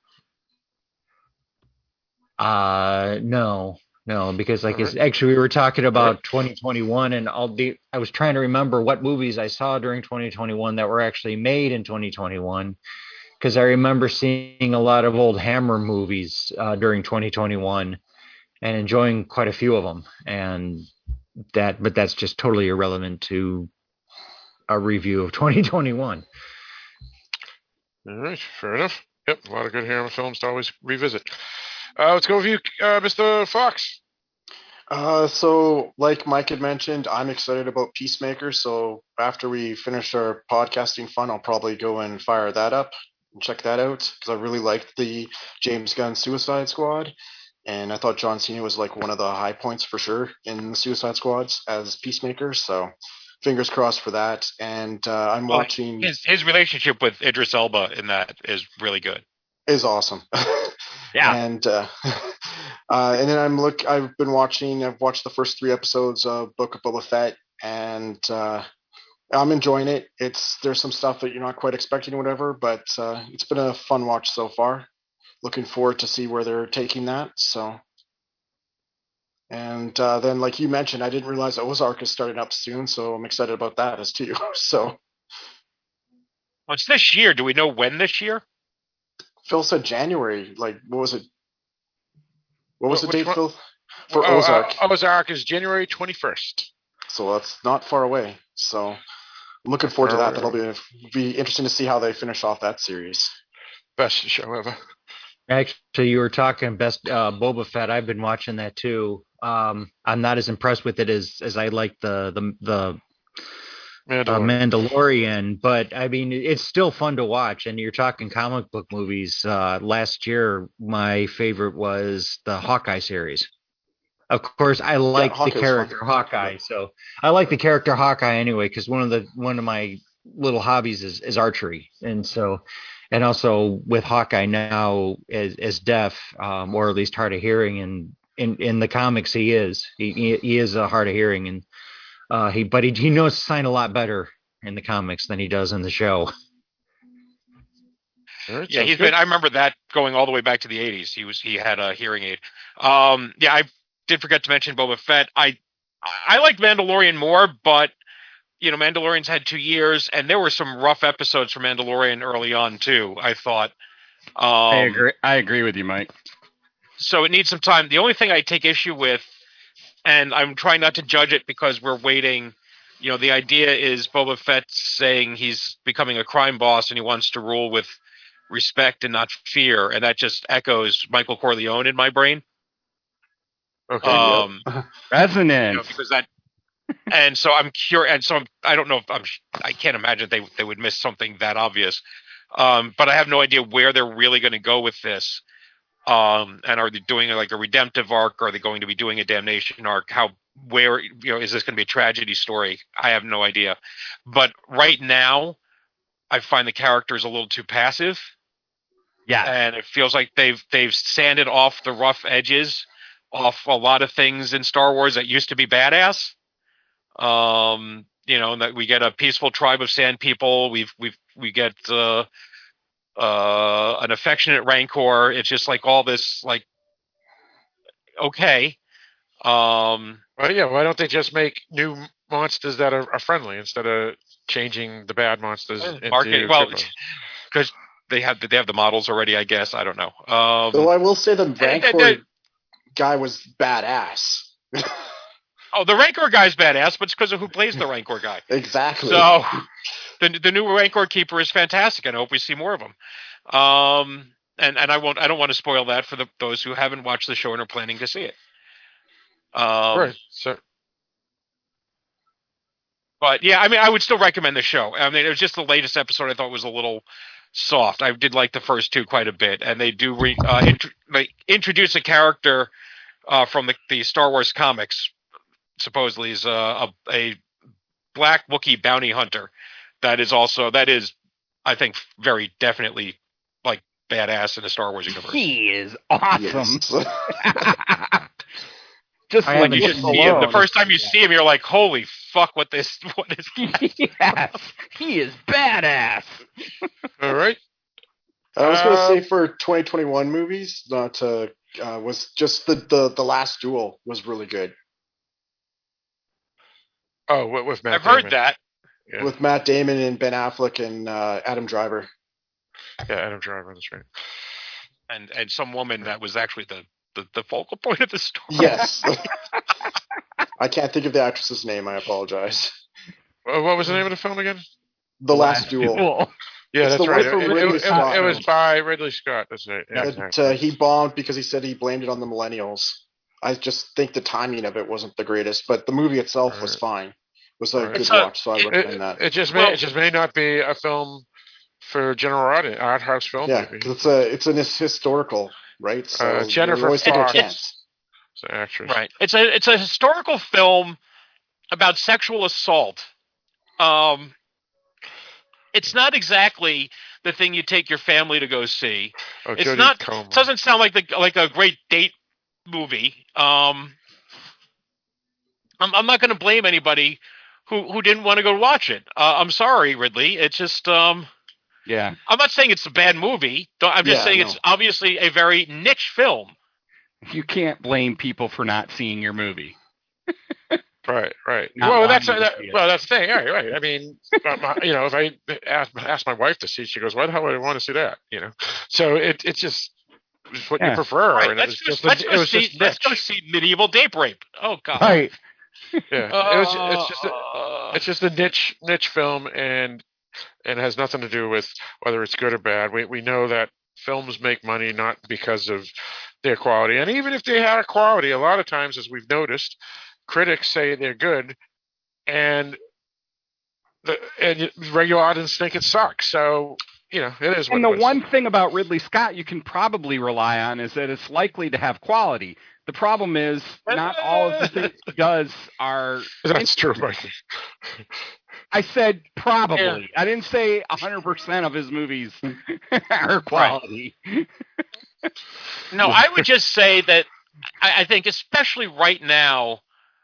Uh, no, no, because like it's, All right. actually we were talking All about right. twenty twenty-one, and I'll be. I was trying to remember what movies I saw during twenty twenty-one that were actually made in twenty twenty-one. Because I remember seeing a lot of old Hammer movies uh, during twenty twenty-one and enjoying quite a few of them. And that, but that's just totally irrelevant to a review of twenty twenty-one. All right. Fair enough. Yep. A lot of good Hammer films to always revisit. Uh, let's go with you, uh, Mister Fox. Uh, so, like Mike had mentioned, I'm excited about Peacemaker. So, after we finish our podcasting fun, I'll probably go and fire that up and check that out because I really liked the James Gunn Suicide Squad. And I thought John Cena was like one of the high points for sure in the Suicide Squads as Peacemaker. So, fingers crossed for that. And uh, I'm Well, watching. his his relationship with Idris Elba in that is really good. Is awesome. Yeah. And uh, uh, and then I'm look. I've been watching. I've watched the first three episodes of Book of Boba Fett, and uh, I'm enjoying it. It's there's some stuff that you're not quite expecting, or whatever, but uh, it's been a fun watch so far. Looking forward to see where they're taking that. So, and uh, then like you mentioned, I didn't realize Ozark is starting up soon, so I'm excited about that as too. So, Well, it's this year. Do we know when this year? Phil said January. Like, what was it? What was Wh- the which date, one? Phil? For Oh, Ozark. Uh, Ozark is January twenty-first. So that's not far away. So I'm looking forward to Oh, that. That'll be be interesting to see how they finish off that series. Best show ever. Actually, you were talking best uh, Boba Fett. I've been watching that too. Um, I'm not as impressed with it as as I like the the the Mandalorian. Uh, Mandalorian, but I mean, it's still fun to watch. And you're talking comic book movies. Uh, last year, my favorite was the Hawkeye series. Of course, I like Yeah, the Hawkeye's character fun. Hawkeye, so I like the character Hawkeye anyway. Because one of the one of my little hobbies is, is archery, and so and also with Hawkeye now as as deaf, um, or at least hard of hearing, and in in the comics he is he he, he is a hard of hearing, and Uh, he, but he, he knows to sign a lot better in the comics than he does in the show. Right, yeah, he's good. been. I remember that going all the way back to the eighties. He was he had a hearing aid. Um, yeah, I did forget to mention Boba Fett. I I like Mandalorian more, but you know, Mandalorian's had two years, and there were some rough episodes for Mandalorian early on too. I thought. Um, I agree. I agree with you, Mike. So it needs some time. The only thing I take issue with, and I'm trying not to judge it because we're waiting. You know, the idea is Boba Fett saying he's becoming a crime boss and he wants to rule with respect and not fear, and that just echoes Michael Corleone in my brain. Okay. Um, Yep. Resonance. You know, because that, and so I'm curious, and so I'm, I don't know if I'm, I can't imagine they they would miss something that obvious. Um, but I have no idea where they're really going to go with this. Um, and are they doing like a redemptive arc? Are they going to be doing a damnation arc? How, where, you know, is this going to be a tragedy story? I have no idea. But right now, I find the characters a little too passive. Yeah. And it feels like they've, they've sanded off the rough edges off a lot of things in Star Wars that used to be badass. Um, you know, that we get a peaceful tribe of sand people. We've, we've, we get, uh, uh, an affectionate Rancor. It's just like all this, like, okay. Um, well, yeah. Why don't they just make new monsters that are, are friendly instead of changing the bad monsters into market, well, criminals? because they have they have the models already. I guess I don't know. Um, Though I will say the and- Rancor and- guy was badass. oh, the Rancor guy's badass, but it's because of who plays the Rancor guy. Exactly. So the the new Rancor keeper is fantastic, and I hope we see more of him. Um, and and I won't. I don't want to spoil that for the those who haven't watched the show and are planning to see it. Um, right. So, but yeah, I mean, I would still recommend the show. I mean, it was just the latest episode I thought was a little soft. I did like the first two quite a bit, and they do re, uh, int- they introduce a character uh, from the, the Star Wars comics. Supposedly, is uh, a, a black Wookiee bounty hunter. That is also that is, I think, very definitely like badass in the Star Wars universe. He is awesome. Yes. Just I when When you you just just see him, the alone. first time you see him, you're like, "Holy fuck! What this? What is?" Yes, he is badass. all right. I was going to Uh, say for twenty twenty-one movies, not to, uh, was just the, the the Last Duel was really good Oh, with, with Matt I've heard Damon. that. Yeah. with Matt Damon and Ben Affleck and uh, Adam Driver. Yeah, Adam Driver. That's right. and and some woman that was actually the, the, the focal point of the story. Yes. I can't think of the actress's name. I apologize. Uh, what was the name of the film again? The Last Duel. Duel. Yeah, It's that's the right. one from It, it- Ridley it- Scott. it was by Ridley Scott. That's right. Yeah, That, exactly. uh, he bombed because he said he blamed it on the millennials. I just think the timing of it wasn't the greatest, but the movie itself was fine. It was a Right. good It's a- watch, so I it- recommend it, that. it just may Well- it just may not be a film for general audience, art house film. Yeah, maybe. 'cause it's a it's an his- historical, right? So Uh, you Jennifer always take a Fox. chance. It's an actress. Right. It's a it's a historical film about sexual assault. Um, it's not exactly the thing you take your family to go see. Oh, It's Jodie not. Comer. It doesn't sound like the like a great date movie. Um, I'm I'm not going to blame anybody who who didn't want to go watch it. Uh, I'm sorry, Ridley. It's just um. Yeah. I'm not saying it's a bad movie. Don't- I'm just Yeah, saying no. it's obviously a very niche film. You can't blame people for not seeing your movie. Right, right. Not Well, wanting that's to that, see it. well, that's the thing. Right, right. I mean, but my, you know, if I ask, ask my wife to see it, she goes, "Why the hell would I want to see that?" You know, so it it's just it's what Yeah. you prefer. Right, and it let's was go, just let's it go was see just let's go niche. see medieval date rape. Oh god. Right. Yeah, it was. It's just. A, Uh, it's just a niche niche film, and and it has nothing to do with whether it's good or bad. We we know that films make money not because of their quality, and even if they had a quality, a lot of times, as we've noticed, critics say they're good, and the and regular audience think it sucks. So you know, it is. What And the it is. one thing about Ridley Scott you can probably rely on is that it's likely to have quality. The problem is not all of the things he does are. That's true, Mikey. I said probably. Yeah. I didn't say one hundred percent of his movies are quality. No, I would just say that I, I think, especially right now,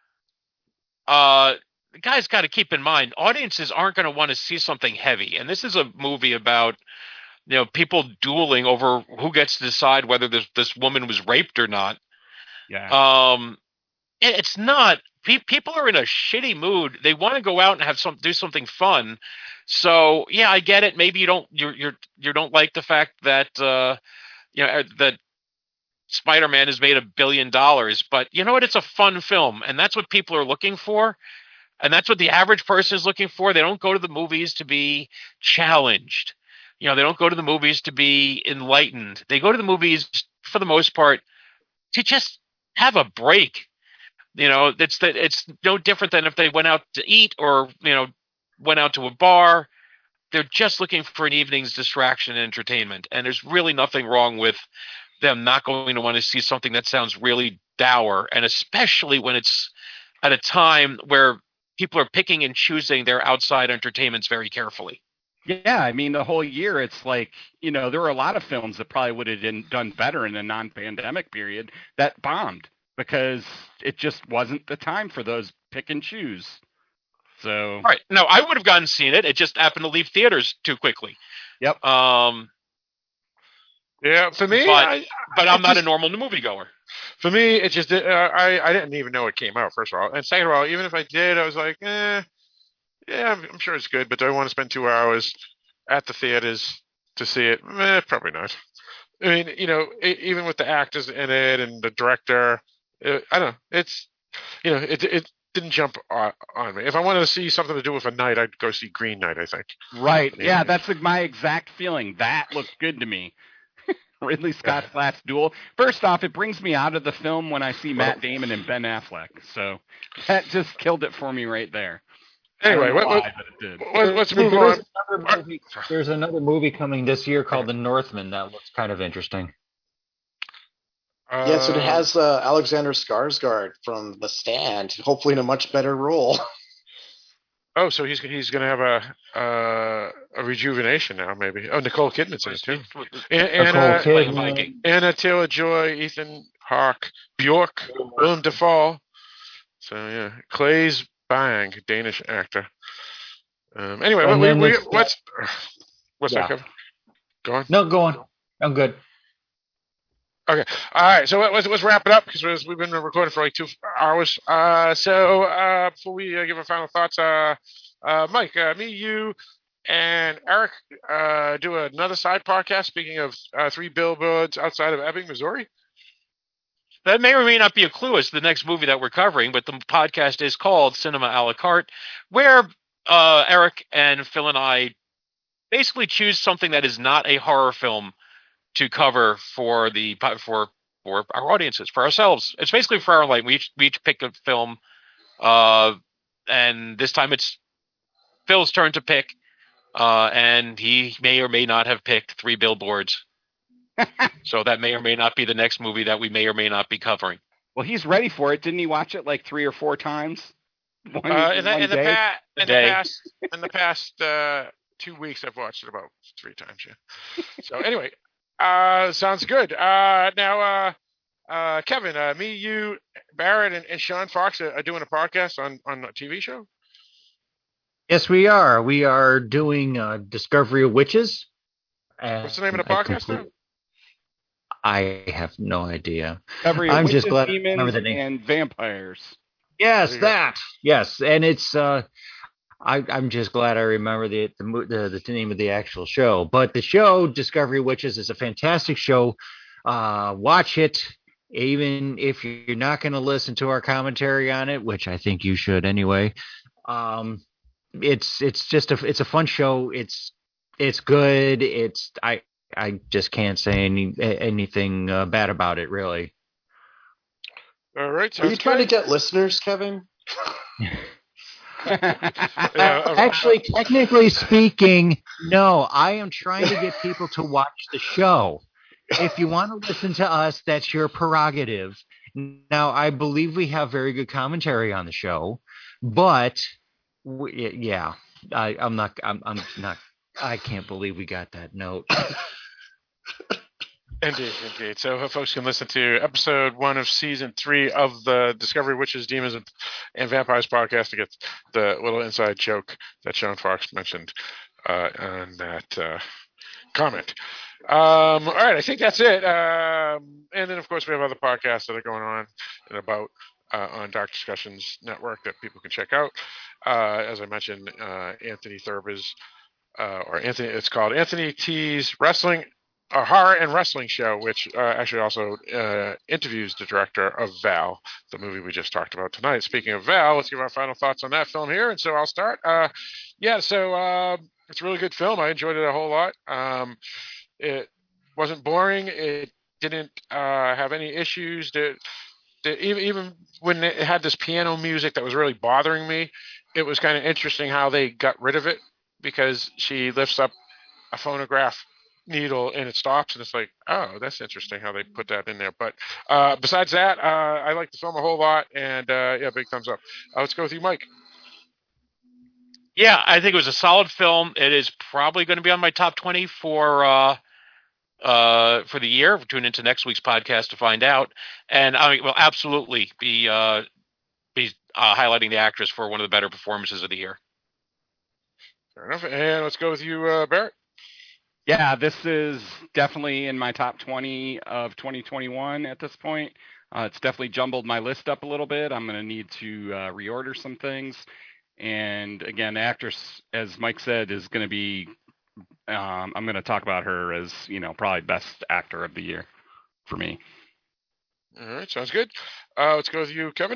uh, the guys got to keep in mind audiences aren't going to want to see something heavy, and this is a movie about you know people dueling over who gets to decide whether this this woman was raped or not. Yeah. Um, it- it's not. pe- People are in a shitty mood. They want to go out and have some do something fun. So yeah, I get it. Maybe you don't you you you don't like the fact that uh, you know uh, that Spider-Man has made a billion dollars, but you know what? It's a fun film, and that's what people are looking for, and that's what the average person is looking for. They don't go to the movies to be challenged. You know, they don't go to the movies to be enlightened. They go to the movies for the most part to just have a break. You know, it's that it's no different than if they went out to eat or you know went out to a bar. They're just looking for an evening's distraction and entertainment, and there's really nothing wrong with them not going to want to see something that sounds really dour, and especially when it's at a time where people are picking and choosing their outside entertainments very carefully. Yeah, I mean, the whole year, it's like, you know, there were a lot of films that probably would have been done better in a non-pandemic period that bombed because it just wasn't the time for those pick and choose. So, Right. No, I would have gone and seen it. It just happened to leave theaters too quickly. Yep. Um, Yeah, for me, but, I, but I I'm not just- a normal moviegoer. For me, it just uh, I I didn't even know it came out. First of all, and second of all, even if I did, I was like, eh, yeah, I'm, I'm sure it's good, but do I want to spend two hours at the theaters to see it? Eh, probably not. I mean, you know, e even with the actors in it and the director, uh I don't know. It's you know, it it didn't jump on, on me. If I wanted to see something to do with a night, I'd go see Green Knight. I think. right. Yeah, that's like my exact feeling. That looked good to me. Ridley Scott's last duel. First off, it brings me out of the film when I see Matt Damon and Ben Affleck. So that just killed it for me right there. Anyway, I don't know what, why, what, but it did. what, let's move There's on. another movie- There's another movie coming this year called The Northman that looks kind of interesting. Uh, Yes, it has uh, Alexander Skarsgård from The Stand, hopefully in a much better role. Oh, so he's he's going to have a uh, a rejuvenation now, maybe. Oh, Nicole Kidman's in it too. And, and, Nicole uh, Kidman. Anna Taylor Joy, Ethan Hawke, Bjork, Willem Dafoe. So yeah, Claes Bang, Danish actor. Um, anyway, And we, then we, it's- what's what's Yeah. that, Kevin? Go on. No, go on. I'm good. Okay. All right. So let's let's wrap it up because we've been recording for like two hours. Uh, so uh, before we uh, give our final thoughts, uh, uh, Mike, uh, me, you, and Eric uh, do another side podcast. Speaking of uh, three billboards outside of Ebbing, Missouri. That may or may not be a clue as to the next movie that we're covering, but the podcast is called Cinema a la carte, where uh, Eric and Phil and I basically choose something that is not a horror film to cover for the for for our audiences, for ourselves. It's basically for our light. We each, we each pick a film, uh, and this time it's Phil's turn to pick, uh, and he may or may not have picked Three Billboards. So that may or may not be the next movie that we may or may not be covering. Well, he's ready for it. Didn't he watch it like three or four times? One, Uh, in, the, one in, the day? pa- in the Day. past, in the past uh, two weeks, I've watched it about three times. Yeah. So anyway, uh, sounds good. Uh, now, uh, uh, Kevin, uh, me, you, Barrett, and, and Sean Fox are, are doing a podcast on on a T V show. Yes, we are. We are doing uh, Discovery of Witches. What's the name of the I podcast? complete- Now? I have no idea. Discovery of I'm just witches, glad I demons, remember the name. and vampires. Yes, There you go. that. Yes, and it's. Uh, I, I'm just glad I remember the the, mo- the the name of the actual show. But the show Discovery of Witches is a fantastic show. Uh, watch it, even if you're not going to listen to our commentary on it, which I think you should anyway. Um, it's it's just a it's a fun show. It's it's good. It's I I just can't say any anything uh, bad about it, really. All right. Are you trying to get listeners, Kevin? Uh, actually, technically speaking, no. I am trying to get people to watch the show. If you want to listen to us, that's your prerogative. Now, I believe we have very good commentary on the show, but we, yeah, I, I'm not. I'm, I'm not. I can't believe we got that note. Indeed, indeed. So uh, folks can listen to episode one of season three of the Discovery Witches, Demons, and, and Vampires podcast to get the little inside joke that Sean Fox mentioned uh, on that uh, comment. Um, all right, I think that's it. Um, and then, of course, we have other podcasts that are going on and about uh, on Dark Discussions Network that people can check out. Uh, as I mentioned, uh, Anthony Thurber's, uh, or Anthony, it's called Anthony T's Wrestling. A horror and wrestling show, which uh, actually also uh, interviews the director of Val, the movie we just talked about tonight. Speaking of Val, let's give our final thoughts on that film here. And so I'll start. Uh, yeah, so uh, it's a really good film. I enjoyed it a whole lot. Um, it wasn't boring. It didn't uh, have any issues. That, that even, even when it had this piano music that was really bothering me, it was kind of interesting how they got rid of it, because she lifts up a phonograph needle and it stops, and it's like, oh, that's interesting how they put that in there. But uh, besides that, uh, I like the film a whole lot, and uh, yeah, big thumbs up. Uh, let's go with you, Mike. Yeah, I think it was a solid film. It is probably going to be on my top twenty for uh, uh, for the year. Tune into next week's podcast to find out. And I will absolutely be uh, be uh, highlighting the actress for one of the better performances of the year. Fair enough. And let's go with you, uh, Barrett. Yeah, this is definitely in my top twenty of twenty twenty-one at this point. Uh, it's definitely jumbled my list up a little bit. I'm going to need to uh, reorder some things. And again, the actress, as Mike said, is going to be, um, I'm going to talk about her as, you know, probably best actor of the year for me. All right, sounds good. Uh, let's go with you, Kevin.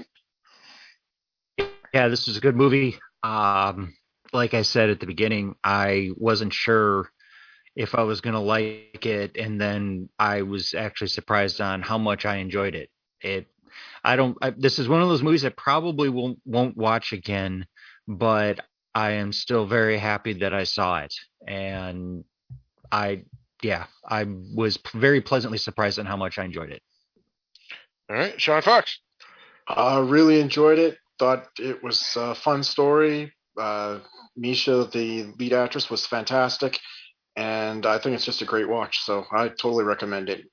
Yeah, this is a good movie. Um, like I said at the beginning, I wasn't sure if I was going to like it, and then I was actually surprised on how much I enjoyed it. It, I don't, I, this is one of those movies I probably won't, won't watch again, but I am still very happy that I saw it. And I, yeah, I was very pleasantly surprised on how much I enjoyed it. All right, Sean Fox. I uh, really enjoyed it. Thought it was a fun story. Uh, Misha, the lead actress, was fantastic. And I think it's just a great watch, so I totally recommend it.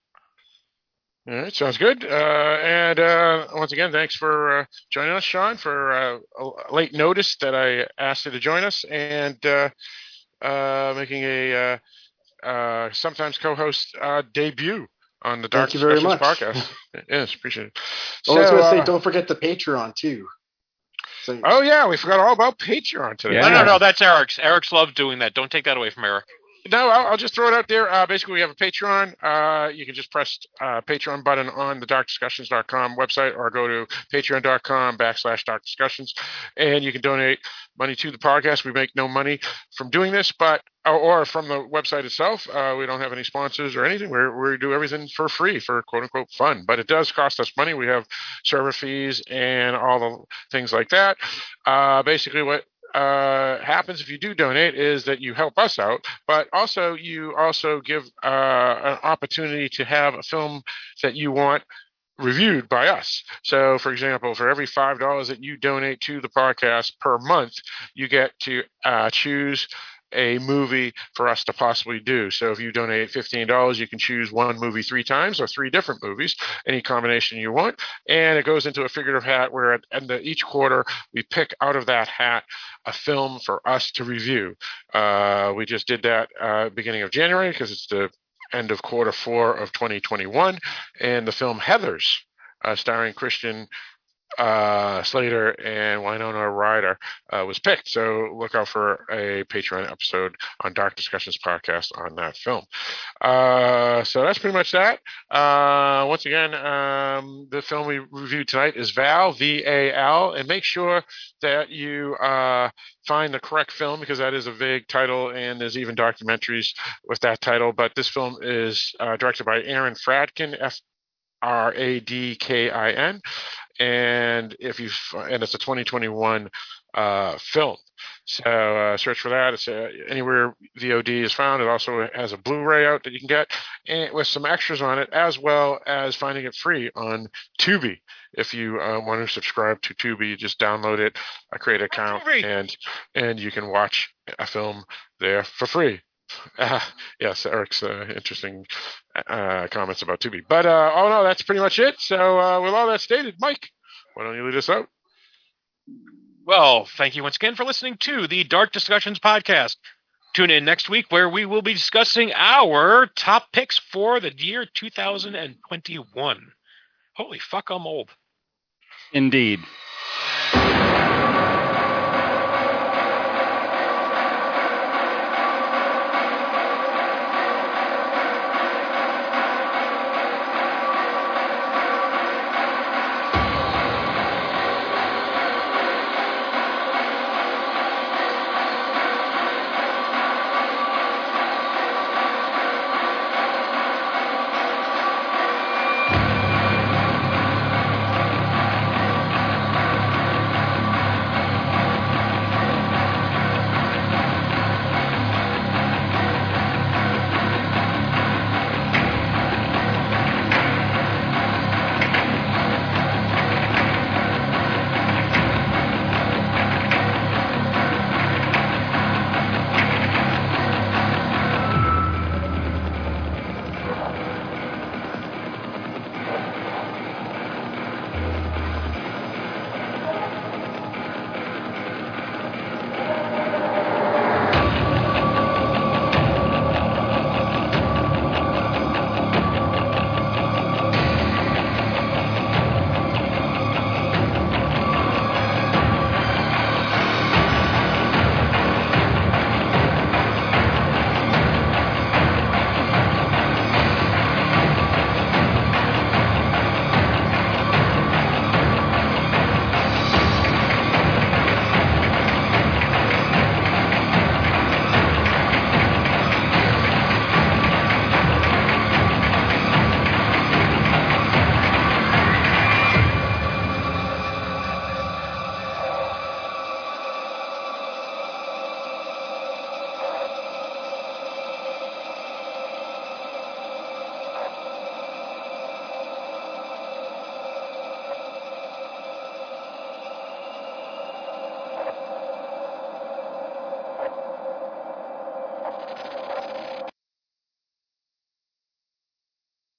All right, sounds good. Uh, and uh, once again, thanks for uh, joining us, Sean, for uh, a late notice that I asked you to join us, and uh, uh, making a uh, uh, sometimes co-host uh, debut on the Dark Thank you very Discussions much. podcast. Yes, appreciate it. Oh, I was So, going to say, uh, don't forget the Patreon, too. So, oh, yeah, we forgot all about Patreon today. No, no, no, that's Eric's. Eric's loves doing that. Don't take that away from Eric. No, I'll, I'll just throw it out there. Uh, basically, we have a Patreon. Uh, you can just press uh, Patreon button on the dark discussions dot com website, or go to patreon.com backslash dark discussions, and you can donate money to the podcast. We make no money from doing this, but or, or from the website itself. Uh, we don't have any sponsors or anything. we we do everything for free, for quote unquote fun, but it does cost us money. We have server fees and all the things like that. Uh, basically, what Uh, happens if you do donate is that you help us out, but also you also give uh, an opportunity to have a film that you want reviewed by us. So, for example, for every five dollars that you donate to the podcast per month, you get to uh, choose a movie for us to possibly do. So if you donate fifteen dollars, you can choose one movie three times, or three different movies, any combination you want. And it goes into a figurative hat where at the end of each quarter, we pick out of that hat a film for us to review. Uh, we just did that uh, beginning of January because it's the end of quarter four of twenty twenty-one. And the film Heathers, uh, starring Christian uh, Slater and Winona Ryder uh, was picked. So look out for a Patreon episode on Dark Discussions podcast on that film. Uh, so that's pretty much that. Uh, once again, um, the film we reviewed tonight is Val, V A L, and make sure that you uh, find the correct film because that is a vague title and there's even documentaries with that title. But this film is uh, directed by Aaron Fradkin, F R A D K I N. And if you and it's a twenty twenty-one uh, film, so uh, search for that. It's uh, anywhere V O D is found. It also has a Blu-ray out that you can get, and with some extras on it, as well as finding it free on Tubi. If you uh, want to subscribe to Tubi, you just download it, uh, create an account, and and you can watch a film there for free. Uh, yes, Eric's uh, interesting uh, comments about Tubi. But, uh, oh no, that's pretty much it. So, uh, with all that stated, Mike, why don't you lead us out? Well, thank you once again for listening to the Dark Discussions podcast. Tune in next week where we will be discussing our top picks for the year two thousand twenty-one. Holy fuck, I'm old. Indeed.